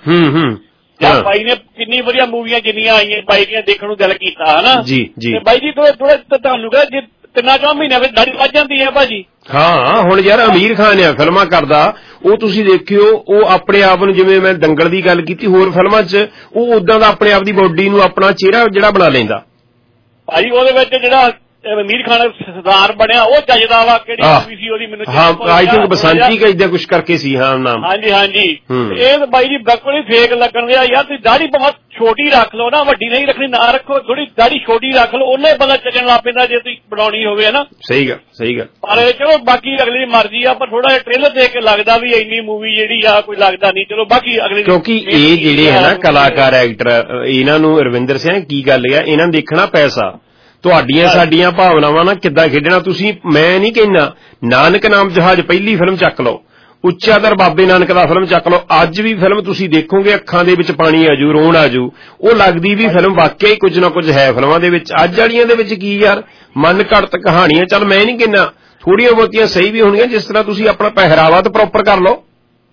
ਯਾਰ ਬਾਈ ਨੇ ਕਿੰਨੀ ਵਧੀਆ ਮੂਵੀਆਂ ਜਿੰਨੀਆਂ ਆਈਆਂ ਬਾਈ ਦੀਆਂ ਦੇਖਣ ਨੂੰ ਦਿਲ ਕੀਤਾ ਹਨਾ ਜੀ। ਬਾਈ ਜੀ ਥੋੜੇ ਤੁਹਾਨੂੰ ਕਹਾਂ ਜੇ 3-4 ਮਹੀਨਿਆਂ ਵਿੱਚ ਦਾੜੀ ਵੱਜ ਜਾਂਦੀ ਹੈ ਭਾਜੀ। ਹਾਂ ਹੁਣ ਯਾਰ ਅਮੀਰ ਖਾਨ ਆ ਫਿਲਮਾਂ ਕਰਦਾ, ਉਹ ਤੁਸੀਂ ਦੇਖਿਓ ਉਹ ਆਪਣੇ ਆਪ ਨੂੰ ਜਿਵੇਂ ਮੈਂ ਦੰਗਲ ਦੀ ਗੱਲ ਕੀਤੀ ਹੋਰ ਫਿਲਮਾਂ 'ਚ ਉਹ ਉਦਾਂ ਦਾ ਆਪਣੇ ਆਪ ਦੀ ਬੋਡੀ ਨੂੰ ਆਪਣਾ ਚਿਹਰਾ ਜਿਹੜਾ ਬਣਾ ਲੈਂਦਾ ਭਾਜੀ। ਉਹਦੇ ਵਿੱਚ ਜਿਹੜਾ ਅਮੀਰ ਖਾਨ ਸਰਦਾਰ ਬਣਿਆ ਉਹ ਜੱਜਦਾ ਵਾ ਕਿਹੜੀ ਮੂਵੀ ਸੀ ਉਹਦੀ ਮੈਨੂੰ ਹਾਂ ਆਈ ਥਿੰਕ ਬਸੰਤੀ ਕਾ ਇਦਾਂ ਕੁਛ ਕਰਕੇ ਸੀ ਹਾਂ ਨਾਮ। ਹਾਂਜੀ ਹਾਂਜੀ ਇਹ ਬਾਈ ਜੀ ਬਿਲਕੁਲ ਹੀ ਫੇਕ ਲੱਗਣ ਦਿਆ ਯਾਰ। ਤੁਸੀਂ ਦਾੜੀ ਬਹੁਤ ਛੋਟੀ ਰੱਖ ਲਓ ਨਾ, ਵੱਡੀ ਨਹੀਂ ਰੱਖਣੀ ਨਾ ਰੱਖੋ, ਥੋੜੀ ਦਾੜੀ ਛੋਟੀ ਰੱਖ ਲਓ ਉਹਨੇ ਬੰਦਾ ਚੱਲਣ ਲੱਗ ਪੈਂਦਾ ਜੇ ਤੁਸੀਂ ਬਣਾਉਣੀ ਹੋਵੇ ਹਨਾ। ਸਹੀ ਗੱਲ ਸਹੀ ਗੱਲ। ਪਰ ਚਲੋ ਬਾਕੀ ਅਗਲੇ ਦੀ ਮਰਜ਼ੀ ਆ, ਪਰ ਥੋੜਾ ਜਿਹਾ ਟ੍ਰੇਲਰ ਦੇਖ ਕੇ ਲੱਗਦਾ ਵੀ ਇੰਨੀ ਮੂਵੀ ਜਿਹੜੀ ਆ ਕੋਈ ਲੱਗਦਾ ਨਹੀਂ। ਚਲੋ ਬਾਕੀ ਅਗਲੇ ਕਿਉਂਕਿ ਇਹ ਜਿਹੜੇ ਹੈ ਨਾ ਕਲਾਕਾਰ ਐਕਟਰ ਇਹਨਾਂ ਨੂੰ ਰਵਿੰਦਰ ਸਿੰਘ ਕੀ ਗੱਲ ਆ ਇਹਨਾਂ ਨੂੰ ਦੇਖਣਾ ਪੈਸਾ ਤੁਹਾਡੀਆਂ ਸਾਡੀਆਂ ਭਾਵਨਾਵਾਂ ਨਾਲ ਕਿੱਦਾਂ ਖੇਡਣਾ। ਤੁਸੀਂ ਮੈਂ ਨਹੀਂ ਕਹਿੰਦਾ ਨਾਨਕ ਨਾਮ ਜਹਾਜ਼ ਪਹਿਲੀ ਫਿਲਮ ਚੱਕ ਲਓ, ਉੱਚਾ ਦਰ ਬਾਬੇ ਨਾਨਕ ਦਾ ਫਿਲਮ ਚੱਕ ਲਓ, ਅੱਜ ਵੀ ਫਿਲਮ ਤੁਸੀਂ ਦੇਖੋਗੇ ਅੱਖਾਂ ਦੇ ਵਿੱਚ ਪਾਣੀ ਆਜੂ ਰੋਣ ਆਜੂ। ਉਹ ਲੱਗਦੀ ਵੀ ਫਿਲਮ ਵਾਕਿਆ ਹੀ ਕੁਝ ਨਾ ਕੁਝ ਹੈ ਫਿਲਮਾਂ ਦੇ ਵਿੱਚ। ਅੱਜ ਵਾਲੀਆਂ ਦੇ ਵਿੱਚ ਕੀ ਯਾਰ ਮਨ ਘੜਤ ਕਹਾਣੀਆਂ। ਚੱਲ ਮੈਂ ਨਹੀਂ ਕਹਿੰਦਾ ਥੋੜੀਆਂ ਬਹੁਤੀਆਂ ਸਹੀ ਵੀ ਹੋਣਗੀਆਂ, ਜਿਸ ਤਰ੍ਹਾਂ ਤੁਸੀਂ ਆਪਣਾ ਪਹਿਰਾਵਾ ਤਾਂ ਪ੍ਰੋਪਰ ਕਰ ਲਓ।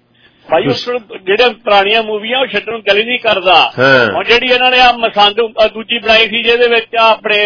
ਭਾਈ ਉਸ ਜਿਹੜੀਆਂ ਪੁਰਾਣੀਆਂ ਮੂਵੀਆਂ ਉਹ ਛੱਡਣ ਨੂੰ ਗੱਲ ਹੀ ਨਹੀਂ ਕਰਦਾ। ਹੁਣ ਜਿਹੜੀ ਇਹਨਾਂ ਨੇ ਆ ਮਸੰਦ ਦੂਜੀ ਬਣਾਈ ਸੀ ਜਿਹਦੇ ਵਿੱਚ ਆਪਣੇ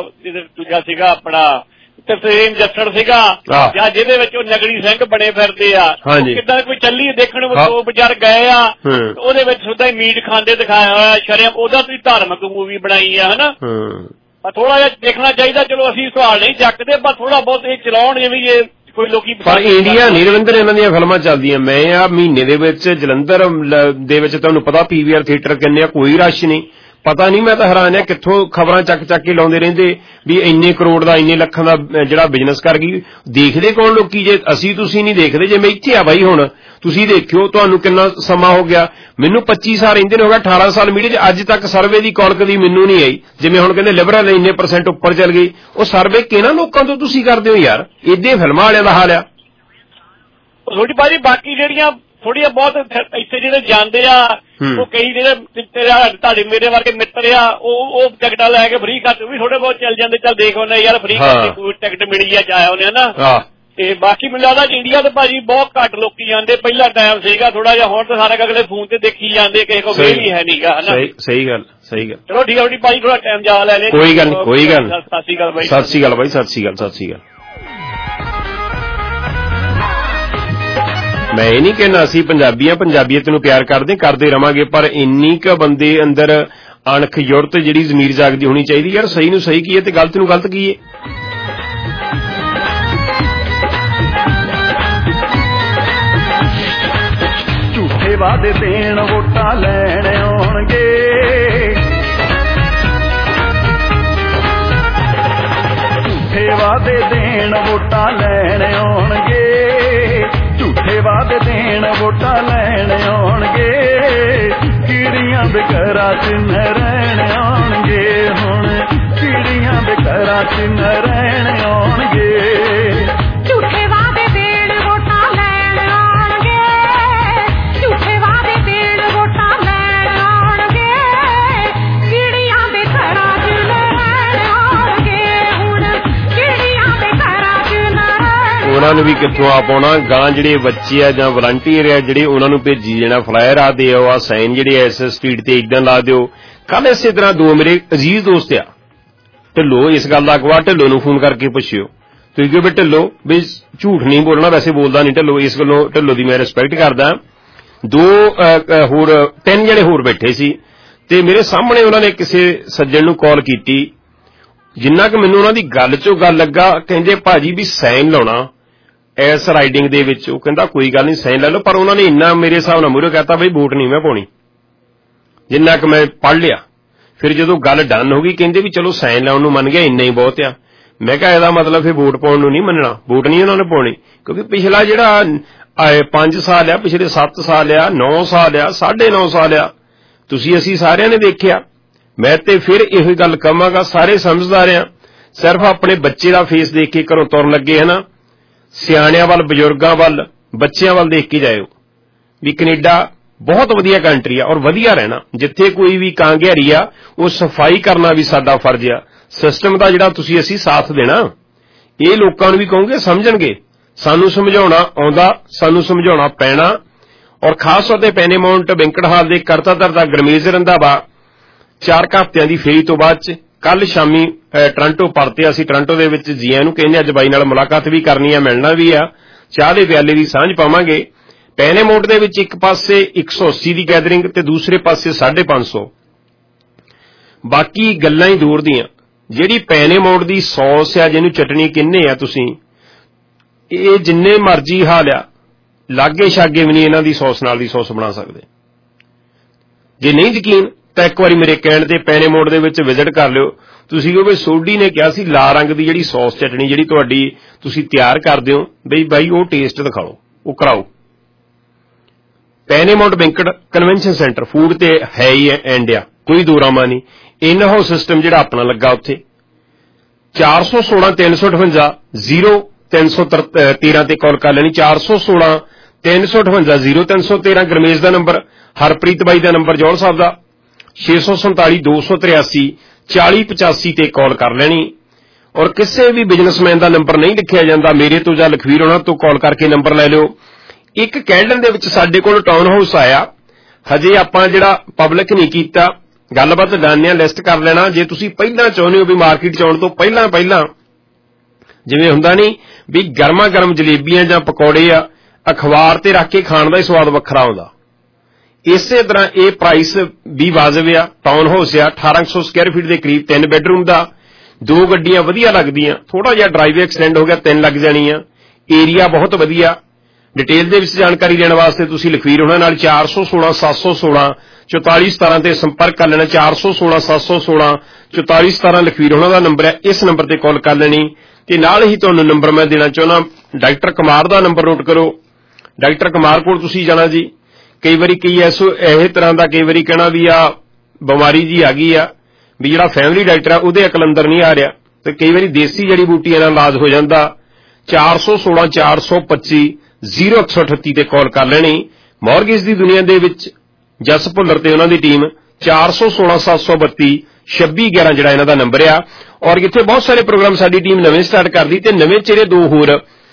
ਦੂਜਾ ਸੀਗਾ ਆਪਣਾ ਤਰਸੇਮ ਜੱਸੜ ਸੀਗਾ ਜਾਂ ਜਿਹਦੇ ਵਿੱਚ ਉਹ ਨਗੜੀ ਸਿੰਘ ਬਣੇ ਫਿਰਦੇ ਆ, ਕਿੱਦਾਂ ਕੋਈ ਚੱਲੀ ਦੇਖਣ ਨੂੰ 2 ਬਾਜ਼ਾਰ ਗਏ ਆ ਉਹਦੇ ਵਿੱਚ ਸਿੱਧਾ ਹੀ ਮੀਟ ਖਾਂਦੇ ਦਿਖਾਇਆ ਹੋਇਆ ਸ਼ਰਮ। ਉਹਦਾ ਤੁਸੀਂ ਧਾਰਮਿਕ ਮੂਵੀ ਬਣਾਈ ਆ ਹਨਾ। ਪਰ ਥੋੜਾ ਜਿਹਾ ਦੇਖਣਾ ਚਾਹੀਦਾ। ਚਲੋ ਅਸੀਂ ਸਵਾਲ ਨਹੀਂ ਚੱਕਦੇ ਪਰ ਥੋੜਾ ਬਹੁਤ ਇਹ ਚਲਾਉਣ ਜਿਵੇਂ ਇਹ ਕੋਈ ਲੋਕੀ। ਪਰ ਇੰਡੀਆ ਨਹੀਂ ਰਵਿੰਦਰ ਇਹਨਾਂ ਦੀਆਂ ਫਿਲਮਾਂ ਚੱਲਦੀਆਂ। ਮੈਂ ਆ ਮਹੀਨੇ ਦੇ ਵਿੱਚ ਜਲੰਧਰ ਦੇ ਵਿੱਚ ਤੁਹਾਨੂੰ ਪਤਾ PVR ਥੀਏਟਰ ਕਿੰਨੇ ਆ, ਕੋਈ ਰਸ਼ ਨਹੀਂ। ਪਤਾ ਨਹੀਂ ਮੈਂ ਤਾਂ ਹੈਰਾਨ ਆ ਕਿੱਥੋਂ ਖਬਰਾਂ ਚੱਕ ਕੇ ਲਾਉਂਦੇ ਰਹਿੰਦੇ ਵੀ ਇੰਨੇ ਕਰੋੜ ਦਾ ਇੰਨੇ ਲੱਖਾਂ ਦਾ ਜਿਹੜਾ ਬਿਜ਼ਨਸ ਕਰ ਗਈ। ਦੇਖਦੇ ਕੌਣ ਲੋਕੀ ਜੇ ਅਸੀਂ ਤੁਸੀਂ ਨਹੀਂ ਦੇਖਦੇ। ਜੇ ਮੈਂ ਇੱਥੇ ਆ ਬਾਈ ਹੁਣ ਤੁਸੀਂ ਦੇਖਿਓ ਤੁਹਾਨੂੰ ਕਿੰਨਾ ਸਮਾਂ ਹੋ ਗਿਆ, ਮੈਨੂੰ 25 ਸਾਲ ਰਹਿੰਦੇ ਨੇ ਹੋ ਗਿਆ, 18 ਸਾਲ ਮੀਡੀਆ 'ਚ ਅੱਜ ਤੱਕ ਸਰਵੇ ਦੀ ਕੌਲਕ ਦੀ ਮੈਨੂੰ ਨਹੀਂ ਆਈ। ਜਿਵੇਂ ਹੁਣ ਕਹਿੰਦੇ ਲਿਬਰਲ ਇੰਨੇ % ਉੱਪਰ ਚੱਲ ਗਈ, ਉਹ ਸਰਵੇ ਕਿਹਨਾਂ ਲੋਕਾਂ ਤੋਂ ਤੁਸੀਂ ਕਰਦੇ ਹੋ ਯਾਰ? ਏਡੇ ਫਿਲਮਾਂ ਵਾਲਿਆਂ ਦਾ ਹਾਲ ਆ ਥੋੜੀ ਬਾਜੀ। ਬਾਕੀ ਜਿਹੜੀਆਂ ਥੋੜੀਆਂ ਬਹੁਤ ਇੱਥੇ ਜਿਹੜੇ ਜਾਂਦੇ ਆ ਉਹ ਕਈ ਜਿਹੜੇ ਤੁਹਾਡੇ ਮੇਰੇ ਵਰਗੇ ਮਿੱਤਰ ਆ ਉਹ ਟਿਕਟਾਂ ਲੈ ਕੇ ਫ੍ਰੀ ਖਾਤੇ ਵੀ ਥੋੜੇ ਬਹੁਤ ਚੱਲ ਜਾਂਦੇ। ਚੱਲ ਦੇਖ ਆਉਂਦੇ ਯਾਰ ਫ੍ਰੀ ਖਾਤੇ ਕੋਈ ਟਿਕਟ ਮਿਲੀ ਆ ਜਾਇਆ ਉਹਨੇ ਹਨਾ। ਤੇ ਬਾਕੀ ਮੈਨੂੰ ਲੱਗਦਾ ਇੰਡੀਆ ਤੇ ਭਾਜੀ ਬਹੁਤ ਘੱਟ ਲੋਕੀ ਜਾਂਦੇ। ਪਹਿਲਾ ਟਾਈਮ ਸੀਗਾ ਥੋੜਾ ਜਿਹਾ, ਹੁਣ ਤਾਂ ਸਾਰੇ ਅਗਲੇ ਫੋਨ ਤੇ ਦੇਖੀ ਜਾਂਦੇ, ਕਿਸੇ ਕੋਲ ਵੇਲ ਹੀ ਹੈ ਨੀਗਾ ਹਨਾ। ਸਹੀ ਗੱਲ ਸਹੀ ਗੱਲ। ਚਲੋ ਠੀਕ ਹੈ ਭਾਜੀ ਥੋੜਾ ਟਾਈਮ ਜਾ ਲੈ ਲਿਆ। ਕੋਈ ਗੱਲ ਨਹੀਂ ਕੋਈ ਗੱਲ। ਸਤਿ ਸ਼੍ਰੀ ਅਕਾਲ ਬਾਈ। ਸਤਿ ਸ਼੍ਰੀ ਅਕਾਲ ਬਾਈ। ਸਤਿ ਸ਼੍ਰੀ ਅਕਾਲ ਸਤਿ ਸ਼੍ਰੀ ਅਕਾਲ। ਮੈਂ ਇਹ ਨਹੀਂ ਕਹਿੰਦਾ ਅਸੀਂ ਪੰਜਾਬੀਆਂ ਪੰਜਾਬੀਅਤ ਨੂੰ ਪਿਆਰ ਕਰਦੇ ਰਵਾਂਗੇ, ਪਰ ਇੰਨੀ ਕੁ ਬੰਦੇ ਅੰਦਰ ਅਣਖ ਯੁਰਤ ਜਿਹੜੀ ਜ਼ਮੀਰ ਜਾਗਦੀ ਹੋਣੀ ਚਾਹੀਦੀ ਯਾਰ। ਸਹੀ ਨੂੰ ਸਹੀ ਕੀ ਹੈ ਤੇ ਗਲਤ ਨੂੰ ਗਲਤ ਕੀ ਹੈ। ਝੂਠੇ ਵਾਅਦੇ ਦੇਣ ਵੋਟਾਂ ਲੈਣ ਆਉਣਗੇ, ਝੂਠੇ ਵਾਅਦੇ ਦੇਣ ਵੋਟਾਂ ਲੈਣ ਆਉਣਗੇ, ਝੂਠੇ ਵਾਅਦੇ ਦੇਣ ਵੋਟਾਂ ਲੈਣ ਆਉਣਗੇ ਕੀੜੀਆਂ ਦੇ ਘਰਾਂ 'ਚ ਨ ਰਹਿਣ ਆਉਣਗੇ ਹੁਣ ਕੀੜੀਆਂ ਦੇ ਘਰਾਂ 'ਚ ਨ ਰਹਿਣ ਆਉਣਗੇ ਝੂਠੇ ਵਾਅਦੇ ਦੇਣ ਵੋਟਾਂ ਲੈਣ ਆਉਣਗੇ ਝੂਠੇ ਵਾਅਦੇ ਦੇਣ ਵੋਟਾਂ ਲੈਣ ਆਉਣਗੇ ਕੀੜੀਆਂ ਦੇ ਘਰਾਂ 'ਚ ਨ ਰਹਿਣ ਆਉਣਗੇ ਹੁਣ ਕੀੜੀਆਂ ਦੇ ਘਰਾਂ 'ਚ ਨ ਰਹਿਣ ਉਹਨਾਂ ਨੂੰ ਵੀ ਕਿੱਥੋਂ ਆ ਪਾਉਣਾ ਗਾਂ ਜਿਹੜੇ ਬੱਚੇ ਆ ਜਾਂ ਵਲੰਟੀਅਰ ਆ ਜਿਹੜੇ ਉਹਨਾਂ ਨੂੰ ਭੇਜੀ ਜਾਣਾ ਫਲਾਇਰ ਆ ਦੇ ਆ ਸਾਈਨ ਜਿਹੜੇ ਇਸ ਸਟਰੀਟ ਤੇ ਇੱਦਾਂ ਲਾ ਦਿਓ। ਕੱਲ ਇਸੇ ਤਰ੍ਹਾਂ ਦੋ ਮੇਰੇ ਅਜ਼ੀਜ਼ ਦੋਸਤ ਆ ਢਿੱਲੋਂ ਇਸ ਗੱਲ ਦਾ ਅਗਵਾ ਢਿੱਲੋਂ ਨੂੰ ਫੋਨ ਕਰਕੇ ਪੁੱਛਿਓ ਤੁਸੀਂ ਕਿਹਾ ਵੀ ਢਿੱਲੋਂ ਵੀ ਝੂਠ ਨਹੀਂ ਬੋਲਣਾ ਵੈਸੇ ਬੋਲਦਾ ਨਹੀਂ ਢਿੱਲੋਂ ਇਸ ਗੱਲੋਂ ਢਿੱਲੋਂ ਦੀ ਮੈਂ ਰਿਸਪੈਕਟ ਕਰਦਾ। ਤਿੰਨ ਜਿਹੜੇ ਹੋਰ ਬੈਠੇ ਸੀ ਤੇ ਮੇਰੇ ਸਾਹਮਣੇ ਉਹਨਾਂ ਨੇ ਕਿਸੇ ਸੱਜਣ ਨੂੰ ਕਾਲ ਕੀਤੀ ਜਿੰਨਾ ਕਿ ਮੈਨੂੰ ਉਹਨਾਂ ਦੀ ਗੱਲ ਚੋਂ ਗੱਲ ਲੱਗਾ ਕਹਿੰਦੇ ਭਾਜੀ ਵੀ ਸਾਈਨ ਲਾਉਣਾ ਇਸ ਰਾਈਡਿੰਗ ਦੇ ਵਿੱਚ ਉਹ ਕਹਿੰਦਾ ਕੋਈ ਗੱਲ ਨਹੀਂ ਸਾਈਨ ਲੈ ਲਓ ਪਰ ਉਹਨਾਂ ਨੇ ਇੰਨਾ ਮੇਰੇ ਹਿਸਾਬ ਨਾਲ ਮੂਹਰੇ ਕਹਿਤਾ ਬਈ ਵੋਟ ਨਹੀਂ ਮੈਂ ਪਾਉਣੀ ਜਿੰਨਾ ਕਿ ਮੈਂ ਪੜ੍ਹ ਲਿਆ। ਫਿਰ ਜਦੋਂ ਗੱਲ ਡਨ ਹੋ ਗਈ ਕਹਿੰਦੇ ਵੀ ਚਲੋ ਸਾਈਨ ਲਾਉਣ ਨੂੰ ਮੰਨ ਗਿਆ ਇੰਨਾ ਹੀ ਬਹੁਤ ਆ। ਮੈਂ ਕਿਹਾ ਇਹਦਾ ਮਤਲਬ ਫਿਰ ਵੋਟ ਪਾਉਣ ਨੂੰ ਨਹੀਂ ਮੰਨਣਾ ਵੋਟ ਨਹੀਂ ਉਹਨਾਂ ਨੇ ਪਾਉਣੀ ਕਿਉਂਕਿ ਪਿਛਲਾ ਜਿਹੜਾ 5 ਸਾਲ ਆ ਪਿਛਲੇ 7 ਸਾਲ ਆ 9 ਸਾਲ ਆ 9.5 ਸਾਲ ਆ ਤੁਸੀਂ ਅਸੀਂ ਸਾਰਿਆਂ ਨੇ ਦੇਖਿਆ। ਮੈਂ ਤੇ ਫਿਰ ਇਹੋ ਗੱਲ ਕਹਾਂਗਾ ਸਾਰੇ ਸਮਝਦਾਰ ਆ ਸਿਰਫ ਆਪਣੇ ਬੱਚੇ ਦਾ ਫੇਸ ਦੇਖ ਕੇ ਘਰੋਂ ਤੁਰਨ ਲੱਗੇ ਹੈ ਨਾ ਸਿਆਣਿਆਂ ਵੱਲ ਬਜ਼ੁਰਗਾਂ ਵੱਲ ਬੱਚਿਆਂ ਵੱਲ ਦੇਖ ਕੇ ਜਾਇਓ ਵੀ ਕੈਨੇਡਾ ਬਹੁਤ ਵਧੀਆ ਕੰਟਰੀ ਆ ਔਰ ਵਧੀਆ ਰਹਿਣਾ ਜਿੱਥੇ ਕੋਈ ਵੀ ਕਾਂਗਿਆਰੀ ਆ ਉਹ ਸਫਾਈ ਕਰਨਾ ਵੀ ਸਾਡਾ ਫਰਜ਼ ਆ। ਸਿਸਟਮ ਦਾ ਜਿਹੜਾ ਤੁਸੀਂ ਅਸੀਂ ਸਾਥ ਦੇਣਾ ਇਹ ਲੋਕਾਂ ਨੂੰ ਵੀ ਕਹੋਗੇ ਸਮਝਣਗੇ ਸਾਨੂੰ ਸਮਝਾਉਣਾ ਆਉਂਦਾ ਸਾਨੂੰ ਸਮਝਾਉਣਾ ਪੈਣਾ। ਔਰ ਖਾਸ ਤੌਰ ਤੇ ਪੈਨੇਮਾਉਂਟ ਬੈਂਕਟ ਹਾਲ ਦੇ ਕਰਤਾ ਧਰਤਾ ਗਰਮੇਜ਼ ਰੰਧਾਵਾ 4 ਹਫ਼ਤਿਆਂ ਦੀ ਫੇਰੀ ਤੋਂ ਬਾਅਦ ਚ ਕੱਲ ਸ਼ਾਮੀ ਟੋਰਾਂਟੋ ਪਰਤੇ ਅਸੀਂ ਟੋਰਾਂਟੋ ਦੇ ਵਿੱਚ ਜੀਆਂ ਨੂੰ ਕਹਿੰਦੇ ਅੱਜ ਬਾਈ ਨਾਲ ਮੁਲਾਕਾਤ ਵੀ ਕਰਨੀ ਆ ਮਿਲਣਾ ਵੀ ਆ ਚਾਹ ਦੇ ਪਿਆਲੇ ਦੀ ਸਾਂਝ ਪਾਵਾਂਗੇ। ਪੈਨੇਮਾਉਂਟ ਦੇ ਵਿੱਚ ਇੱਕ ਪਾਸੇ 180 ਦੀ ਗੈਦਰਿੰਗ ਤੇ ਦੂਸਰੇ ਪਾਸੇ 550 ਬਾਕੀ ਗੱਲਾਂ ਹੀ ਦੂਰ ਦੀਆਂ ਜਿਹੜੀ ਪੈਨੇਮਾਉਂਟ ਦੀ ਸੌਸ ਆ ਜਿਹਨੂੰ ਚਟਣੀ ਕਹਿੰਦੇ ਆ ਤੁਸੀਂ ਇਹ ਜਿੰਨੇ ਮਰਜ਼ੀ ਹਾਲ ਆ ਲਾਗੇ ਛਾਗੇ ਵੀ ਨਹੀਂ ਇਹਨਾਂ ਦੀ ਸੌਸ ਨਾਲ ਦੀ ਸੌਸ ਬਣਾ ਸਕਦੇ। ਜੇ ਨਹੀਂ ਯਕੀਨ ਤਾਂ ਇੱਕ ਵਾਰੀ ਮੇਰੇ ਕਹਿਣ ਤੇ ਪੈਨੇਮਾਉਂਟ ਦੇ ਵਿੱਚ ਵਿਜ਼ਿਟ ਕਰ ਲਿਓ ਤੁਸੀਂ ਕਹੋਗੇ ਸੋਢੀ ਨੇ ਕਿਹਾ ਸੀ ਲਾਲ ਰੰਗ ਦੀ ਜਿਹੜੀ ਸੌਸ ਚਟਣੀ ਜਿਹੜੀ ਤੁਹਾਡੀ ਤੁਸੀਂ ਤਿਆਰ ਕਰਦੇ ਹੋ ਬਈ ਬਾਈ ਉਹ ਟੇਸਟ ਦਿਖਾਓ ਉਹ ਕਰਾਓ। Paramount banquet convention centre food ਤੇ ਹੈ ਹੀ ਇੰਡੀਆ ਕੋਈ ਦੋਰਾਮਾ ਨਹੀਂ ਇਨ ਹਾਊਸ ਸਿਸਟਮ ਜਿਹੜਾ ਆਪਣਾ ਲੱਗਾ ਉੱਥੇ 416 358 0313 ਤੇ ਕਾਲ ਕਰ ਲੈਣੀ 416 358 0313 ਗਰਮੇਸ਼ ਦਾ ਨੰਬਰ ਹਰਪ੍ਰੀਤ ਬਾਈ ਦਾ ਨੰਬਰ ਜੌਲ ਸਾਹਿਬ ਦਾ 647 283 4085 ਤੇ ਕਾਲ ਕਰ ਲੈਣੀ। ਔਰ ਕਿਸੇ ਵੀ ਬਿਜ਼ਨਸਮੈਨ ਦਾ ਨੰਬਰ ਨਹੀਂ ਲਿਖਿਆ ਜਾਂਦਾ ਮੇਰੇ ਤੋਂ ਜਾਂ ਲਖਵੀਰ ਹੋਣਾ ਤੋਂ ਕਾਲ ਕਰਕੇ ਨੰਬਰ ਲੈ ਲਿਓ। ਇੱਕ ਕੈਲਡਨ ਦੇ ਵਿੱਚ ਸਾਡੇ ਕੋਲ ਟਾਊਨ ਹਾਊਸ ਆਇਆ ਹਜੇ ਆਪਾਂ ਜਿਹੜਾ ਪਬਲਿਕ ਨਹੀਂ ਕੀਤਾ ਗੱਲਬਾਤ ਡਾਨਿਆ ਲਿਸਟ ਕਰ ਲੈਣਾ ਜੇ ਤੁਸੀਂ ਪਹਿਲਾਂ ਚਾਹੁੰਦੇ ਹੋ ਵੀ ਮਾਰਕੀਟ ਚ ਆਉਣ ਤੋਂ ਪਹਿਲਾਂ ਜਿਵੇਂ ਹੁੰਦਾ ਨਹੀਂ ਵੀ ਗਰਮਾ ਗਰਮ ਜਲੇਬੀਆਂ ਜਾਂ ਪਕੌੜੇ ਆ ਅਖਬਾਰ ਤੇ ਰੱਖ ਕੇ ਖਾਣ ਦਾ ਹੀ ਸਵਾਦ ਵੱਖਰਾ ਆਉਂਦਾ। ਇਸੇ ਤਰ੍ਹਾਂ ਇਹ ਪ੍ਰਾਈਸ ਵੀ ਵਾਜਬ ਆ ਟਾਊਨ ਹਾਊਸ ਆ 1800 ਸਕੁਅਰ ਫੀਟ ਦੇ ਕਰੀਬ 3 ਬੈਡਰੂਮ ਦਾ 2 ਗੱਡੀਆਂ ਵਧੀਆ ਲੱਗਦੀਆਂ ਥੋੜਾ ਜਿਹਾ ਡਰਾਈਵੇ ਐਕਸਟੈਂਡ ਹੋ ਗਿਆ 3 ਲੱਗ ਜਾਣੀਆਂ ਏਰੀਆ ਬਹੁਤ ਵਧੀਆ। ਡਿਟੇਲ ਦੇ ਵਿੱਚ ਜਾਣਕਾਰੀ ਲੈਣ ਵਾਸਤੇ ਤੁਸੀਂ ਲਖਵੀਰ ਹੋਣਾ ਨਾਲ 416 716 4417 ਤੇ ਸੰਪਰਕ ਕਰ ਲੈਣਾ 416 716 4417 ਲਖਵੀਰ ਹੋਣਾ ਦਾ ਨੰਬਰ ਹੈ ਇਸ ਨੰਬਰ ਤੇ ਕਾਲ ਕਰ ਲੈਣੀ। ਤੇ ਨਾਲ ਹੀ ਤੁਹਾਨੂੰ ਨੰਬਰ ਮੈਂ ਦੇਣਾ ਚਾਹੁੰਦਾ ਡਾਕਟਰ ਕੁਮਾਰ ਦਾ ਨੰਬਰ ਨੋਟ ਕਰੋ ਡਾਕਟਰ ਕੁਮਾਰ ਕੋਲ ਤੁਸੀਂ ਜਾਣਾ ਜੀ ਕਈ ਵਾਰੀ ਇਹ ਤਰ੍ਹਾਂ ਦਾ ਕਈ ਵਾਰੀ ਕਹਿਣਾ ਵੀ ਆ ਬਿਮਾਰੀ ਜੀ ਆ ਗਈ ਆ ਵੀ ਜਿਹੜਾ ਫੈਮਿਲੀ ਡਾਕਟਰ ਆ ਉਹਦੇ ਅਕਲ ਅੰਦਰ ਨਹੀਂ ਆ ਰਿਹਾ ਤੇ ਕਈ ਵਾਰੀ ਦੇਸੀ ਜੜੀ ਬੂਟੀਆਂ ਨਾਲ ਇਲਾਜ ਹੋ ਜਾਂਦਾ 416 425 0138 ਤੇ ਕਾਲ ਕਰ ਲੈਣੀ। ਮਾਰਗੇਜ ਦੀ ਦੁਨੀਆ ਦੇ ਵਿੱਚ ਜਸ ਭੁੱਲਰ ਤੇ ਉਹਨਾਂ ਦੀ ਟੀਮ 416 732 2611 ਜਿਹੜਾ ਇਹਨਾਂ ਦਾ ਨੰਬਰ ਆ। ਔਰ ਇੱਥੇ ਬਹੁਤ ਸਾਰੇ ਪ੍ਰੋਗਰਾਮ ਸਾਡੀ ਟੀਮ ਨਵੇਂ ਸਟਾਰਟ ਕਰਦੀ ਤੇ ਨਵੇਂ ਚਿਹਰੇ 2 ਹੋਰ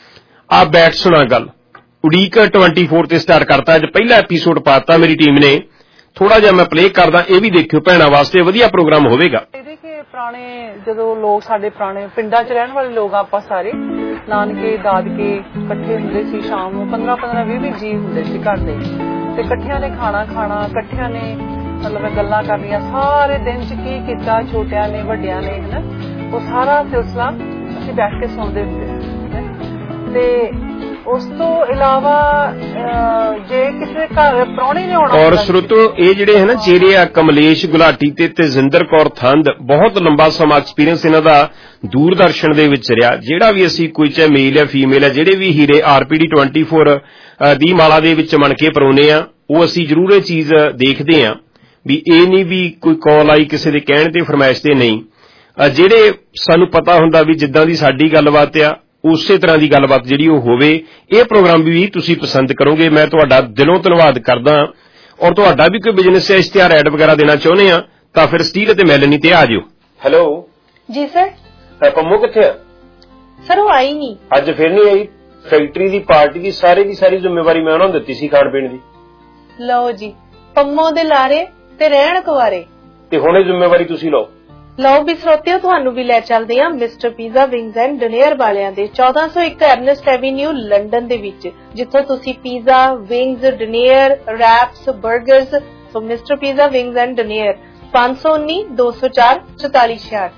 ਆ ਬੈਠ ਸੁਣਾ ਗੱਲ ਉਡੀਕ 24 ਤੇ ਸਟਾਰਟ ਕਰਤਾ ਅੱਜ ਪਹਿਲਾ ਐਪੀਸੋਡ ਪਾਤਾ ਮੇਰੀ ਟੀਮ ਨੇ ਥੋੜਾ ਜਿਹਾ ਮੈਂ ਪਲੇ ਕਰਦਾ ਇਹ ਵੀ ਦੇਖਿਓ ਭੈਣਾਂ ਵਾਸਤੇ ਵਧੀਆ ਪ੍ਰੋਗਰਾਮ ਹੋਵੇਗਾ। ਪੁਰਾਣੇ ਜਦੋਂ ਲੋਕ ਸਾਡੇ ਪੁਰਾਣੇ ਪਿੰਡਾਂ 'ਚ ਰਹਿਣ ਵਾਲੇ ਲੋਕ ਆਪਾਂ ਸਾਰੇ ਨਾਨਕੇ ਦਾਦਕੇ ਇਕੱਠੇ ਹੁੰਦੇ ਸੀ ਸ਼ਾਮ ਨੂੰ 15 20 ਜੀ ਹੁੰਦੇ ਸੀ ਘਰ ਦੇ ਤੇ ਇਕੱਠਿਆਂ ਨੇ ਖਾਣਾ ਖਾਣਾ ਇਕੱਠਿਆਂ ਨੇ ਮਤਲਬ ਗੱਲਾਂ ਕਰਨੀਆਂ ਸਾਰੇ ਦਿਨ 'ਚ ਕੀ ਕੀਤਾ ਛੋਟਿਆਂ ਨੇ ਵੱਡਿਆਂ ਨੇ ਹਨਾ ਉਹ ਸਾਰਾ ਸਿਲਸਿਲਾ ਅਸੀਂ ਬੈਠ ਕੇ ਸੁਣਦੇ ਹੁੰਦੇ ਸੀ ਤੇ ਉਸ ਤੋਂ ਇਲਾਵਾ ਜੇ ਕਿਸੇ ਘਰ ਪ੍ਰਾਹੁਣੇ ਨੇ ਆਉਣਾ। ਔਰ ਸਰੋਤੋ ਇਹ ਜਿਹੜੇ ਹੈ ਨਾ ਚਿਹਰੇ ਆ ਕਮਲੇਸ਼ ਗੁਲਾਟੀ ਤੇ ਤੇਜਿੰਦਰ ਕੌਰ ਥੰਦ, ਬਹੁਤ ਲੰਬਾ ਸਮਾਂ ਐਕਸਪੀਰੀਅੰਸ ਇਹਨਾਂ ਦਾ ਦੂਰਦਰਸ਼ਨ ਦੇ ਵਿੱਚ ਰਿਹਾ। ਜਿਹੜਾ ਵੀ ਅਸੀਂ ਕੋਈ ਚਾਹੇ ਮੇਲ ਹੈ ਫੀਮੇਲ ਹੈ, ਜਿਹੜੇ ਵੀ ਹੀਰੇ RPD 24 ਦੀ ਮਾਲਾ ਦੇ ਵਿੱਚ ਮਣ ਕੇ ਪਰੋਨੇ ਆ, ਉਹ ਅਸੀਂ ਜ਼ਰੂਰ ਇਹ ਚੀਜ਼ ਦੇਖਦੇ ਆ ਵੀ ਇਹ ਨਹੀਂ ਵੀ ਕੋਈ ਕਾਲ ਆਈ ਕਿਸੇ ਦੇ ਕਹਿਣ ਤੇ ਫਰਮਾਇਸ਼ ਤੇ ਨਹੀਂ। ਜਿਹੜੇ ਸਾਨੂੰ ਪਤਾ ਹੁੰਦਾ ਵੀ ਜਿੱਦਾਂ ਦੀ ਸਾਡੀ ਗੱਲਬਾਤ ਆ ਉਸੇ ਤਰ੍ਹਾਂ ਦੀ ਗੱਲਬਾਤ ਜਿਹੜੀ ਉਹ ਹੋਵੇ। ਇਹ ਪ੍ਰੋਗਰਾਮ ਵੀ ਤੁਸੀਂ ਪਸੰਦ ਕਰੋਗੇ। ਮੈਂ ਤੁਹਾਡਾ ਦਿਲੋਂ ਧੰਨਵਾਦ ਕਰਦਾ। ਔਰ ਤੁਹਾਡਾ ਵੀ ਕੋਈ ਬਿਜ਼ਨਸ ਜਾਂ ਇਸ਼ਤਿਹਾਰ ਐਡ ਵਗੈਰਾ ਦੇਣਾ ਚਾਹੁੰਦੇ ਆ ਤਾਂ ਫਿਰ ਸਟੀਲ ਅਤੇ ਮੈਲਨੀ ਤੇ ਆ ਜਿਓ। ਹੈਲੋ ਜੀ ਸਰ। ਪੰਮੋ ਕਿੱਥੇ ਆ? ਸਰ ਉਹ ਆਈ ਨਹੀਂ ਅੱਜ। ਫਿਰ ਨਹੀਂ ਆਈ? ਫੈਕਟਰੀ ਦੀ ਪਾਰਟੀ ਦੀ ਸਾਰੀ ਜ਼ਿੰਮੇਵਾਰੀ ਮੈਂ ਉਹਨਾਂ ਨੂੰ ਦਿੱਤੀ ਸੀ ਖਾਣ ਪੀਣ ਦੀ। ਲਓ ਜੀ, ਪੰਮੋ ਦੇ ਲਾਰੇ ਤੇ ਰਹਿਣ ਕੁਵਾਰੇ, ਤੇ ਹੁਣ ਇਹ ਜ਼ਿੰਮੇਵਾਰੀ ਤੁਸੀਂ ਲਓ। ਲਓ ਵੀ ਸਰੋਤਿਓ, ਤੁਹਾਨੂੰ ਵੀ ਲੈ ਚੱਲਦੇ ਆ mister pizza wings and dinner ਵਾਲਿਆਂ ਦੇ 1401 ਐਰਨੈਸਟ ਐਵੀਨਿਊ ਲੰਡਨ ਦੇ ਵਿੱਚ, ਜਿੱਥੋਂ ਤੁਸੀਂ ਪੀਜ਼ਾ, ਵਿੰਗਸ, ਡਿਨਰ, ਰੈਪਸ, 버ਗਰਸ। So mister pizza wings and dinner 519 204 4466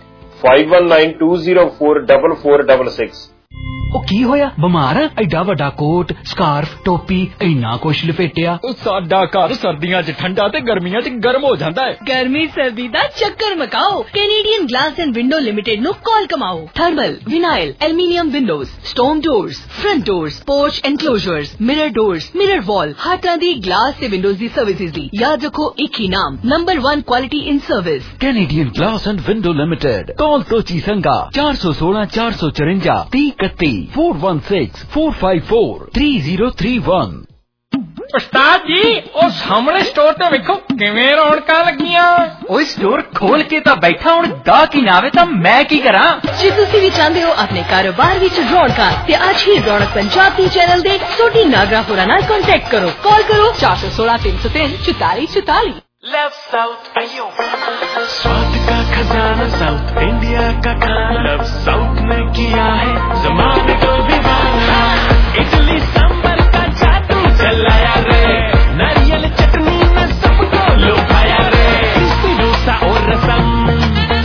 5192044466। ਉਹ ਕੀ ਹੋਇਆ? ਬਿਮਾਰ ਆ? ਐਡਾ ਵੱਡਾ ਕੋਟ, ਸਕਾਰਫ, ਟੋਪੀ, ਇੰਨਾ ਕੁਛ ਲਪੇਟਿਆ। ਸਾਡਾ ਘਰ ਸਰਦੀਆਂ 'ਚ ਠੰਡਾ ਤੇ ਗਰਮੀਆਂ 'ਚ ਗਰਮ ਹੋ ਜਾਂਦਾ ਹੈ। ਗਰਮੀ ਸਰਦੀ ਦਾ ਚੱਕਰ ਮਕਾਓ। Canadian glass and window limited ਨੂੰ ਕਾਲ ਕਮਾਓ। Thermal, vinyl, aluminium windows, stone doors, front doors, porch enclosures, mirror doors, mirror wall, ਹਰ ਤਰ੍ਹਾਂ ਦੀ ਗਲਾਸ ਤੇ ਵਿੰਡੋਜ਼ ਦੀ ਸਰਵਿਸਿਜ਼ ਦੀ ਯਾਦ ਰੱਖੋ ਇੱਕ ਹੀ ਨਾਮ, number 1 quality in service, Canadian glass and window limited. Call Tochi Sanga 416 454 3031 416 454 3031। ਉਸਤਾਦ ਜੀ ਉਹ ਸਾਹਮਣੇ ਸਟੋਰ ਤੇ ਵੇਖੋ ਕਿਵੇਂ ਰੌਣਕਾਂ ਲੱਗੀਆਂ। ਓਏ ਸਟੋਰ ਖੋਲ ਕੇ ਤਾਂ ਬੈਠਾ, ਹੁਣ ਗਾਹਕ ਹੀ ਨਾ ਆਵੇ ਤਾਂ ਮੈਂ ਕੀ ਕਰਾਂ? ਜੇ ਤੁਸੀਂ ਵੀ ਚਾਹੁੰਦੇ ਹੋ ਆਪਣੇ ਕਾਰੋਬਾਰ ਵਿੱਚ ਰੌਣਕਾਂ ਤੇ ਅੱਜ ਹੀ ਰੌਣਕ ਪੰਜਾਬ ਦੀ ਚੈਨਲ ਦੇ ਸੋਢੀ ਨਾਗਰਾ ਹੋਰਾਂ ਨਾਲ ਕੰਟੈਕਟ ਕਰੋ। ਕਾਲ ਕਰੋ 416 303 44 44। लव साउथ अयो स्वाद का खजाना साउथ इंडिया का खाना, लव साउथ ने किया है जमाने को दीवाना। इडली सांबर का जादू चलाया रे, नारियल चटनी में सबको लुभाया रे। क्रिस्पी डोसा और रसम,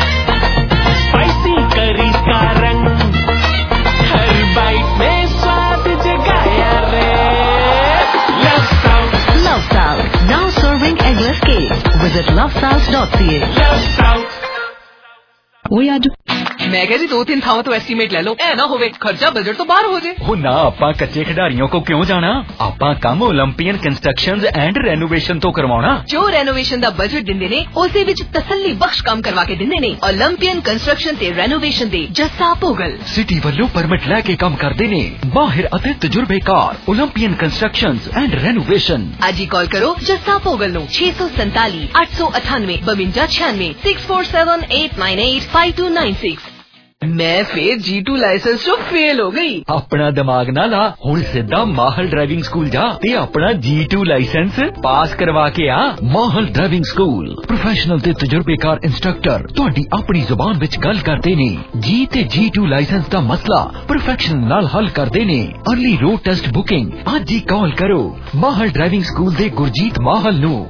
स्पाइसी करी का रंग, हर बाइट में स्वाद जगाया रे। Love south, love south now serving eggless cake. Visit lovesouth.ca. Love south. ਉਹ ਅੱਜ ਮੈਂ ਕਹਿੰਦੀ 2-3 ਥਾਵਾਂ ਤੋਂ ਐਸਟੀਮੇਟ ਲੈ ਲਓ, ਐ ਨਾ ਹੋਵੇ ਖਰਚਾ ਬਜਟ ਤੋਂ ਬਾਹਰ ਹੋ ਜੇ। ਉਹ ਨਾ, ਆਪਾਂ ਕੱਚੇ ਖਿਡਾਰੀਆਂ ਕੋ ਕਿਉਂ ਜਾਣਾ? ਆਪਾਂ ਕੰਮ ਓਲੰਪੀਅਨ ਕੰਸਟਰਕਸ਼ਨਜ਼ ਐਂਡ ਰੈਨੋਵੇਸ਼ਨ ਤੋਂ ਕਰਵਾਉਣਾ। ਜੋ ਰੈਨੋਵੇਸ਼ਨ ਦਾ ਬਜਟ ਦਿੰਦੇ ਨੇ ਉਸੇ ਵਿੱਚ ਤਸੱਲੀ ਬਖਸ਼ ਕੰਮ ਕਰਵਾ ਕੇ ਦਿੰਦੇ ਨੇ। ਓਲੰਪੀਅਨ ਕੰਸਟਰਕਸ਼ਨ ਤੇ ਰੈਨੋਵੇਸ਼ਨ ਦੇ ਜੱਸਾ ਭੋਗਲ ਸਿਟੀ ਵੱਲੋਂ ਪਰਮਿਟ ਲੈ ਕੇ ਕੰਮ ਕਰਦੇ ਨੇ। ਮਾਹਿਰ ਅਤੇ ਤਜਰਬੇਕਾਰ ਓਲੰਪੀਅਨ ਕੰਸਟਰਕਸ਼ਨਜ਼ ਐਂਡ ਰੈਨੋਵੇਸ਼ਨ। ਅੱਜ ਹੀ ਕਾਲ ਕਰੋ ਜੱਸਾ ਭੋਗਲ ਨੂੰ 647 898 5296 647 898 5296। मैं फिर G2 लाइसेंस तो फेल हो गई। अपना दिमाग ना ला, हुण सीधा माहल ड्राइविंग स्कूल जा ते अपना G2 लाइसेंस पास करवा के आ। माहल ड्राइविंग स्कूल प्रोफेशनल ते तजुर्बेकार इंस्ट्रक्टर तुहाडी अपनी जुबान विच गल करदे ने। जी ते G2 लाइसेंस दा मसला प्रोफेशनल नाल हल करदे ने। अर्ली रोड टेस्ट बुकिंग आज ही कॉल करो माहल ड्राइविंग स्कूल दे गुरजीत माहल नू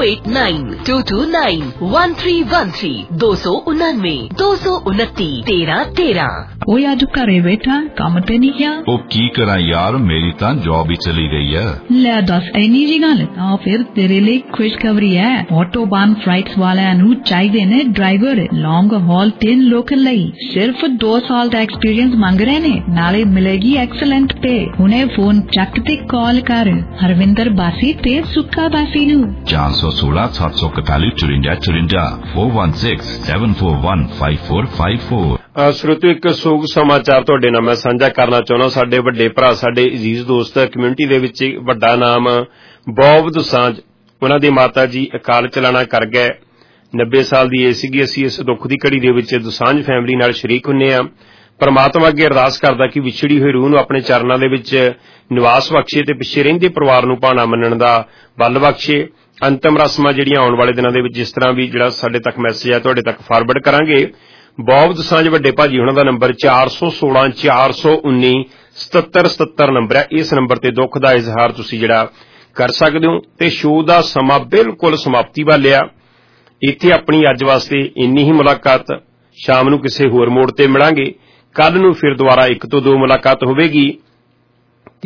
289229 1313 299 229 1313। ਉਹ ਅੱਜ ਘਰੇ ਬੈਠਾ ਕੰਮ ਤੇ ਨਹੀਂ ਗਿਆ। ਉਹ ਕੀ ਕਰਾਂ ਯਾਰ, ਮੇਰੀ ਤਾਂ ਜੌਬ ਹੀ ਚਲੀ ਗਈ ਹੈ। ਲੈ ਦੱਸ ਇੰਨੀ ਜੀ ਗੱਲ ਤਾਂ ਫਿਰ ਤੇਰੇ ਲਈ ਖੁਸ਼ਖਬਰੀ ਹੈ। ਆਟੋਬਾਨ ਫਲਾਈਟਸ ਵਾਲਿਆਂ ਨੂੰ ਚਾਹੀਦੇ ਨੇ ਡਰਾਈਵਰ ਲੌਂਗ ਹਾਲ ਤੇ ਲੋਕਲ ਲਈ। ਸਿਰਫ 2 ਸਾਲ ਦਾ ਐਕਸਪੀਰੀਅੰਸ ਮੰਗ ਰਹੇ ਨੇ, ਨਾਲੇ ਮਿਲੇਗੀ ਐਕਸਲੈਂਟ ਪੇ। ਹੁਣੇ ਫੋਨ ਚੱਕ ਤੇ ਕਾਲ ਕਰ ਹਰਵਿੰਦਰ ਬਾਸੀ ਤੇ ਸੁੱਕਾ ਬਾਸੀ ਨੂੰ 416 741 54 416 741 5454। ਸਰੋਤਿਓ ਇੱਕ ਸੋਗ ਸਮਾਚਾਰ ਤੁਹਾਡੇ ਨਾਲ ਮੈਂ ਸਾਂਝਾ ਕਰਨਾ ਚਾਹੁੰਦਾ। ਸਾਡੇ ਵੱਡੇ ਭਰਾ, ਸਾਡੇ ਅਜ਼ੀਜ਼ ਦੋਸਤ, ਕਮਿਊਨਿਟੀ ਦੇ ਵਿੱਚ ਵੱਡਾ ਨਾਮ ਬੌਬ ਦੁਸਾਂਝ, ਉਹਨਾਂ ਦੀ ਮਾਤਾ ਜੀ ਅਕਾਲ ਚਲਾਣਾ ਕਰ ਗਏ। 90 ਸਾਲ ਦੀ ਏਜ ਸੀਗੀ। ਅਸੀਂ ਇਸ ਦੁੱਖ ਦੀ ਘੜੀ ਦੇ ਵਿੱਚ ਦੁਸਾਂਝ ਫੈਮਿਲੀ ਨਾਲ ਸ਼ਰੀਕ ਹੁੰਨੇ ਆ। ਪਰਮਾਤਮਾ ਅੱਗੇ ਅਰਦਾਸ ਕਰਦਾ ਕਿ ਵਿਛੜੀ ਹੋਈ ਰੂਹ ਨੂੰ ਆਪਣੇ ਚਰਨਾਂ ਦੇ ਵਿੱਚ ਨਿਵਾਸ ਬਖਸ਼ੇ ਤੇ ਪਿੱਛੇ ਰਹਿੰਦੇ ਪਰਿਵਾਰ ਨੂੰ ਭਾਣਾ ਮੰਨਣ ਦਾ ਬਲ ਬਖਸ਼ੇ। ਅੰਤਮ ਰਸਮਾਂ ਜਿਹੜੀਆਂ ਆਉਣ ਵਾਲੇ ਦਿਨਾਂ ਦੇ ਵਿੱਚ ਜਿਸ ਤਰ੍ਹਾਂ ਵੀ ਜਿਹੜਾ ਸਾਡੇ ਤੱਕ ਮੈਸੇਜ ਆ ਤੁਹਾਡੇ ਤੱਕ ਫਾਰਵਰਡ ਕਰਾਂਗੇ। ਬੌਬ ਦੁਸਾਂਝ ਵੱਡੇ ਭਾਜੀ ਉਹਨਾਂ ਦਾ ਨੰਬਰ 416 419 7777 ਨੰਬਰ ਹੈ। ਇਸ ਨੰਬਰ ਤੇ ਦੁੱਖ ਦਾ ਇਜ਼ਹਾਰ ਤੁਸੀਂ ਜਿਹੜਾ ਕਰ ਸਕਦੇ ਹੋ। ਤੇ ਸ਼ੋਅ ਦਾ ਸਮਾਂ ਬਿਲਕੁਲ ਸਮਾਪਤੀ ਵੱਲ ਆ। ਇੱਥੇ ਆਪਣੀ ਅੱਜ ਵਾਸਤੇ ਇੰਨੀ ਹੀ ਮੁਲਾਕਾਤ। ਸ਼ਾਮ ਨੂੰ ਕਿਸੇ ਹੋਰ ਮੋੜ ਤੇ ਮਿਲਾਂਗੇ। ਕੱਲ ਨੂੰ ਫਿਰ ਦੁਬਾਰਾ 1 ਤੋਂ 2 ਮੁਲਾਕਾਤ ਹੋਵੇਗੀ।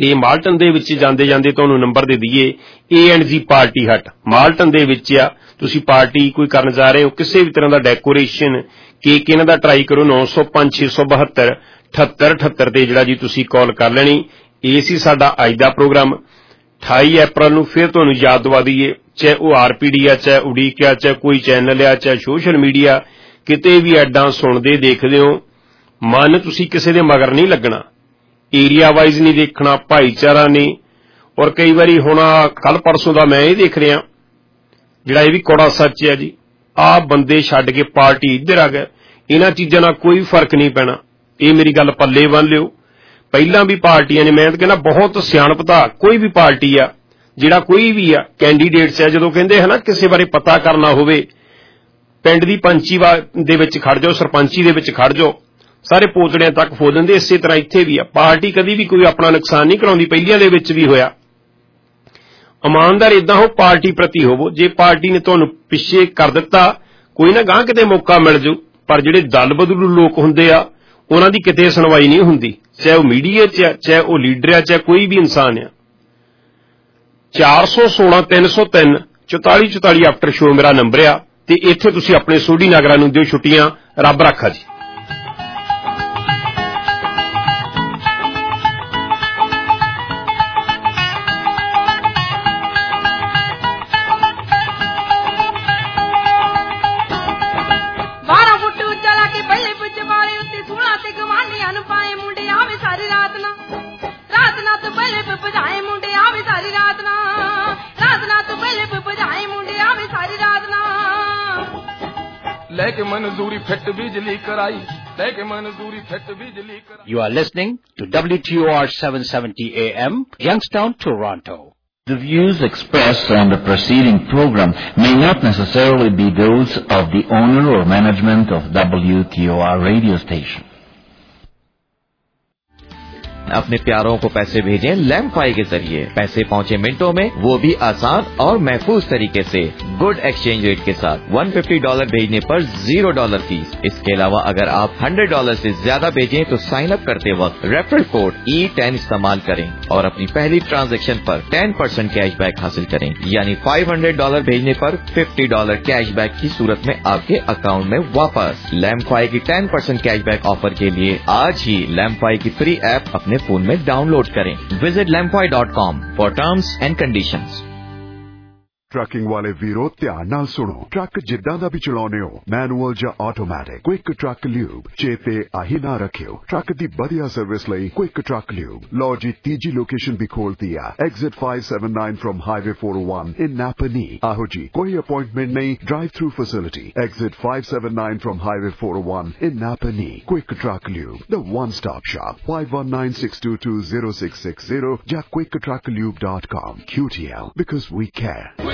ਤੇ ਮਾਲਟਨ ਦੇ ਵਿੱਚ ਜਾਂਦੇ ਜਾਂਦੇ ਤੁਹਾਨੂੰ ਨੰਬਰ ਦੇ ਦਈਏ A&G ਪਾਰਟੀ ਹਟ ਮਾਲਟਨ ਦੇ ਵਿੱਚ ਆ। ਤੁਸੀਂ ਪਾਰਟੀ ਕੋਈ ਕਰਨ ਜਾ ਰਹੇ ਹੋ, ਕਿਸੇ ਵੀ ਤਰ੍ਹਾਂ ਦਾ ਡੈਕੋਰੇਸ਼ਨ, ਕੇਕ ਇਹਨਾਂ ਦਾ ਟਰਾਈ ਕਰੋ। 905 672 7878 ਤੇ ਜਿਹੜਾ ਜੀ ਤੁਸੀਂ ਕਾਲ ਕਰ ਲੈਣੀ। ਇਹ ਸੀ ਸਾਡਾ ਅੱਜ ਦਾ ਪ੍ਰੋਗਰਾਮ। 28 ਅਪ੍ਰੈਲ ਨੂੰ ਫਿਰ ਤੁਹਾਨੂੰ ਯਾਦ ਦਵਾ ਦਈਏ, ਚਾਹੇ ਉਹ RPD ਆ, ਚਾਹੇ ਉਡੀਕ ਆ, ਚਾਹੇ ਕੋਈ ਚੈਨਲ ਆ, ਚਾਹੇ ਸੋਸ਼ਲ ਮੀਡੀਆ, ਕਿਤੇ ਵੀ ਐਡਾਂ ਸੁਣਦੇ ਦੇਖਦੇ ਹੋ, ਮਨ ਤੁਸੀਂ ਕਿਸੇ ਦੇ ਮਗਰ ਨਹੀਂ ਲੱਗਣਾ, ਏਰੀਆ ਵਾਈਜ਼ ਨਹੀਂ ਦੇਖਣਾ, ਭਾਈਚਾਰਾ ਨਹੀਂ। ਔਰ ਕਈ ਵਾਰੀ ਹੁਣ ਕੱਲ ਪਰਸੋਂ ਦਾ ਮੈਂ ਇਹ ਦੇਖ ਰਿਹਾ, ਜਿਹੜਾ ਇਹ ਵੀ ਕੌੜਾ ਸੱਚ ਹੈ ਜੀ, ਆਹ ਬੰਦੇ ਛੱਡ ਕੇ ਪਾਰਟੀ ਇੱਧਰ ਆ ਗਏ, ਇਹਨਾਂ ਚੀਜ਼ਾਂ ਨਾਲ ਕੋਈ ਫਰਕ ਨਹੀਂ ਪੈਣਾ। ਇਹ ਮੇਰੀ ਗੱਲ ਪੱਲੇ ਬੰਨ ਲਿਓ। ਪਹਿਲਾਂ ਵੀ ਪਾਰਟੀਆਂ ਨੇ, ਮੈਂ ਤਾਂ ਕਹਿੰਦਾ ਬਹੁਤ ਸਿਆਣਪਤਾ, ਕੋਈ ਵੀ ਪਾਰਟੀ ਆ, ਜਿਹੜਾ ਕੋਈ ਵੀ ਆ ਕੈਂਡੀਡੇਟਸ ਆ, ਜਦੋਂ ਕਹਿੰਦੇ ਹੈ ਨਾ ਕਿਸੇ ਬਾਰੇ ਪਤਾ ਕਰਨਾ ਹੋਵੇ, ਪਿੰਡ ਦੀ ਪੰਚੀ ਦੇ ਵਿੱਚ ਖੜ ਜਾਓ, ਸਰਪੰਚੀ ਦੇ ਵਿੱਚ ਖੜ ਜਾਓ, ਸਾਰੇ ਪੋਤੜਿਆਂ ਤੱਕ ਫੋ ਦਿੰਦੇ। ਇਸੇ ਤਰ੍ਹਾਂ ਇੱਥੇ ਵੀ ਆ, ਪਾਰਟੀ ਕਦੀ ਵੀ ਕੋਈ ਆਪਣਾ ਨੁਕਸਾਨ ਨਹੀਂ ਕਰਾਉਂਦੀ, ਪਹਿਲੀਆਂ ਦੇ ਵਿੱਚ ਵੀ ਹੋਇਆ। ਇਮਾਨਦਾਰ ਇਦਾਂ ਹੋ, ਪਾਰਟੀ ਪ੍ਰਤੀ ਹੋਵੋ। ਜੇ ਪਾਰਟੀ ਨੇ ਤੁਹਾਨੂੰ ਪਿੱਛੇ ਕਰ ਦਿੱਤਾ, ਕੋਈ ਨਾ ਗਾਂ ਕਿਤੇ ਮੌਕਾ ਮਿਲ ਜਾਊ, ਪਰ ਜਿਹੜੇ ਦਲ ਬਦਲੂ ਲੋਕ ਹੁੰਦੇ ਆ ਉਹਨਾਂ ਦੀ ਕਿਤੇ ਸੁਣਵਾਈ ਨਹੀਂ ਹੁੰਦੀ, ਚਾਹੇ ਉਹ ਮੀਡੀਆ 'ਚ ਆ, ਚਾਹੇ ਉਹ ਲੀਡਰ ਆ, ਚਾਹੇ ਕੋਈ ਵੀ ਇਨਸਾਨ ਆ। 416 303 44 44 ਆਫਟਰ ਸ਼ੋ ਮੇਰਾ ਨੰਬਰ ਆ, ਤੇ ਇੱਥੇ ਤੁਸੀਂ ਆਪਣੇ ਸੋਢੀ ਨਾਗਰਾ ਨੂੰ ਦਿਓ ਛੁੱਟੀਆਂ। ਰੱਬ ਰੱਖਾ ਜੀ। You are listening to WTOR 770 AM, Youngstown, Toronto. The views expressed on the preceding program may not necessarily be those of the owner or management of WTOR radio station. अपने प्यारों को पैसे भेजें लैम्फाई के जरिए, पैसे पहुंचे मिनटों में, वो भी आसान और महफूज तरीके से, गुड एक्सचेंज रेट के साथ। $150 भेजने पर $0 फीस। इसके अलावा अगर आप $100 से ज्यादा भेजें तो साइन अप करते वक्त रेफरल कोड E10 इस्तेमाल करें और अपनी पहली ट्रांजैक्शन पर 10% कैशबैक हासिल करें। यानी $500 भेजने पर $50 कैशबैक की सूरत में आपके अकाउंट में वापस। लैम्फाई की 10% कैशबैक ऑफर के लिए आज ही लैम्फाई की फ्री ऐप अपने फोन में डाउनलोड करें। Visit lamphoi.com for terms and conditions. Trucking वाले वीरो ध्यान नाल सुनो। ट्रक जिद्दां दा भी चलाउने हो, मैनुअल या ऑटोमैटिक, क्विक ट्रक ल्यूब चेते आही ना रखियो। ट्रक दी बढ़िया सर्विस लई क्विक ट्रक ल्यूब। लो जी तीजी लोकेशन भी खोल दिया, exit 579 from highway 401 in Napanee. आहो जी कोई अपॉइंटमेंट नहीं, drive through facility, exit 579 from highway 401 in Napanee. Quick Truck Lube, the one stop shop. 5196220660 या quicktrucklube.com। QTL because we care।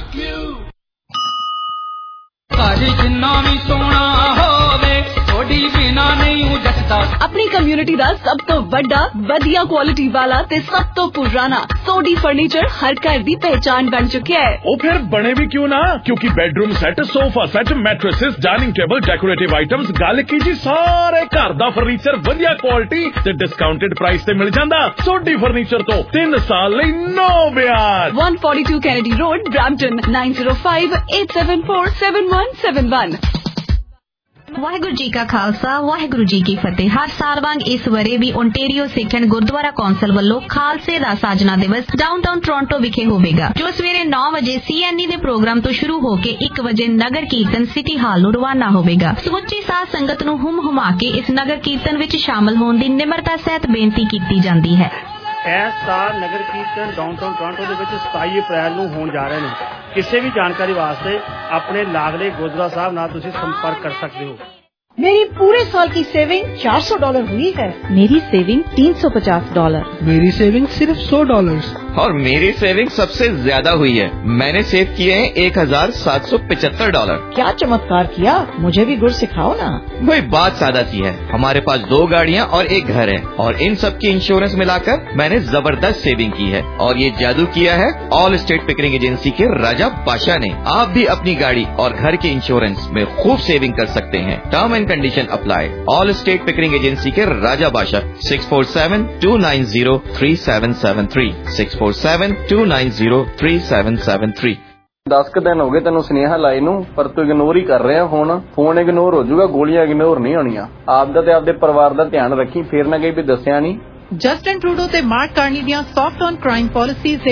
अपनी कम्युनिटी दा सब तो बड़ा वधिया क्वालिटी वाला ते सब तो पुराना सोडी फर्नीचर हर घर दी पहचान बन चुका है। ओ फिर बने भी क्यों ना, क्योंकि bedroom set, sofa set, mattresses, dining table, decorative items, गल की जी सारे घर दा फर्नीचर वधिया क्वालिटी ते डिस्काउंटेड प्राइस ते मिल जांदा। सोडी फर्नीचर तो 3 साल लई नो ब्याज। 142 Kennedy road, Brampton 9058747171। Waheguru ji ਕਾ ਖਾਲਸਾ, ਵਾਹਿਗੁਰੂ ਜੀ ਕੀ ਫਤਿਹ। ਹਰ ਸਾਲ ਵਾਂਗ ਇਸ ਵਰੇ ਵੀ Ontario Sikh and Gurdwara council ਵੱਲੋਂ ਖਾਲਸੇ ਦਾ ਸਾਜਨਾ ਦਿਵਸ ਡਾਊਨਟਾਊਨ ਟੋਰਾਂਟੋ ਵਿਖੇ ਹੋਵੇਗਾ, ਜੋ ਸਵੇਰੇ 9 ਵਜੇ CNE ਦੇ ਪ੍ਰੋਗਰਾਮ ਤੋਂ ਸ਼ੁਰੂ ਹੋ ਕੇ 1 ਵਜੇ ਨਗਰ ਕੀਰਤਨ ਸਿਟੀ ਹਾਲ ਨੂੰ ਰਵਾਨਾ ਹੋਵੇਗਾ। ਸਮੁੱਚੀ ਸਾਧ ਸੰਗਤ ਨੂੰ ਹੁਮ-ਹੁਮਾ ਕੇ ਇਸ ਨਗਰ ਕੀਰਤਨ ਵਿੱਚ ਸ਼ਾਮਲ ਹੋਣ ਦੀ ਨਿਮਰਤਾ ਸਹਿਤ ਬੇਨਤੀ ਕੀਤੀ ਜਾਂਦੀ ਹੈ। ਇਸ ਸਾਲ ਨਗਰ ਕੀਰਤਨ ਡਾਊਨਟਾਊਨ ਟੋਰਾਂਟੋ ਦੇ ਵਿੱਚ 27 ਅਪ੍ਰੈਲ ਨੂੰ ਹੋਣ ਜਾ ਰਹੇ ਨੇ। ਕਿਸੇ ਵੀ ਜਾਣਕਾਰੀ ਵਾਸਤੇ ਆਪਣੇ ਲਾਗਲੇ ਗੁਰਦੁਆਰਾ ਸਾਹਿਬ ਨਾਲ ਤੁਸੀਂ संपर्क कर सकते हो। मेरी पूरे साल की सेविंग $400 हुई है। मेरी सेविंग $350। मेरी सेविंग सिर्फ $100। और मेरी सेविंग सबसे ज्यादा हुई है। मैंने सेव किए हैं $1,775। क्या चमत्कार किया, मुझे भी गुर सिखाओ ना। वही बात सादा सी है, हमारे पास 2 गाड़ियाँ और 1 घर है और इन सब की इंश्योरेंस मिलाकर मैंने जबरदस्त सेविंग की है। और ये जादू किया है ऑल स्टेट पिकरिंग एजेंसी के राजा बादशाह ने। आप भी अपनी गाड़ी और घर के इंश्योरेंस में खूब सेविंग कर सकते हैं। Term and condition apply. Allstate Pickering agency के राजा बादशाह 647-290-3773 647-290-3773। 10 दिन हो गए तेनों सुनेहा लाए नू, पर तू इग्नोर ही कर रहा फोन इग्नोर हो जाऊगा, गोलियां इग्नोर नहीं होनियां। आपदा ते आपदे परिवार दा ध्यान रखी, फिर ना कहीं भी दसिया नहीं। जस्टिन ट्रूडो ते मार्क कार्नी दियां सॉफ्ट ऑन क्राइम पॉलिसीज़